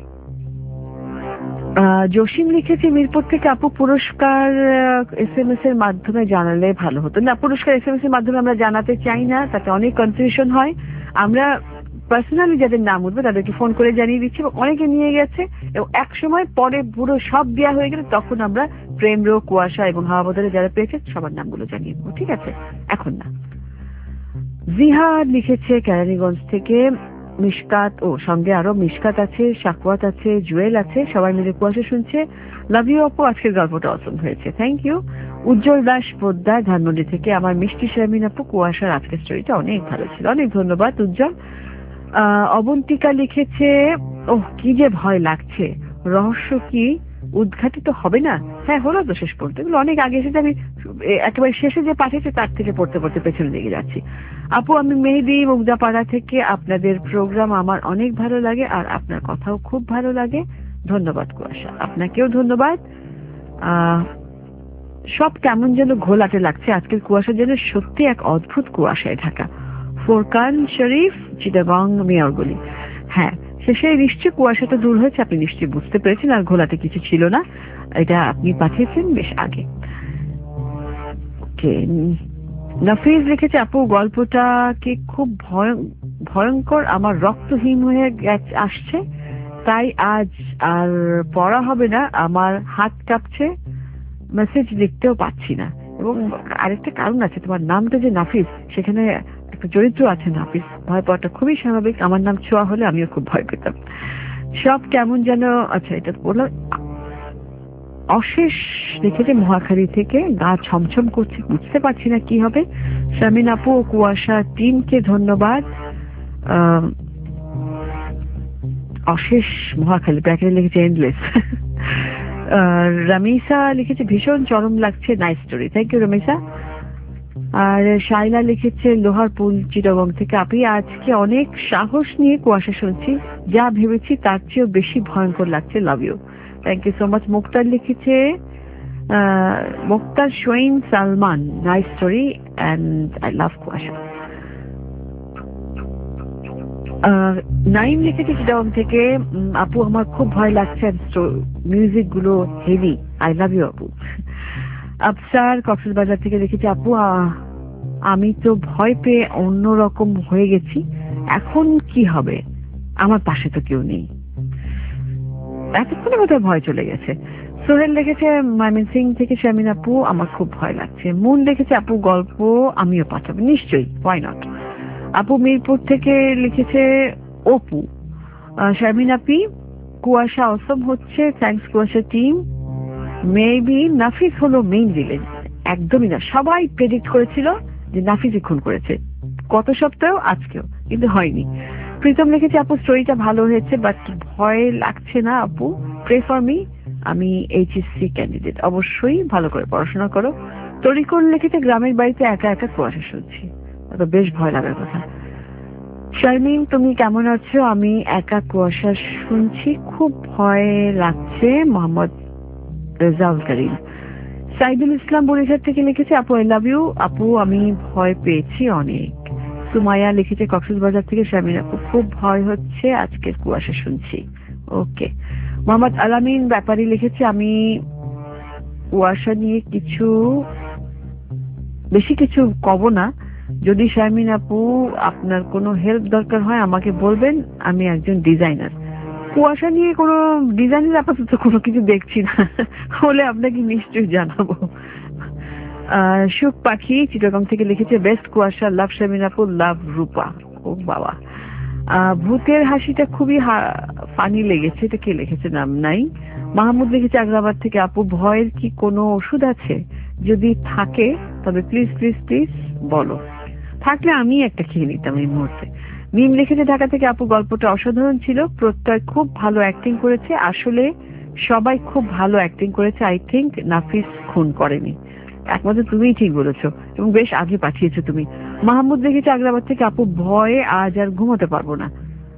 জসিম লিখেছে মিরপুর থেকে, আপু পুরস্কার SMS এর মাধ্যমে জানালে ভালো হতো। না, পুরস্কার SMS এর মাধ্যমে আমরা জানাতে চাই না, তাতে অনেক কনফিউশন হয়। আমরা পার্সোনালি যাদের নাম উঠবে তাদেরকে ফোন করে জানিয়ে দিচ্ছি, এবং অনেকে নিয়ে গেছে, এবং এক সময় পরে পুরো সব দেওয়া হয়ে গেলে তখন আমরা প্রেম রোগ, কুয়াশা এবং হাওয়া বদলে যারা পেয়েছে সবার নামগুলো জানিয়ে দেবো, ঠিক আছে? এখন না। জিহাদ লিখেছে কেরানীগঞ্জ থেকে, মিশকাত, ও সঙ্গে আরো মিশকাত আছে, সাকওয়াত আছে, জুয়েল আছে, সবাই মিলে কুয়াশা শুনছে। লাভ ইউ আপু, আজকের গল্পটা অসম হয়েছে, থ্যাংক ইউ। উজ্জ্বল দাস পোদ্দার ধানমন্ডি থেকে, আমার মিষ্টি শারমিন আপু, কুয়াশার আজকের স্টোরিটা অনেক ভালো ছিল, অনেক ধন্যবাদ উজ্জ্বল। অবন্তিকা লিখেছে, ওহ কি যে ভয় লাগছে, রহস্য কি উদ্ঘাটিত হবে না? হ্যাঁ হলো তো শেষ পড়তে, এগুলো অনেক আগে এসেছে, আমি একেবারে শেষে যে পাঠিয়েছে তার থেকে পড়তে পড়তে পেছনে লেগে যাচ্ছি। আপু আমি মেহেদি মুগদাপাড়া থেকে, আপনাদের প্রোগ্রাম আমার অনেক ভালো লাগে আর আপনার কথাও খুব ভালো লাগে, ধন্যবাদ কুয়াশা। আপনাকেও ধন্যবাদ। সব কেমন যেন ঘোলাটে লাগছে, আজকের কুয়াশা যেন সত্যি এক অদ্ভুত কুয়াশায় ঢাকা। ফোরকান শরীফ, চিটাগং মেয়রগলি। হ্যাঁ, শেষে নিশ্চয়ই কুয়াশাটা দূর হয়েছে, আপনি নিশ্চয়ই বুঝতে পেরেছেন, আর ঘোলাটে কিছু ছিল না, এটা আপনি পাঠিয়েছেন বেশ আগে। ওকে, নাফিজ লিখেছে, আপু গল্পটা কি খুব ভয়ঙ্কর, আমার রক্ত হিম হয়ে আসছে, তাই আজ আর পড়া হবে না, আমার হাত কাঁপছে, মেসেজ লিখতেও পাচ্ছি না। এবং আরেকটা কারণ আছে, তোমার নামটা যে নাফিস, সেখানে একটা চরিত্র আছে নাফিস, ভয় পাওয়াটা খুবই স্বাভাবিক। আমার নাম ছোঁয়া হলে আমিও খুব ভয় পেতাম। সব কেমন যেন, আচ্ছা এটা বললাম। অশেষ লিখেছে মহাখালী থেকে, গা ছমছম করছে, বুঝতে পারছি না কি হবে। শামিন আপু ও কুয়াশা টিমকে ধন্যবাদ। অশেষ মহাখালী, ব্র্যাকেটে লিখেছে এন্ডলেস। রামিসা লিখেছে, ভীষণ চরম লাগছে, nice story, thank you Ramisa. আর শাইলা লিখেছে লোহার পুল চিটাগং থেকে, আপনি আজকে অনেক সাহস নিয়ে কুয়াশা শুনছি, যা ভেবেছি তার চেয়েও বেশি ভয়ঙ্কর লাগছে, love you, thank you so much. Muktar লিখেছে, Muktar Shoyen Salman, nice story and I love Kuasha. Naim লিখেছে চিটাগং থেকে, আপু আমার খুব ভয় লাগছে, মিউজিক গুলো হেভি, আই লাভ ইউ আপু। আফসার কক্সবাজার থেকে লিখেছে, আপু আমি তো ভয় পেয়ে অন্যরকম হয়ে গেছি, এখন কি হবে, আমার পাশে তো কেউ নেই, এতক্ষণে বোধহয় ভয় চলে গেছে। সোহেল লিখেছে ময়মন সিং থেকে, শামিন আপু আমার খুব ভয় লাগছে। মুন লিখেছে, আপু গল্প আমিও পাঠাবো, নিশ্চয়ই, হোয়াই নট। আপু মিরপুর থেকে লিখেছে, অপু শারমিন আপি কুয়াশা অসম হচ্ছে, থ্যাঙ্কস কুয়াশা টিম। মেবি নাফিস হলো মেইন ভিলেন, একদমই না, সবাই প্রেডিক্ট করেছিল যে নাফিসই খুন করেছে, গত সপ্তাহ আজকেও, কিন্তু হয়নি। প্রীতম লিখেছে, আপু স্টোরিটা ভালো হয়েছে বাট ভয় লাগছে না আপু, প্রে ফর মি, আমি এইচএসসি ক্যান্ডিডেট, অবশ্যই ভালো করে পড়াশোনা করো। তরিকুল লিখেছে, গ্রামের বাড়িতে একা একা কুয়াশা শুনছি, তো বেশ ভয় লাগার কথা। শারমিন তুমি কেমন আছো, আমি একা কুয়াশা শুনছি, খুব ভয় লাগছে, মোহাম্মদ রেজাউল করিম। সাইদুল ইসলাম বরিশাল থেকে লিখেছে, আপু আই লাভ ইউ, আপু আমি ভয় পেয়েছি অনেক। সুমাইয়া লিখেছে কক্সবাজার থেকে, শারমিন আপু খুব ভয় হচ্ছে, আজকের কুয়াশা শুনছি, ওকে। মোহাম্মদ আলামিন ব্যাপারী লিখেছে, আমি কুয়াশা নিয়ে বেশি কিছু কব না, যদি শারমিন আপু আপনার কোনো হেল্প দরকার হয় আমাকে বলবেন, আমি একজন ডিজাইনার। কুয়াশা নিয়ে কোনো ডিজাইনের আপাতত কোনো কিছু দেখছি না, হলে আপনাকে নিশ্চয়ই জানাবো। সুখ পাখি চিটাগং থেকে লিখেছে, বেস্ট কুয়াশা, লাভ শারমিন আপু, লাভ রূপা। ও বাবা, ভূতের হাসিটা খুবই ফানি লেগেছে, এটা কে লিখেছে নাম নাই। মাহমুদ লিখেছে আগ্রাবাদ থেকে, আপু ভয়ের কি কোনো ওষুধ আছে, যদি থাকে তবে প্লিজ প্লিজ প্লিজ বলো, থাকলে আমি একটা খেয়ে নিতাম এই মুহূর্তে। মিম লিখেছে ঢাকা থেকে, আপু গল্পটা অসাধারণ ছিল, প্রত্যয় খুব ভালো অ্যাক্টিং করেছে, আসলে সবাই খুব ভালো অ্যাক্টিং করেছে, আই থিঙ্ক নাফিস খুন করেনি, একমাত্র তুমিই ঠিক বলেছো, এবং বেশ আগে পাঠিয়েছো তুমি। মাহমুদ লিখেছে আগ্রাবাদ থেকে, আপু ভয়ে আজ আর ঘুমোতে পারবো না।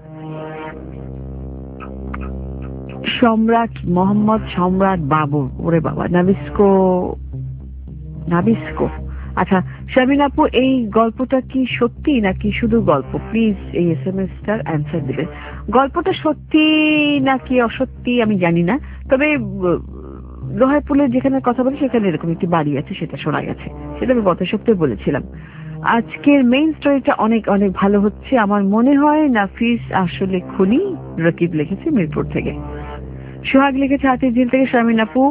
সম্রাট মোহাম্মদ সম্রাট বাবু, ওরে বাবা, নাবিস্কো। আচ্ছা শারমিন আপু, এই গল্পটা কি সত্যি নাকি শুধু গল্প, প্লিজ এই SMS টার অ্যান্সার দিবেন। গল্পটা সত্যি নাকি অসত্যি আমি জানি না, তবে লোহার পুলের যেখানে কথা বলি সেখানে এরকম একটি বাড়ি আছে, সেটা শোনা গেছে, সেটা আমি গত সপ্তাহে বলেছিলাম। আজকের মেইন স্টোরিটা অনেক অনেক ভালো হচ্ছে। আমার মনে হয় নাফিস আসলে খুনি। রকিব লিখেছে মিরপুর থেকে। সোহাগ লিখেছে হাতির ঝিল থেকে। শারমিন আপু,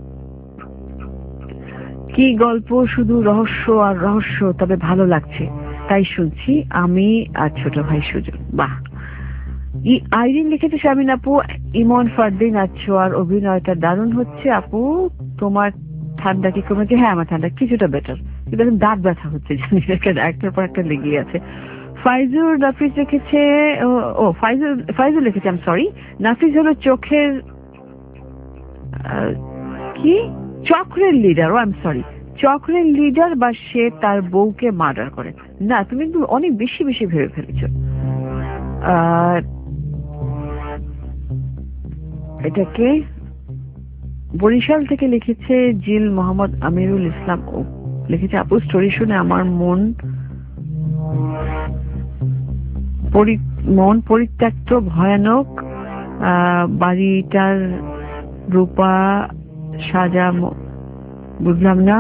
কি গল্প, শুধু রহস্য আর রহস্য, তবে ভালো লাগছে তাই শুনছি আমি আর ছোট ভাই সুজন। বাহ। আইরিন লিখেছে শারমিন আপু, ইমন ফারদিন আর ছোঁয়ার অভিনয়টা দারুণ হচ্ছে আপু। তোমার ঠান্ডা কি কমেছে? হ্যাঁ, আমার ঠান্ডা কিছুটা বেটার, কিন্তু এখন দাঁত ব্যথা হচ্ছে, জানি একটার পর একটা লেগে আছে। ফাইজুর নাফিস লিখেছে, ফাইজুর লিখেছে আই এম সরি, নাফিস হলো চোখের কি চক্রের leader. Oh I am sorry, চক্রের লিডার, বা সে তার বউকে মার্ডার করে। না, তুমি কিন্তু অনেক বেশি বেশি ভেবে ফেলেছ। এটাকে বরিশাল থেকে লিখেছে জিল মোহাম্মদ আমিরুল ইসলাম। ও লিখেছে আপু, স্টোরি শুনে আমার মন পরিত্যক্ত, ভয়ানক। বাড়িটার রূপা সাজা বুঝলাম না।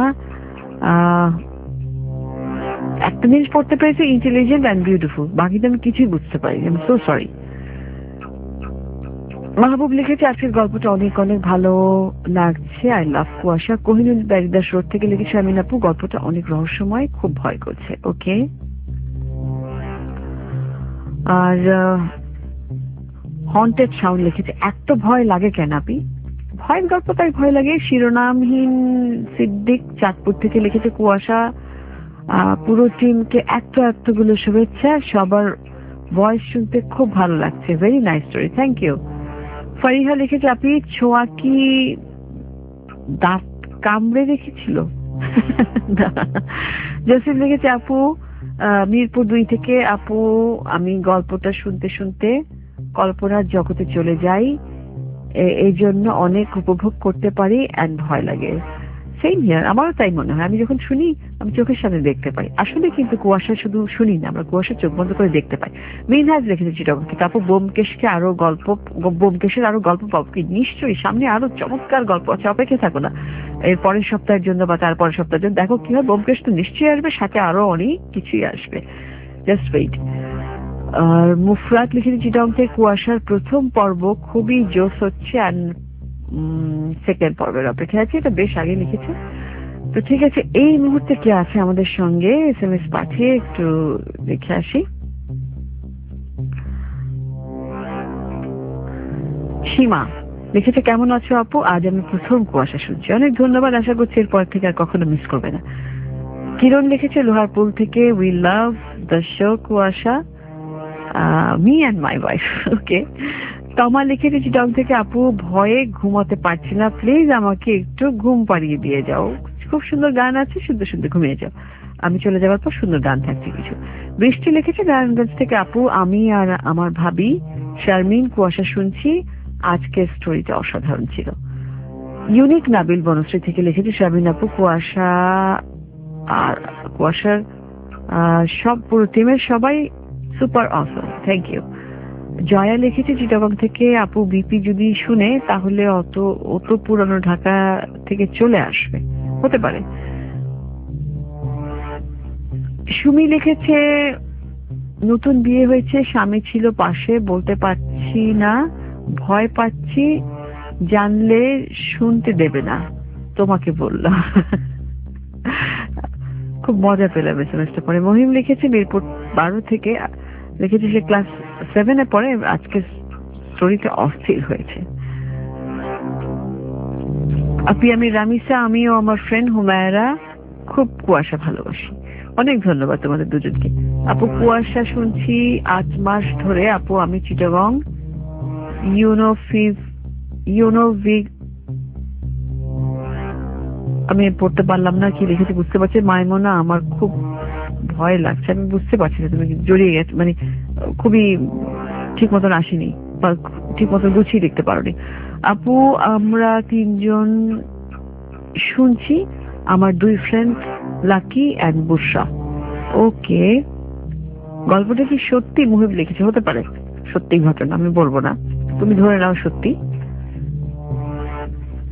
একটা জিনিস পড়তে পেরেছে, ইন্টেলিজেন্ট অ্যান্ড বিউটিফুল, বাকিটা আমি কিছুই বুঝতে পারি। I am so sorry. Mahbub লিখেছে আজকের গল্পটা অনেক অনেক ভালো লাগছে, আই লাভ কুয়াশা। কোহিনুর ব্যারিদাস রোড থেকে লিখেছে শারমিন আপু, গল্পটা অনেক রহস্যময়, খুব ভয় করছে। ওকে। আর হন্টেড সাউন্ড লিখেছে এত ভয় লাগে কেন আপনি? ভয়ের গল্প তাই ভয় লাগে। শিরোনামহীন সিদ্দিক চাঁদপুর থেকে লিখেছে কুয়াশা, পুরো টিমকে এতগুলো শুভেচ্ছা, সবার ভয়েস শুনতে খুব ভালো লাগছে, very nice story, thank you. Fariha লিখেছে আপনি ছোঁয়া কি দাঁত কামড়ে রেখেছিল? জসিম লিখেছে আপু, মিরপুর 2 থেকে, আপু আমি গল্পটা শুনতে শুনতে কল্পনার জগতে চলে যাই, এই জন্য অনেক উপভোগ করতে পারি অ্যান্ড ভয় লাগে। সেম হিয়ার, আমারও তাই মনে হয়। আমি যখন শুনি আমি চোখের সামনে দেখতে পাই আসলে, কিন্তু কুয়াশা শুধু শুনি না, আমরা কুয়াশা চোখ বন্ধ করে দেখতে পাই। মিনহাজ লিখেছে চিটাগং থেকে, আপু ব্যোমকেশের আরো গল্প পাবো কি? নিশ্চয়ই, সামনে আরো চমৎকার গল্প আছে, অপেক্ষা থাকো না এর পরের সপ্তাহের জন্য বা তারপরের সপ্তাহের জন্য। দেখো কি হয়, ব্যোমকেশ তো নিশ্চয়ই আসবে, সাথে আরো অনেক কিছুই আসবে, জাস্ট ওয়েট। আর মুফরাত লিখেছে চিটাগং থেকে, কুয়াশার প্রথম পর্ব খুবই জোশ হচ্ছে, অ্যান্ড সেকেন্ড পর্বের অপেক্ষা আছে। এটা বেশ আগে লিখেছে। তো ঠিক আছে, এই মুহূর্তে কে আছে আমাদের সঙ্গে SMS পাঠিয়ে একটু দেখে আসি। সীমা লিখেছে কেমন আছো আপু, আজ আমি প্রথম কুয়াশা শুনছি। অনেক ধন্যবাদ, আশা করছি এরপর থেকে আর কখনো মিস করবে না। কিরণ লিখেছে লোহারপুল থেকে, we love the show Kuasha, me and my wife. Okay. Toma লিখেছে চিটাগং থেকে, আপু ভয়ে ঘুমাতে পারছি না, প্লিজ আমাকে একটু ঘুম পাড়িয়ে দিয়ে যাও, খুব সুন্দর গান আছে, শুনতে শুনতে ঘুমিয়ে যাও, আমি চলে যাওয়ার পর সুন্দর গান থাকছে কিছু। বৃষ্টি লিখেছে নারায়ণগঞ্জ থেকে, আপু আমি আর আমার ভাবি শারমিন কুয়াশা শুনছি, আজকের স্টোরিটা অসাধারণ ছিল। ইউনিক নাবিল বনশ্রী থেকে লিখেছে শারমিন আপু, কুয়াশার সব পুরো টিমের সবাই super awesome, thank you. Joya লিখেছে চিটাগং থেকে, আপু বিপি যদি শুনে তাহলে অত পুরানো ঢাকা থেকে চলে আসবে, হতে পারে। সুমি লিখেছে নতুন বিয়ে হয়েছে, স্বামী ছিল পাশে, বলতে পারছি না, ভয় পাচ্ছি, জানলে শুনতে দেবে না, তোমাকে বললাম। খুব মজা পেলাম এসএমএসটা পরে। মহিম লিখেছে মিরপুর 12 থেকে, লিখেছে সে ক্লাস 7-এ পড়ে, আজকে স্টোরিটা অস্থির হয়েছে। আপনি আমি রামিসা, আমিও আমার ফ্রেন্ড হুমায়রা খুব কুয়াশা ভালোবাসি। অনেক ধন্যবাদ তোমাদের দুজনকে। আপু কুয়াশা শুনছি 8 মাস ধরে, আপু আমি চিটাগং আমি পড়তে পারলাম না কি লিখেছি বুঝতে পারছি। মাইমোনা, আমার খুব ভয় লাগছে, আমি বুঝতে পারছি না, তুমি জড়িয়ে গেছে, মানে খুবই ঠিক মতন আসেনি বা ঠিক মতন গুছিয়ে লিখতে পারোনি। আপু আমরা 3 জন শুনছি, আমার 2 friend Lucky and Bushra. Okay, গল্পটা কি সত্যি? মুহিব লিখেছে, হতে পারে সত্যি ঘটনা, আমি বলবো না, তুমি ধরে নাও সত্যি।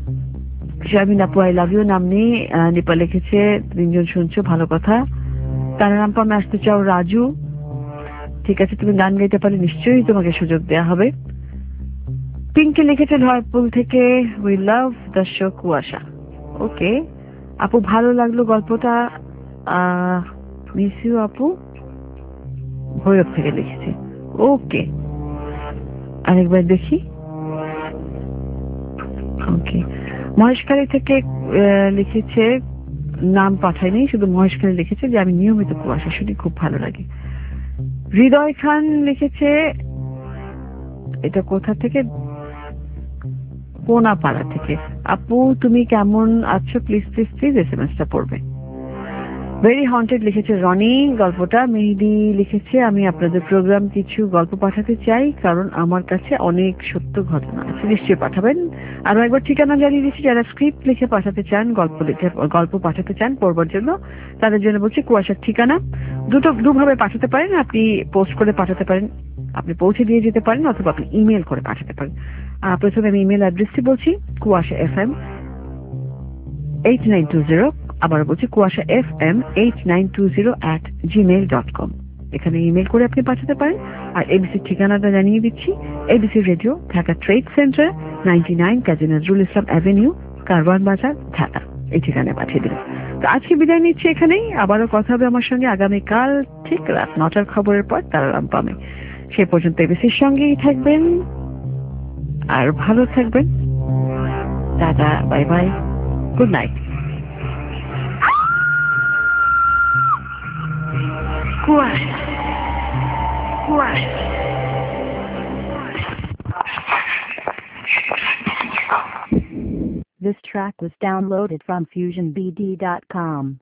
শারমিন আপু আই লাভ ইউ নাম নিয়ে নিপা লিখেছে 3 জন শুনছো, ভালো কথা। তারারামপামে আসতে চাও রাজু, ঠিক আছে, তুমি গান গাইতে পারলে নিশ্চয়ই তোমাকে সুযোগ দেওয়া হবে। পিঙ্কি লিখেছে ধরপুল থেকে, উই লাভ দ্য শো কুয়াশা। ওকে আপু, ভালো লাগলো গল্পটা, মিস ইউ আপু। ভৈরব থেকে লিখেছে। ওকে, আরেকবার দেখি। ওকে, মহেশখালী থেকে লিখেছে, নাম পাঠায়নি, শুধু মহেশখালী লিখেছে যে আমি নিয়মিত কুয়াশা শুনি, খুব ভালো লাগে। হৃদয় খান লিখেছে, এটা কোথা থেকে, কোনাপাড়া থেকে। আপু তুমি কেমন আছো, প্লিজ প্লিজ প্লিজ এসএমএসটা পড়বে। ভেরি হন্টেড লিখেছে রনি গল্পটা। মেহেদি লিখেছে, আমি আপনাদের প্রোগ্রাম কিছু গল্প পাঠাতে চাই, কারণ আমার কাছে অনেক সত্য ঘটনা আছে। নিশ্চয়ই পাঠাবেন। আরো একবার ঠিকানা জানিয়ে দিচ্ছি, যারা স্ক্রিপ্ট লিখে পাঠাতে চান, গল্প পাঠাতে চান পড়বার জন্য, তাদের জন্য বলছি কুয়াশার ঠিকানা দুভাবে পাঠাতে পারেন। আপনি পোস্ট করে পাঠাতে পারেন, আপনি পৌঁছে দিয়ে যেতে পারেন, অথবা আপনি ইমেল করে পাঠাতে পারেন। প্রথমে আমি ইমেল অ্যাড্রেসটি বলছি, kuashafm8920, আবার বলছি kuashafm8920@gmail.com। এখানে ইমেল করে আপনি পাঠাতে পারেন। আর এবিসির ঠিকানাটা জানিয়ে দিচ্ছি, ABC radio, Dhaka trade centre, 99 Kazi Nazrul Islam avenue, Karwan Bazar, Dhaka. এই ঠিকানায় পাঠিয়ে দিন। তো আজকে বিদায় নিচ্ছি এখানেই। আবারও কথা হবে আমার সঙ্গে আগামীকাল ঠিক রাত 9টার খবরের পর তারারামপামে। সে পর্যন্ত এবিসির সঙ্গেই থাকবেন আর ভালো থাকবেন। Tata, bye bye, good night. Kuasha Kuasha. This track was downloaded from FusionBD.com.